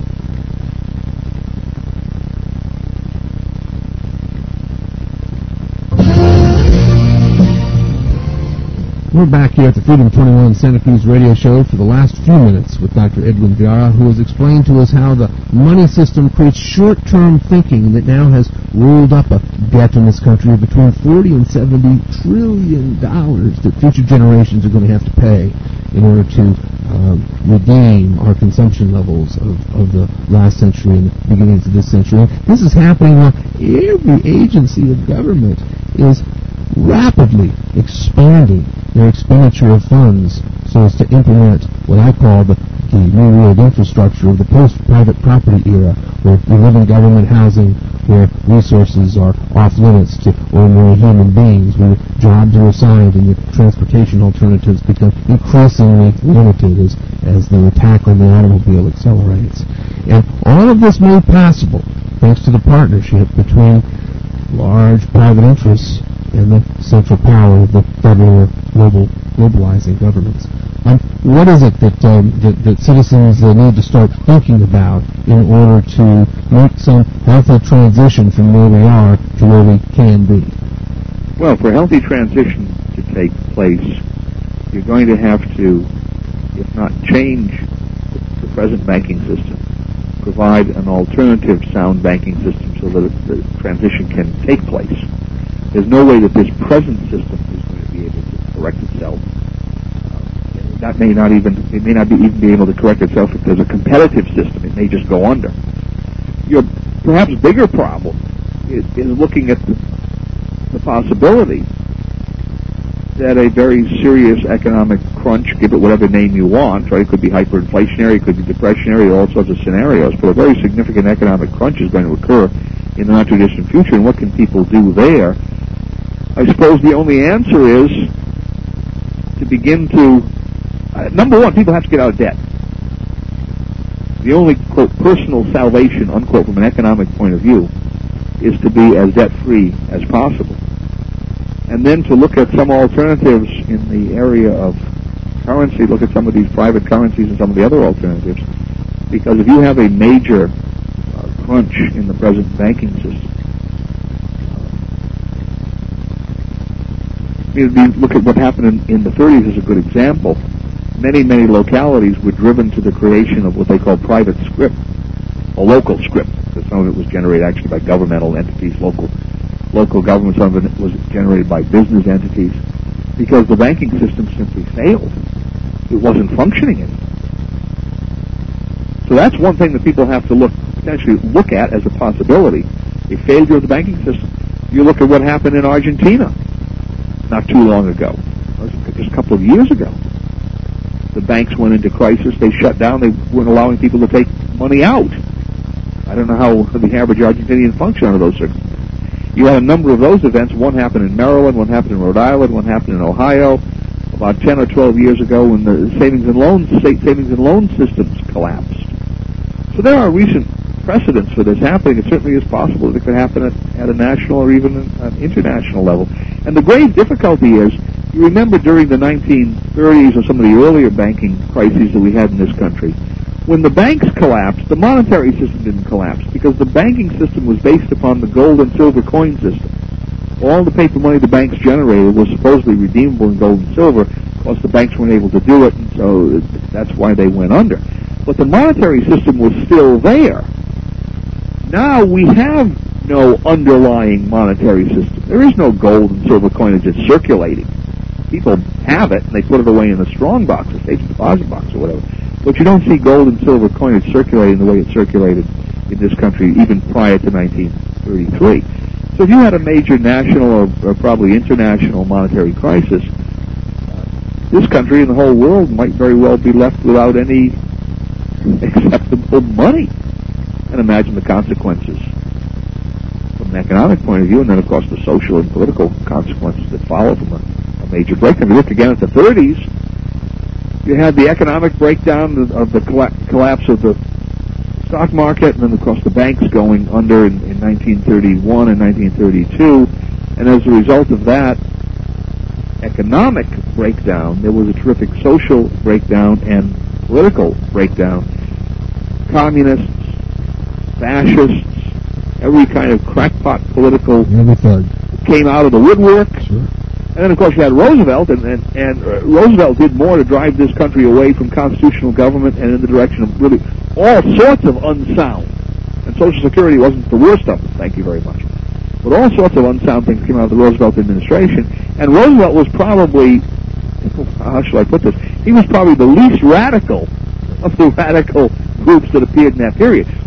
We're back here at the Freedom twenty-one Santa Cruz radio show for the last few minutes with Doctor Edwin Viara, who has explained to us how the money system creates short-term thinking that now has rolled up a debt in this country of between forty and seventy trillion dollars that future generations are going to have to pay in order to uh, redeem our consumption levels of, of the last century and the beginnings of this century. This is happening while every agency of government is rapidly expanding their expenditure of funds so as to implement what I call the, the New World infrastructure of the post-private property era, where you live in government housing, where resources are off limits to ordinary human beings, where jobs are assigned and your transportation alternatives become increasingly limited as, as the attack on the automobile accelerates. And all of this made possible thanks to the partnership between large private interests and the central power of the federal or global globalizing governments. Um, what is it that, um, that, that citizens uh, need to start thinking about in order to make some healthy transition from where we are to where we can be? Well, for healthy transition to take place, you're going to have to, if not change the present banking system, provide an alternative sound banking system so that the transition can take place. There's no way that this present system is going to be able to correct itself. Uh, that may not even, it may not be even be able to correct itself if there's a competitive system. It may just go under. Your perhaps bigger problem is, is looking at the, the possibility that a very serious economic crunch, give it whatever name you want, right? It could be hyperinflationary, it could be depressionary, all sorts of scenarios, but a very significant economic crunch is going to occur in the not-too-distant future, and what can people do there? I suppose the only answer is to begin to, uh, number one, people have to get out of debt. The only, quote, personal salvation, unquote, from an economic point of view is to be as debt-free as possible. And then to look at some alternatives in the area of currency, look at some of these private currencies and some of the other alternatives, because if you have a major uh, crunch in the present banking system, you look at what happened in, in the thirties as a good example. Many, many localities were driven to the creation of what they call private scrip, or local scrip. Some of it was generated actually by governmental entities, local local government. Some of it was generated by business entities, because the banking system simply failed. It wasn't functioning anymore. So that's one thing that people have to look potentially look at as a possibility, a failure of the banking system. You look at what happened in Argentina not too long ago, just a couple of years ago. The banks went into crisis. They shut down. They weren't allowing people to take money out. I don't know how the average Argentinian functioned under those circumstances. You had a number of those events. One happened in Maryland, one happened in Rhode Island, one happened in Ohio. about ten or twelve years ago when the savings and loan state savings and loan systems collapsed. So there are recent precedents for this happening. It certainly is possible that it could happen at, at a national or even an international level. And the grave difficulty is, you remember during the nineteen thirties or some of the earlier banking crises that we had in this country, when the banks collapsed, the monetary system didn't collapse because the banking system was based upon the gold and silver coin system. All the paper money the banks generated was supposedly redeemable in gold and silver. Of course, the banks weren't able to do it, and so that's why they went under. But the monetary system was still there. Now we have no underlying monetary system. There is no gold and silver coinage that's circulating. People have it, and they put it away in a strong box, a safe deposit box or whatever. But you don't see gold and silver coinage circulating the way it circulated in this country even prior to nineteen thirty-three. So if you had a major national or, or probably international monetary crisis, this country and the whole world might very well be left without any acceptable money. And imagine the consequences from an economic point of view, and then, of course, the social and political consequences that follow from a, a major breakdown. If you look again at the thirties, you had the economic breakdown of, of the colla- collapse of the stock market, and then, of course, the banks going under in, in nineteen thirty-one and nineteen thirty-two. And as a result of that economic breakdown, there was a terrific social breakdown and political breakdown. Communists, fascists, every kind of crackpot political came out of the woodwork. Sure. And then, of course, you had Roosevelt, and, and, and uh, Roosevelt did more to drive this country away from constitutional government and in the direction of really all sorts of unsound. And Social Security wasn't the worst of them, thank you very much. But all sorts of unsound things came out of the Roosevelt administration. And Roosevelt was probably, how shall I put this, he was probably the least radical of the radical groups that appeared in that period.